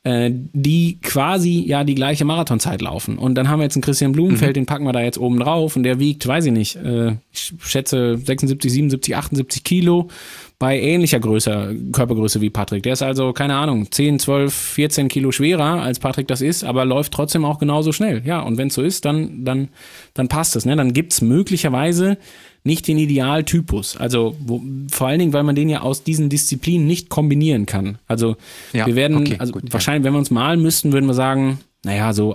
die quasi die gleiche Marathonzeit laufen. Und dann haben wir jetzt einen Christian Blumenfeld, den packen wir da jetzt oben drauf und der wiegt, weiß ich nicht, ich schätze 76, 77, 78 Kilo bei ähnlicher Körpergröße wie Patrick. Der ist also, keine Ahnung, 10, 12, 14 Kilo schwerer als Patrick das ist, aber läuft trotzdem auch genauso schnell. Ja, und wenn es so ist, dann passt es, ne? Dann gibt's möglicherweise nicht den Idealtypus. Also vor allen Dingen, weil man den ja aus diesen Disziplinen nicht kombinieren kann. Also wir werden, wahrscheinlich, wenn wir uns malen müssten, würden wir sagen, naja, so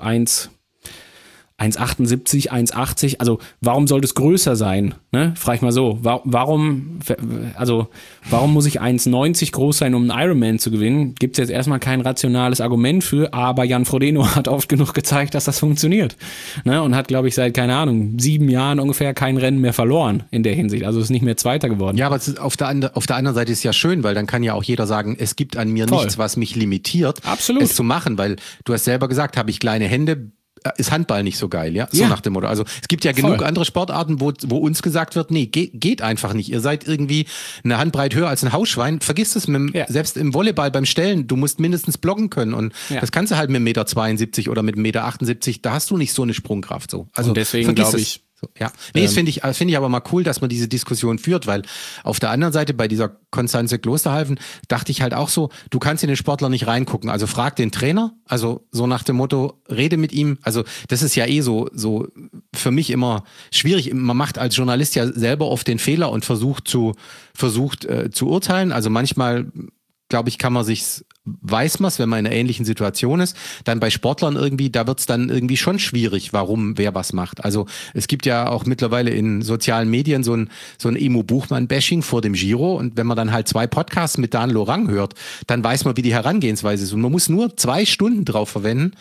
1,78, 1,80, also warum sollte es größer sein? Ne? Frag ich mal so, warum muss ich 1,90 groß sein, um einen Ironman zu gewinnen? Gibt es jetzt erstmal kein rationales Argument für, aber Jan Frodeno hat oft genug gezeigt, dass das funktioniert. Ne? Und hat, glaube ich, seit, keine Ahnung, 7 Jahren ungefähr kein Rennen mehr verloren in der Hinsicht. Also ist nicht mehr Zweiter geworden. Ja, aber auf der anderen Seite ist ja schön, weil dann kann ja auch jeder sagen, es gibt an mir nichts, was mich limitiert, es zu machen, weil du hast selber gesagt, habe ich kleine Hände, ist Handball nicht so geil, ja? So nach dem Motto. Also es gibt ja genug andere Sportarten, wo uns gesagt wird, nee, geht einfach nicht. Ihr seid irgendwie eine Handbreit höher als ein Hausschwein. Vergiss es, selbst im Volleyball beim Stellen, du musst mindestens blocken können. Und das kannst du halt mit 1,72 Meter oder mit 1,78 Meter, da hast du nicht so eine Sprungkraft. So. Also und deswegen glaube ich, ja, nee, das finde ich aber mal cool, dass man diese Diskussion führt, weil auf der anderen Seite bei dieser Konstanze Klosterhalfen dachte ich halt auch so, du kannst in den Sportler nicht reingucken, also frag den Trainer, also so nach dem Motto, rede mit ihm, also das ist ja so für mich immer schwierig, man macht als Journalist ja selber oft den Fehler und versucht zu urteilen, also manchmal glaube ich, weiß man es, wenn man in einer ähnlichen Situation ist. Dann bei Sportlern irgendwie, da wird es dann irgendwie schon schwierig, warum wer was macht. Also es gibt ja auch mittlerweile in sozialen Medien so ein Emo Buchmann-Bashing vor dem Giro. Und wenn man dann halt 2 Podcasts mit Dan Lorang hört, dann weiß man, wie die Herangehensweise ist. Und man muss nur 2 Stunden drauf verwenden,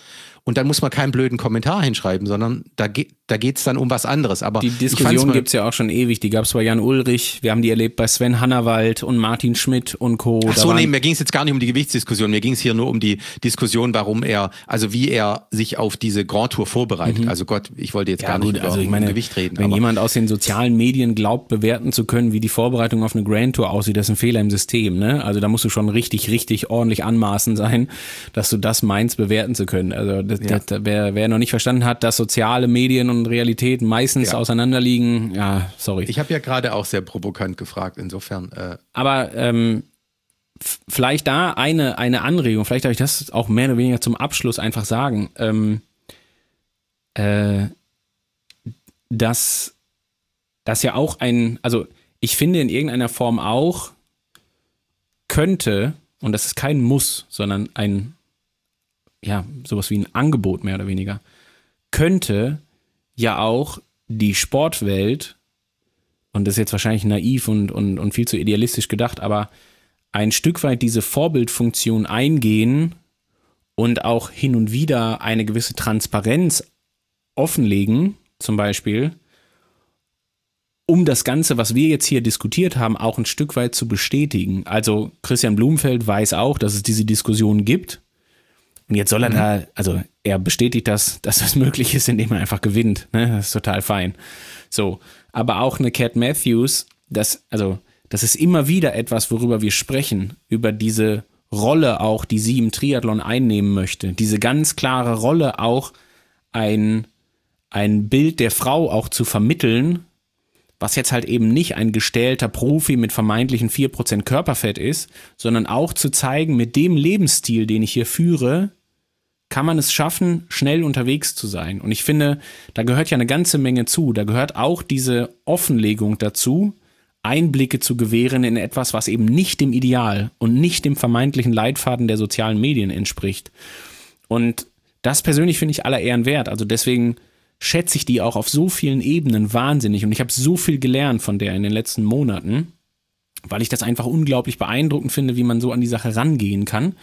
und dann muss man keinen blöden Kommentar hinschreiben, sondern da geht's dann um was anderes. Aber die Diskussion gibt es ja auch schon ewig. Die gab es bei Jan Ulrich, wir haben die erlebt bei Sven Hannawald und Martin Schmidt und Co. Ach so, nee, mir ging es jetzt gar nicht um die Gewichtsdiskussion. Mir ging es hier nur um die Diskussion, wie er sich auf diese Grand Tour vorbereitet. Also Gott, ich wollte jetzt gar nicht über Gewicht reden. Wenn jemand aus den sozialen Medien glaubt, bewerten zu können, wie die Vorbereitung auf eine Grand Tour aussieht, das ist ein Fehler im System. Ne? Also da musst du schon richtig, richtig ordentlich anmaßen sein, dass du das meinst, bewerten zu können. Also wer noch nicht verstanden hat, dass soziale Medien und Realität meistens auseinanderliegen, ja, sorry. Ich habe ja gerade auch sehr provokant gefragt, insofern. Aber vielleicht da eine Anregung, vielleicht darf ich das auch mehr oder weniger zum Abschluss einfach sagen, dass das ja auch also ich finde in irgendeiner Form auch könnte, und das ist kein Muss, sondern sowas wie ein Angebot mehr oder weniger, könnte ja auch die Sportwelt, und das ist jetzt wahrscheinlich naiv und viel zu idealistisch gedacht, aber ein Stück weit diese Vorbildfunktion eingehen und auch hin und wieder eine gewisse Transparenz offenlegen, zum Beispiel, um das Ganze, was wir jetzt hier diskutiert haben, auch ein Stück weit zu bestätigen. Also Christian Blumenfeld weiß auch, dass es diese Diskussion gibt. Und jetzt soll er er bestätigt das, dass das möglich ist, indem er einfach gewinnt. Ne? Das ist total fein. So, aber auch eine Cat Matthews, das ist immer wieder etwas, worüber wir sprechen, über diese Rolle auch, die sie im Triathlon einnehmen möchte. Diese ganz klare Rolle auch, ein Bild der Frau auch zu vermitteln, was jetzt halt eben nicht ein gestählter Profi mit vermeintlichen 4% Körperfett ist, sondern auch zu zeigen, mit dem Lebensstil, den ich hier führe, kann man es schaffen, schnell unterwegs zu sein. Und ich finde, da gehört ja eine ganze Menge zu. Da gehört auch diese Offenlegung dazu, Einblicke zu gewähren in etwas, was eben nicht dem Ideal und nicht dem vermeintlichen Leitfaden der sozialen Medien entspricht. Und das persönlich finde ich aller Ehren wert. Also deswegen schätze ich die auch auf so vielen Ebenen wahnsinnig. Und ich habe so viel gelernt von der in den letzten Monaten, weil ich das einfach unglaublich beeindruckend finde, wie man so an die Sache rangehen kann.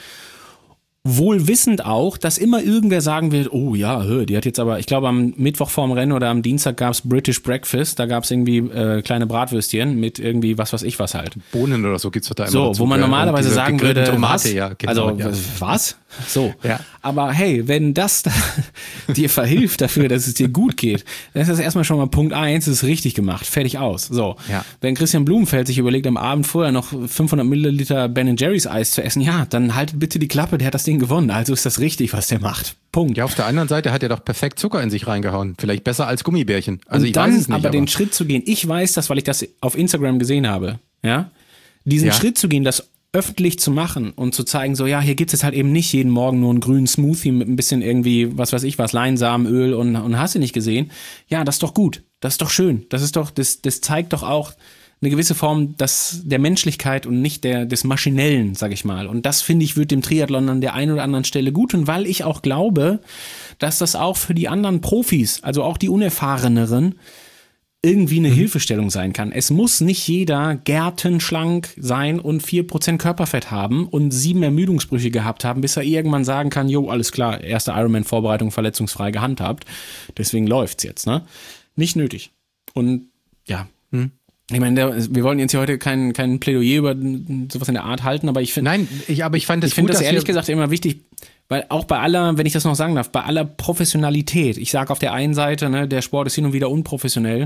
Wohl wissend auch, dass immer irgendwer sagen wird, oh ja, die hat jetzt aber, ich glaube am Mittwoch vorm Rennen oder am Dienstag gab es British Breakfast, da gab es irgendwie kleine Bratwürstchen mit irgendwie was weiß ich was halt. Bohnen oder so gibt's da immer so, dazu, wo man normalerweise sagen würde, Tomate, was? Ja, genau, was? So. Ja. Aber hey, wenn das dir verhilft dafür, dass es dir gut geht, dann ist das erstmal schon mal Punkt 1, ist richtig gemacht, fertig aus. So. Ja. Wenn Christian Blumenfeld sich überlegt, am Abend vorher noch 500 Milliliter Ben & Jerry's Eis zu essen, ja, dann haltet bitte die Klappe, der hat das Ding gewonnen. Also ist das richtig, was der macht. Punkt. Ja, auf der anderen Seite hat er doch perfekt Zucker in sich reingehauen. Vielleicht besser als Gummibärchen. Also und ich dann weiß es nicht. Aber den Schritt zu gehen, ich weiß das, weil ich das auf Instagram gesehen habe, ja, diesen Schritt zu gehen, das öffentlich zu machen und zu zeigen, so ja, hier gibt es halt eben nicht jeden Morgen nur einen grünen Smoothie mit ein bisschen irgendwie, was weiß ich was, Leinsamenöl und hast du nicht gesehen. Ja, das ist doch gut, das ist doch schön, das zeigt doch auch eine gewisse Form der Menschlichkeit und nicht des Maschinellen, sag ich mal. Und das, finde ich, wird dem Triathlon an der einen oder anderen Stelle gut tun, weil ich auch glaube, dass das auch für die anderen Profis, also auch die Unerfahreneren, irgendwie eine Hilfestellung sein kann. Es muss nicht jeder gärtenschlank sein und 4% Körperfett haben und 7 Ermüdungsbrüche gehabt haben, bis er irgendwann sagen kann, jo, alles klar, erste Ironman-Vorbereitung verletzungsfrei gehandhabt. Deswegen läuft's jetzt, ne? Nicht nötig. Und ja, ich meine, wir wollen jetzt hier heute kein Plädoyer über sowas in der Art halten, aber ich finde... Nein, aber ich fand das ehrlich gesagt immer wichtig, weil auch bei aller, wenn ich das noch sagen darf, bei aller Professionalität, ich sage auf der einen Seite, ne, der Sport ist hin und wieder unprofessionell,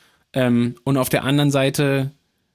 und auf der anderen Seite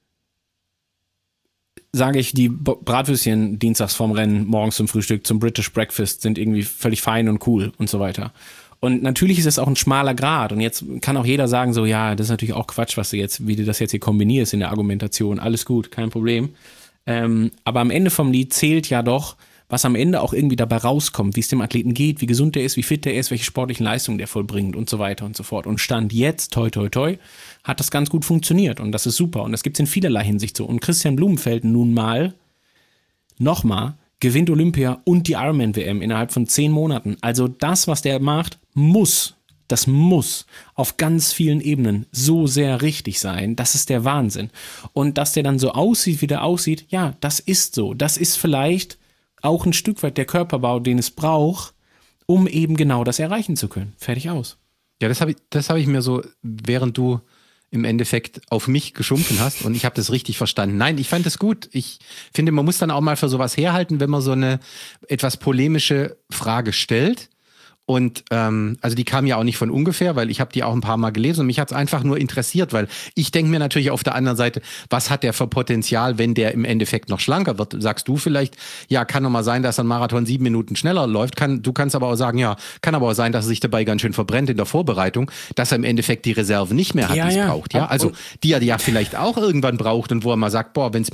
sage ich, die Bratwürstchen dienstags vorm Rennen, morgens zum Frühstück, zum British Breakfast sind irgendwie völlig fein und cool und so weiter. Und natürlich ist es auch ein schmaler Grat. Und jetzt kann auch jeder sagen so, ja, das ist natürlich auch Quatsch, wie du das jetzt hier kombinierst in der Argumentation. Alles gut, kein Problem. Aber am Ende vom Lied zählt ja doch, was am Ende auch irgendwie dabei rauskommt, wie es dem Athleten geht, wie gesund der ist, wie fit der ist, welche sportlichen Leistungen der vollbringt und so weiter und so fort. Und Stand jetzt, toi, toi, toi, hat das ganz gut funktioniert. Und das ist super. Und das gibt es in vielerlei Hinsicht so. Und Christian Blumenfeld nun mal, nochmal, gewinnt Olympia und die Ironman-WM innerhalb von 10 Monaten. Also das, was der macht, muss auf ganz vielen Ebenen so sehr richtig sein. Das ist der Wahnsinn. Und dass der dann so aussieht, wie der aussieht, ja, das ist so. Das ist vielleicht auch ein Stück weit der Körperbau, den es braucht, um eben genau das erreichen zu können. Fertig aus. Ja, das hab ich mir so, während du im Endeffekt auf mich geschumpfen hast und ich habe das richtig verstanden. Nein, ich fand das gut. Ich finde, man muss dann auch mal für sowas herhalten, wenn man so eine etwas polemische Frage stellt. Und also die kam ja auch nicht von ungefähr, weil ich habe die auch ein paar Mal gelesen und mich hat es einfach nur interessiert, weil ich denke mir natürlich auf der anderen Seite, was hat der für Potenzial, wenn der im Endeffekt noch schlanker wird? Sagst du vielleicht, ja, kann doch mal sein, dass ein Marathon 7 Minuten schneller läuft. Du kannst aber auch sagen, ja, kann aber auch sein, dass er sich dabei ganz schön verbrennt in der Vorbereitung, dass er im Endeffekt die Reserve nicht mehr hat, die es braucht. Ja? Also die er ja vielleicht auch irgendwann braucht und wo er mal sagt, boah, wenn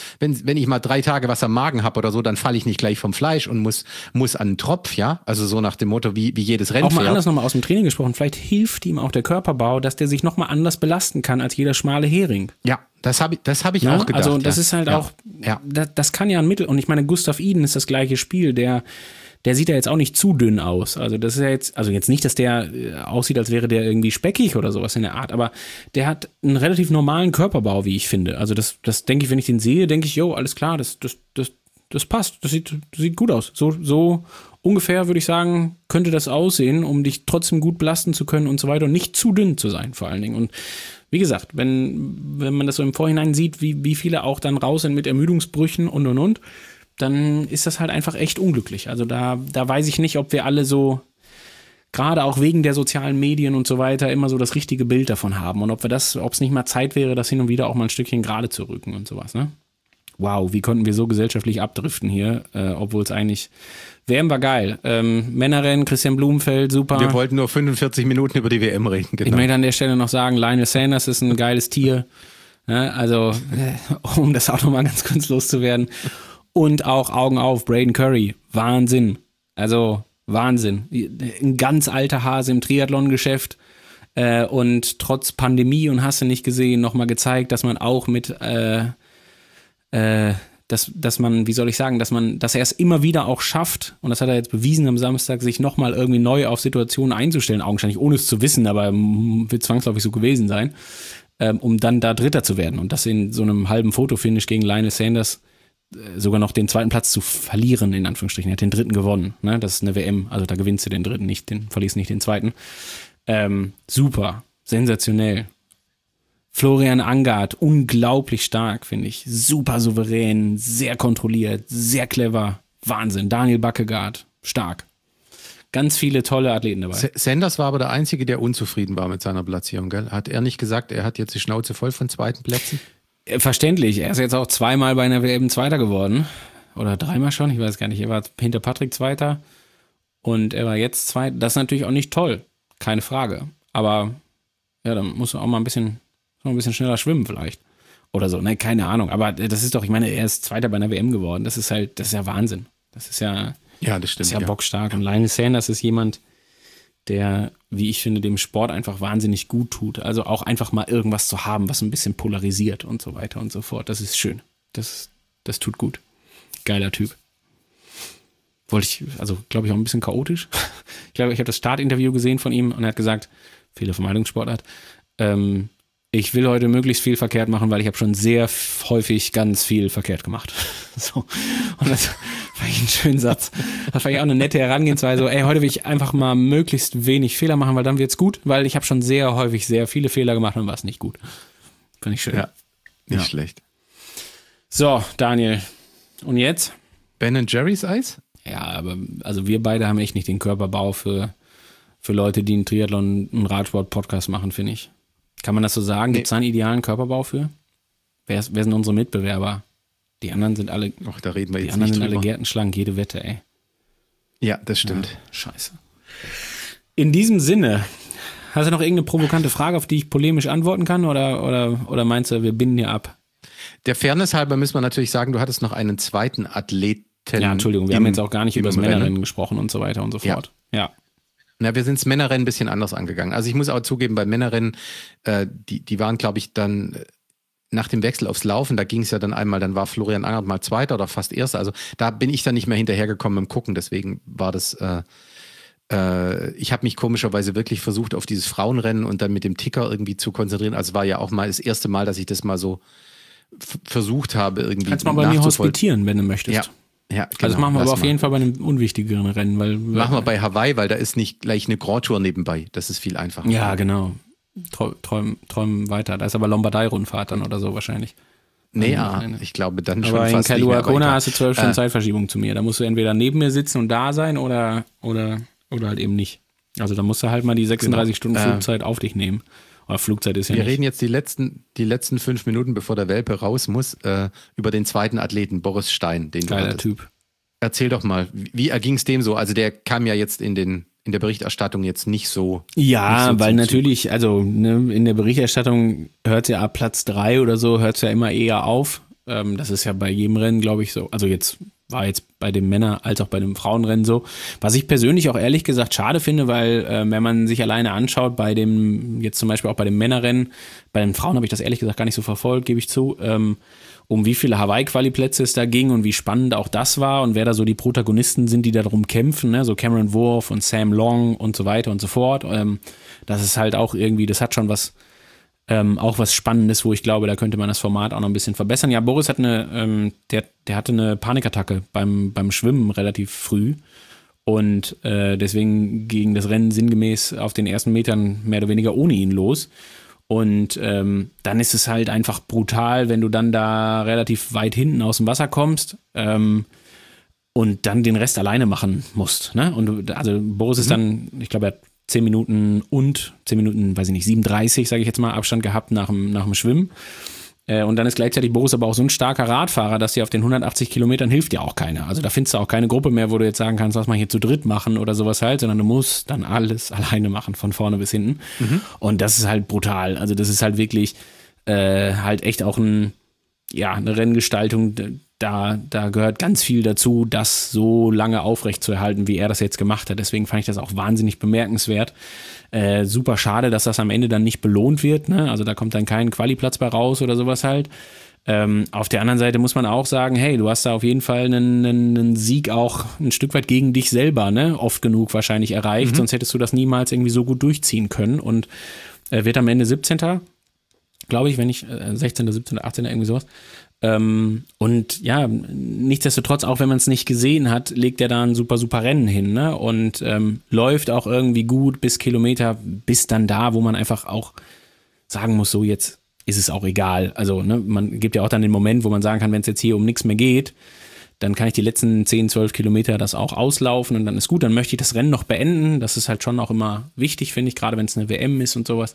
ich mal 3 Tage was am Magen habe oder so, dann falle ich nicht gleich vom Fleisch und muss an den Tropf, ja, also so nach dem Motto, wie jedes Rennpferd. Auch mal anders nochmal aus dem Training gesprochen, vielleicht hilft ihm auch der Körperbau, dass der sich nochmal anders belasten kann als jeder schmale Hering. Ja, das hab ich auch gedacht. Also das ist halt auch, das kann ja ein Mittel, und ich meine, Gustav Iden ist das gleiche Spiel, der sieht ja jetzt auch nicht zu dünn aus. Also das ist ja jetzt nicht, dass der aussieht, als wäre der irgendwie speckig oder sowas in der Art, aber der hat einen relativ normalen Körperbau, wie ich finde. Also das denke ich, wenn ich den sehe, denke ich, jo, alles klar, das passt, das sieht gut aus. So ungefähr, würde ich sagen, könnte das aussehen, um dich trotzdem gut belasten zu können und so weiter und nicht zu dünn zu sein, vor allen Dingen. Und wie gesagt, wenn man das so im Vorhinein sieht, wie viele auch dann raus sind mit Ermüdungsbrüchen und, dann ist das halt einfach echt unglücklich. Also da weiß ich nicht, ob wir alle so, gerade auch wegen der sozialen Medien und so weiter, immer so das richtige Bild davon haben und ob es nicht mal Zeit wäre, das hin und wieder auch mal ein Stückchen gerade zu rücken und sowas, ne? Wow, wie konnten wir so gesellschaftlich abdriften hier, obwohl es eigentlich, WM war geil. Männerrennen, Christian Blumenfeld, super. Wir wollten nur 45 Minuten über die WM reden, genau. Ich möchte an der Stelle noch sagen, Lionel Sanders ist ein geiles Tier, ne? Also um das auch nochmal ganz kurz loszuwerden. Und auch Augen auf, Braden Curry, Wahnsinn. Also Wahnsinn. Ein ganz alter Hase im Triathlon-Geschäft und trotz Pandemie und hast du nicht gesehen, nochmal gezeigt, dass man auch mit dass man, wie soll ich sagen, dass er es immer wieder auch schafft, und das hat er jetzt bewiesen am Samstag, sich nochmal irgendwie neu auf Situationen einzustellen, augenscheinlich ohne es zu wissen, aber wird zwangsläufig so gewesen sein, um dann da Dritter zu werden und das in so einem halben Fotofinish gegen Lionel Sanders sogar noch den zweiten Platz zu verlieren, in Anführungsstrichen. Er hat den dritten gewonnen, ne? Das ist eine WM, also da gewinnst du den dritten, verlierst nicht den zweiten. Super, sensationell. Florian Angard, unglaublich stark, finde ich. Super souverän, sehr kontrolliert, sehr clever. Wahnsinn. Daniel Bakkegaard, stark. Ganz viele tolle Athleten dabei. Sanders war aber der Einzige, der unzufrieden war mit seiner Platzierung, gell? Hat er nicht gesagt, er hat jetzt die Schnauze voll von zweiten Plätzen? Verständlich. Er ist jetzt auch 2-mal bei einer WM Zweiter geworden. Oder 3-mal schon, ich weiß gar nicht. Er war hinter Patrick Zweiter und er war jetzt Zweiter. Das ist natürlich auch nicht toll. Keine Frage. Aber ja, dann muss er auch mal ein bisschen schneller schwimmen vielleicht. Oder so, ne, keine Ahnung. Aber das ist doch, ich meine, er ist Zweiter bei einer WM geworden. Das ist ja Wahnsinn. Das ist ja, das stimmt, das ist ja bockstark. Und Lionel Sanders ist jemand, der, wie ich finde, dem Sport einfach wahnsinnig gut tut. Also auch einfach mal irgendwas zu haben, was ein bisschen polarisiert und so weiter und so fort. Das ist schön. Das tut gut. Geiler Typ. Glaube ich, auch ein bisschen chaotisch. Ich glaube, ich habe das Startinterview gesehen von ihm und er hat gesagt, Fehlervermeidungssportart, ich will heute möglichst viel verkehrt machen, weil ich habe schon sehr häufig ganz viel verkehrt gemacht. So. Und das fand ich einen schönen Satz. Das fand ich auch eine nette Herangehensweise. So, heute will ich einfach mal möglichst wenig Fehler machen, weil dann wird's gut, weil ich habe schon sehr häufig sehr viele Fehler gemacht und war es nicht gut. Fand ich schön. Ja, nicht schlecht. So, Daniel. Und jetzt? Ben & Jerry's Eis? Ja, aber also wir beide haben echt nicht den Körperbau für Leute, die einen Triathlon, einen Radsport-Podcast machen, finde ich. Kann man das so sagen? Gibt es einen idealen Körperbau für? Wer sind unsere Mitbewerber? Die anderen sind alle. Ach, da reden wir jetzt nicht drüber. Die anderen sind alle gärtenschlank, jede Wette, ey. Ja, das stimmt. Ja, scheiße. In diesem Sinne, hast du noch irgendeine provokante Frage, auf die ich polemisch antworten kann? Oder meinst du, wir binden hier ab? Der Fairness halber müssen wir natürlich sagen, du hattest noch einen zweiten Athleten. Ja, Entschuldigung, wir haben jetzt auch gar nicht über das Männerrennen gesprochen und so weiter und so fort. Ja. Na, wir sind das Männerrennen ein bisschen anders angegangen. Also ich muss auch zugeben, beim Männerrennen, die waren, glaube ich, dann nach dem Wechsel aufs Laufen, da ging es ja dann einmal, dann war Florian Angert mal Zweiter oder fast Erster. Also da bin ich dann nicht mehr hinterhergekommen im Gucken. Deswegen war das, ich habe mich komischerweise wirklich versucht, auf dieses Frauenrennen und dann mit dem Ticker irgendwie zu konzentrieren. Also war ja auch mal das erste Mal, dass ich das mal so versucht habe, irgendwie kannst mal bei mir hospitieren, wenn du möchtest. Ja, Also das machen wir aber auf jeden Fall bei einem unwichtigeren Rennen. Machen wir bei Hawaii, weil da ist nicht gleich eine Grand Tour nebenbei. Das ist viel einfacher. Ja, genau. Träumen weiter. Da ist aber Lombardei-Rundfahrt dann oder so wahrscheinlich. Nee, ja, ich glaube dann schon aber fast in nicht mehr Kailua Kona weiter. hast du 12 Stunden Zeitverschiebung zu mir. Da musst du entweder neben mir sitzen und da sein oder halt eben nicht. Also da musst du halt mal die 36 Stunden Flugzeit auf dich nehmen. Aber Flugzeit ist ja Wir nicht. reden jetzt die letzten 5 Minuten, bevor der Welpe raus muss, über den zweiten Athleten, Boris Stein. Den Geiler Typ. Erzähl doch mal, wie erging es dem so? Also der kam ja jetzt in der Berichterstattung jetzt nicht so. Ja, nicht so weil zum natürlich, also in der Berichterstattung hört es ja ab Platz 3 oder so, hört es ja immer eher auf. Das ist ja bei jedem Rennen, glaube ich, so. Also war jetzt bei dem Männer- als auch bei dem Frauenrennen so. Was ich persönlich auch ehrlich gesagt schade finde, weil wenn man sich alleine anschaut, jetzt zum Beispiel auch bei dem Männerrennen, bei den Frauen habe ich das ehrlich gesagt gar nicht so verfolgt, gebe ich zu, um wie viele Hawaii-Quali-Plätze es da ging und wie spannend auch das war und wer da so die Protagonisten sind, die da drum kämpfen, ne? So Cameron Wurf und Sam Long und so weiter und so fort. Das ist halt auch irgendwie, das hat schon auch was Spannendes, wo ich glaube, da könnte man das Format auch noch ein bisschen verbessern. Ja, Boris hat der hatte eine Panikattacke beim Schwimmen relativ früh und deswegen ging das Rennen sinngemäß auf den ersten Metern mehr oder weniger ohne ihn los. Und dann ist es halt einfach brutal, wenn du dann da relativ weit hinten aus dem Wasser kommst und dann den Rest alleine machen musst. Ne? Und also Boris ist dann, ich glaube, er hat 10 Minuten, weiß ich nicht, 37, sage ich jetzt mal, Abstand gehabt nach dem Schwimmen. Und dann ist gleichzeitig Boris aber auch so ein starker Radfahrer, dass dir auf den 180 Kilometern hilft dir auch keiner. Also da findest du auch keine Gruppe mehr, wo du jetzt sagen kannst, lass mal hier zu dritt machen oder sowas halt, sondern du musst dann alles alleine machen, von vorne bis hinten. Und das ist halt brutal. Also das ist halt wirklich halt echt auch eine Renngestaltung, da gehört ganz viel dazu, das so lange aufrecht zu erhalten, wie er das jetzt gemacht hat. Deswegen fand ich das auch wahnsinnig bemerkenswert. Super schade, dass das am Ende dann nicht belohnt wird. Ne? Also da kommt dann kein Quali-Platz bei raus oder sowas halt. Auf der anderen Seite muss man auch sagen, hey, du hast da auf jeden Fall einen Sieg auch ein Stück weit gegen dich selber, ne? Oft genug wahrscheinlich erreicht, sonst hättest du das niemals irgendwie so gut durchziehen können und wird am Ende 17. Glaube ich, wenn nicht 16., 17., 18. irgendwie sowas. Und ja, nichtsdestotrotz, auch wenn man es nicht gesehen hat, legt er da ein super, super Rennen hin, ne? Und läuft auch irgendwie gut bis Kilometer, bis dann da, wo man einfach auch sagen muss, so jetzt ist es auch egal. Also, ne, man gibt ja auch dann den Moment, wo man sagen kann, wenn es jetzt hier um nichts mehr geht, dann kann ich die letzten 10, 12 Kilometer das auch auslaufen und dann ist gut, dann möchte ich das Rennen noch beenden. Das ist halt schon auch immer wichtig, finde ich, gerade wenn es eine WM ist und sowas.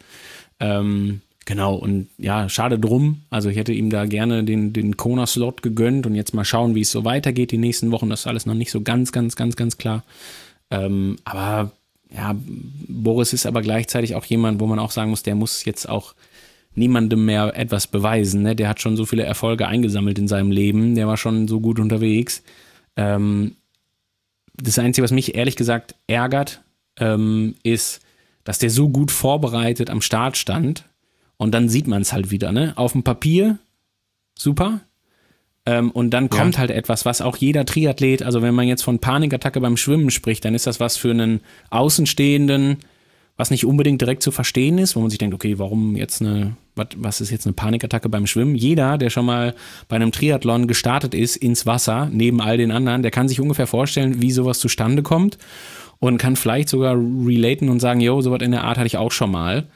Genau, und ja, schade drum. Also ich hätte ihm da gerne den Kona-Slot gegönnt und jetzt mal schauen, wie es so weitergeht die nächsten Wochen. Das ist alles noch nicht so ganz klar. Aber ja, Boris ist aber gleichzeitig auch jemand, wo man auch sagen muss, der muss jetzt auch niemandem mehr etwas beweisen. Ne? Der hat schon so viele Erfolge eingesammelt in seinem Leben. Der war schon so gut unterwegs. Das Einzige, was mich ehrlich gesagt ärgert, ist, dass der so gut vorbereitet am Start stand. Und dann sieht man es halt wieder, ne? Auf dem Papier, super. Und dann kommt halt etwas, was auch jeder Triathlet, also wenn man jetzt von Panikattacke beim Schwimmen spricht, dann ist das was für einen Außenstehenden, was nicht unbedingt direkt zu verstehen ist, wo man sich denkt, okay, warum jetzt was ist jetzt eine Panikattacke beim Schwimmen? Jeder, der schon mal bei einem Triathlon gestartet ist ins Wasser, neben all den anderen, der kann sich ungefähr vorstellen, wie sowas zustande kommt und kann vielleicht sogar relaten und sagen, jo, sowas in der Art hatte ich auch schon mal.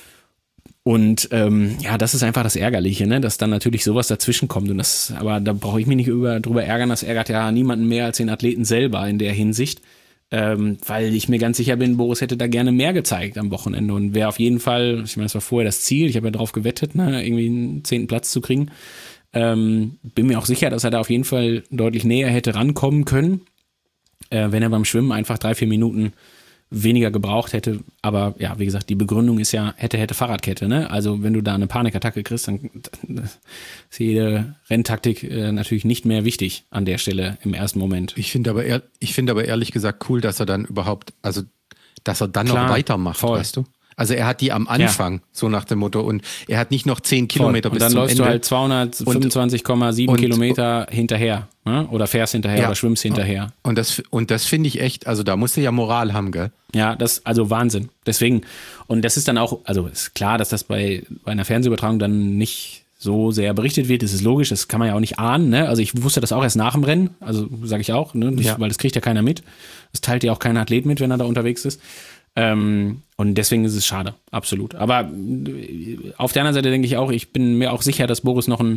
Und das ist einfach das Ärgerliche, ne? Dass dann natürlich sowas dazwischen kommt. Aber da brauche ich mich nicht drüber ärgern, das ärgert ja niemanden mehr als den Athleten selber in der Hinsicht. Weil ich mir ganz sicher bin, Boris hätte da gerne mehr gezeigt am Wochenende und wäre auf jeden Fall, ich meine, das war vorher das Ziel, ich habe ja drauf gewettet, ne, irgendwie einen 10. Platz zu kriegen. Bin mir auch sicher, dass er da auf jeden Fall deutlich näher hätte rankommen können, wenn er beim Schwimmen einfach 3-4 Minuten weniger gebraucht hätte, aber ja, wie gesagt, die Begründung ist ja hätte Fahrradkette, ne? Also wenn du da eine Panikattacke kriegst, dann ist jede Renntaktik natürlich nicht mehr wichtig an der Stelle im ersten Moment. Ich finde aber ehrlich gesagt cool, dass er dann überhaupt, also dass er dann noch weitermacht, voll. Weißt du? Also er hat die am Anfang, so nach dem Motto, und er hat nicht noch 10 Kilometer bis zum Ende. Und dann läufst du halt 225,7 Kilometer hinterher, ne? Oder fährst hinterher oder schwimmst hinterher. Und das finde ich echt, also da musst du ja Moral haben, gell? Ja, also Wahnsinn. Deswegen, und das ist dann auch, also ist klar, dass das bei einer Fernsehübertragung dann nicht so sehr berichtet wird, ist es logisch, das kann man ja auch nicht ahnen, ne? Also ich wusste das auch erst nach dem Rennen, also sage ich auch, ne? Weil das kriegt ja keiner mit. Das teilt ja auch kein Athlet mit, wenn er da unterwegs ist. Und deswegen ist es schade, absolut. Aber auf der anderen Seite denke ich auch, ich bin mir auch sicher, dass Boris noch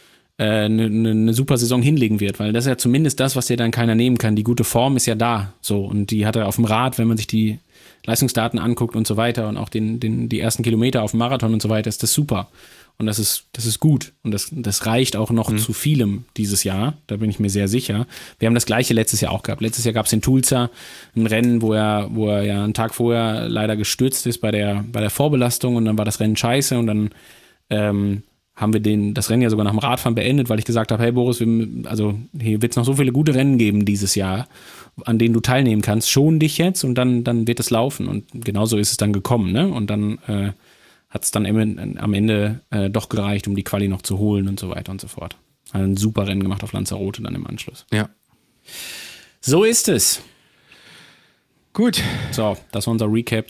eine super Saison hinlegen wird, weil das ist ja zumindest das, was dir dann keiner nehmen kann. Die gute Form ist ja da, so, und die hat er auf dem Rad, wenn man sich die Leistungsdaten anguckt und so weiter und auch die ersten Kilometer auf dem Marathon und so weiter, ist das super. Und das ist gut. Und das reicht auch noch zu vielem dieses Jahr. Da bin ich mir sehr sicher. Wir haben das Gleiche letztes Jahr auch gehabt. Letztes Jahr gab es in Tulsa ein Rennen, wo er ja einen Tag vorher leider gestürzt ist bei der Vorbelastung, und dann war das Rennen scheiße, und dann haben wir das Rennen ja sogar nach dem Radfahren beendet, weil ich gesagt habe, hey Boris, hier wird es noch so viele gute Rennen geben dieses Jahr, an denen du teilnehmen kannst. Schon dich jetzt, und dann wird es laufen. Und genauso ist es dann gekommen, ne? Und dann hat es dann am Ende doch gereicht, um die Quali noch zu holen und so weiter und so fort. Hat ein super Rennen gemacht auf Lanzarote dann im Anschluss. Ja. So ist es. Gut. So, das war unser Recap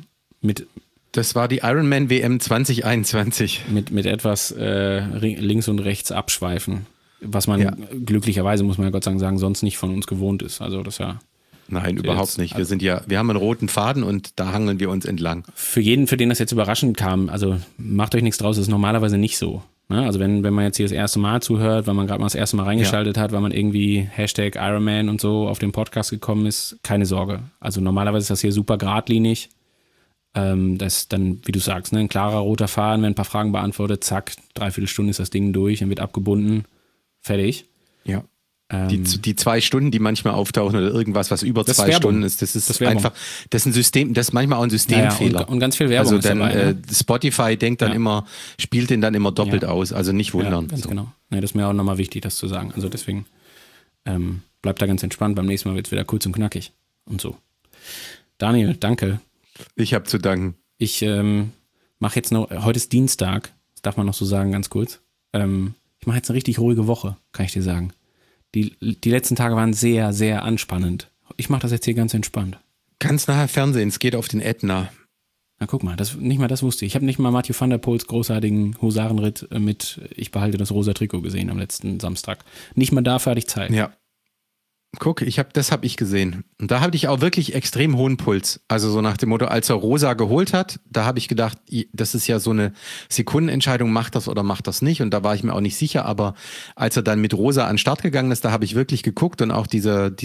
Das war die Ironman WM 2021. Mit etwas links und rechts abschweifen. Was man glücklicherweise, muss man ja Gott sei Dank sagen, sonst nicht von uns gewohnt ist. Also das ja. Nein, überhaupt nicht. Wir haben einen roten Faden und da hangeln wir uns entlang. Für jeden, für den das jetzt überraschend kam, also macht euch nichts draus, das ist normalerweise nicht so. Ne? Also wenn man jetzt hier das erste Mal zuhört, weil man gerade mal das erste Mal reingeschaltet hat, weil man irgendwie Hashtag Ironman und so auf den Podcast gekommen ist, keine Sorge. Also normalerweise ist das hier super geradlinig. Das ist dann, wie du sagst, ne, ein klarer roter Faden, wenn ein paar Fragen beantwortet, zack, 3/4 Stunde ist das Ding durch, dann wird abgebunden, fertig. Ja. Die 2 Stunden, die manchmal auftauchen oder irgendwas, was über 2 Stunden ist, das ist einfach, das ist ein System, das ist manchmal auch ein Systemfehler. Und ganz viel Werbung also dann, ist dabei. Spotify denkt dann immer, spielt den dann immer doppelt aus, also nicht wundern. Ja, ganz genau. Nee, das ist mir auch nochmal wichtig, das zu sagen. Also deswegen bleibt da ganz entspannt, beim nächsten Mal wird es wieder kurz und knackig und so. Daniel, danke. Ich habe zu danken. Ich mache jetzt noch, heute ist Dienstag, das darf man noch so sagen, ganz kurz. Ich mache jetzt eine richtig ruhige Woche, kann ich dir sagen. Die letzten Tage waren sehr, sehr anspannend. Ich mache das jetzt hier ganz entspannt. Kannst nachher Fernsehen, es geht auf den Ätna. Na guck mal, nicht mal das wusste ich. Ich habe nicht mal Mathieu van der Poels großartigen Husarenritt mit Ich behalte das rosa Trikot gesehen am letzten Samstag. Nicht mal dafür hatte ich Zeit. Ja. Guck, das habe ich gesehen. Und da hatte ich auch wirklich extrem hohen Puls. Also so nach dem Motto, als er Rosa geholt hat, da habe ich gedacht, das ist ja so eine Sekundenentscheidung, macht das oder macht das nicht. Und da war ich mir auch nicht sicher. Aber als er dann mit Rosa an den Start gegangen ist, da habe ich wirklich geguckt und auch die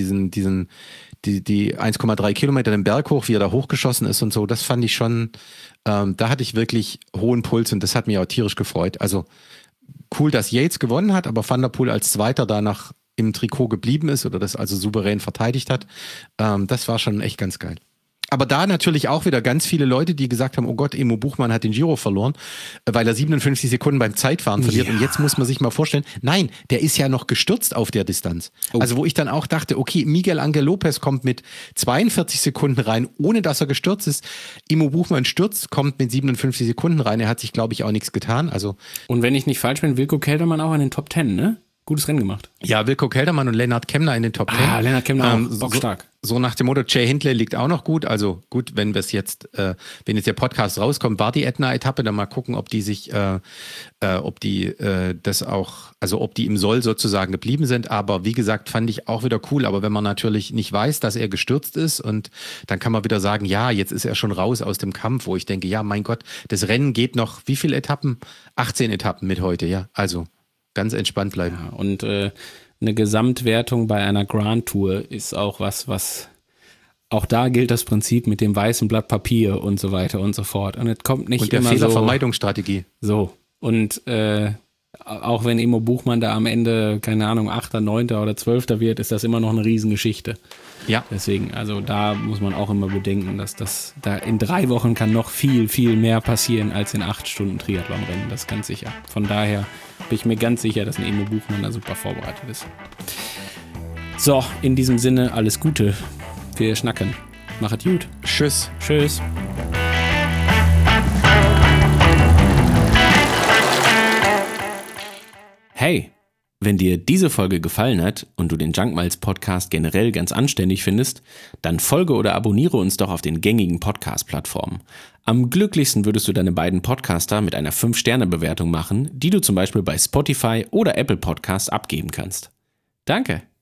1,3 Kilometer den Berg hoch, wie er da hochgeschossen ist und so, das fand ich schon, da hatte ich wirklich hohen Puls und das hat mich auch tierisch gefreut. Also cool, dass Yates gewonnen hat, aber Van der Poel als Zweiter danach im Trikot geblieben ist oder das also souverän verteidigt hat. Das war schon echt ganz geil. Aber da natürlich auch wieder ganz viele Leute, die gesagt haben, oh Gott, Emo Buchmann hat den Giro verloren, weil er 57 Sekunden beim Zeitfahren verliert. Ja. Und jetzt muss man sich mal vorstellen, nein, der ist ja noch gestürzt auf der Distanz. Oh. Also wo ich dann auch dachte, okay, Miguel Ángel López kommt mit 42 Sekunden rein, ohne dass er gestürzt ist. Emo Buchmann stürzt, kommt mit 57 Sekunden rein. Er hat sich, glaube ich, auch nichts getan. Also und wenn ich nicht falsch bin, Wilco Kelderman auch in den Top 10, ne? Gutes Rennen gemacht. Ja, Wilco Kelderman und Lennart Kemner in den Top 10. Ah, Lennart Kemner auch bockstark. So nach dem Motto, Jay Hindley liegt auch noch gut. Also gut, wenn jetzt der Podcast rauskommt, war die Ätna-Etappe, dann mal gucken, ob die sich, ob die im Soll sozusagen geblieben sind. Aber wie gesagt, fand ich auch wieder cool. Aber wenn man natürlich nicht weiß, dass er gestürzt ist und dann kann man wieder sagen, ja, jetzt ist er schon raus aus dem Kampf, wo ich denke, ja, mein Gott, das Rennen geht noch, wie viele Etappen? 18 Etappen mit heute, ja. Also ganz entspannt bleiben. Ja, und eine Gesamtwertung bei einer Grand Tour ist auch was auch da gilt das Prinzip mit dem weißen Blatt Papier und so weiter und so fort. Und es kommt nicht immer so. Und der Fehlervermeidungsstrategie. So. Und auch wenn Emo Buchmann da am Ende, keine Ahnung, 8., 9. oder 12. wird, ist das immer noch eine Riesengeschichte. Ja. Deswegen, also da muss man auch immer bedenken, dass das da in 3 Wochen kann noch viel, viel mehr passieren als in 8 Stunden Triathlonrennen. Das ist ganz sicher. Von daher bin ich mir ganz sicher, dass ein Emo Buchmann da super vorbereitet ist. So, in diesem Sinne, alles Gute. Wir schnacken. Machet gut. Tschüss. Tschüss. Hey, Wenn dir diese Folge gefallen hat und du den Junk Miles Podcast generell ganz anständig findest, dann folge oder abonniere uns doch auf den gängigen Podcast-Plattformen. Am glücklichsten würdest du deine beiden Podcaster mit einer 5-Sterne-Bewertung machen, die du zum Beispiel bei Spotify oder Apple Podcasts abgeben kannst. Danke!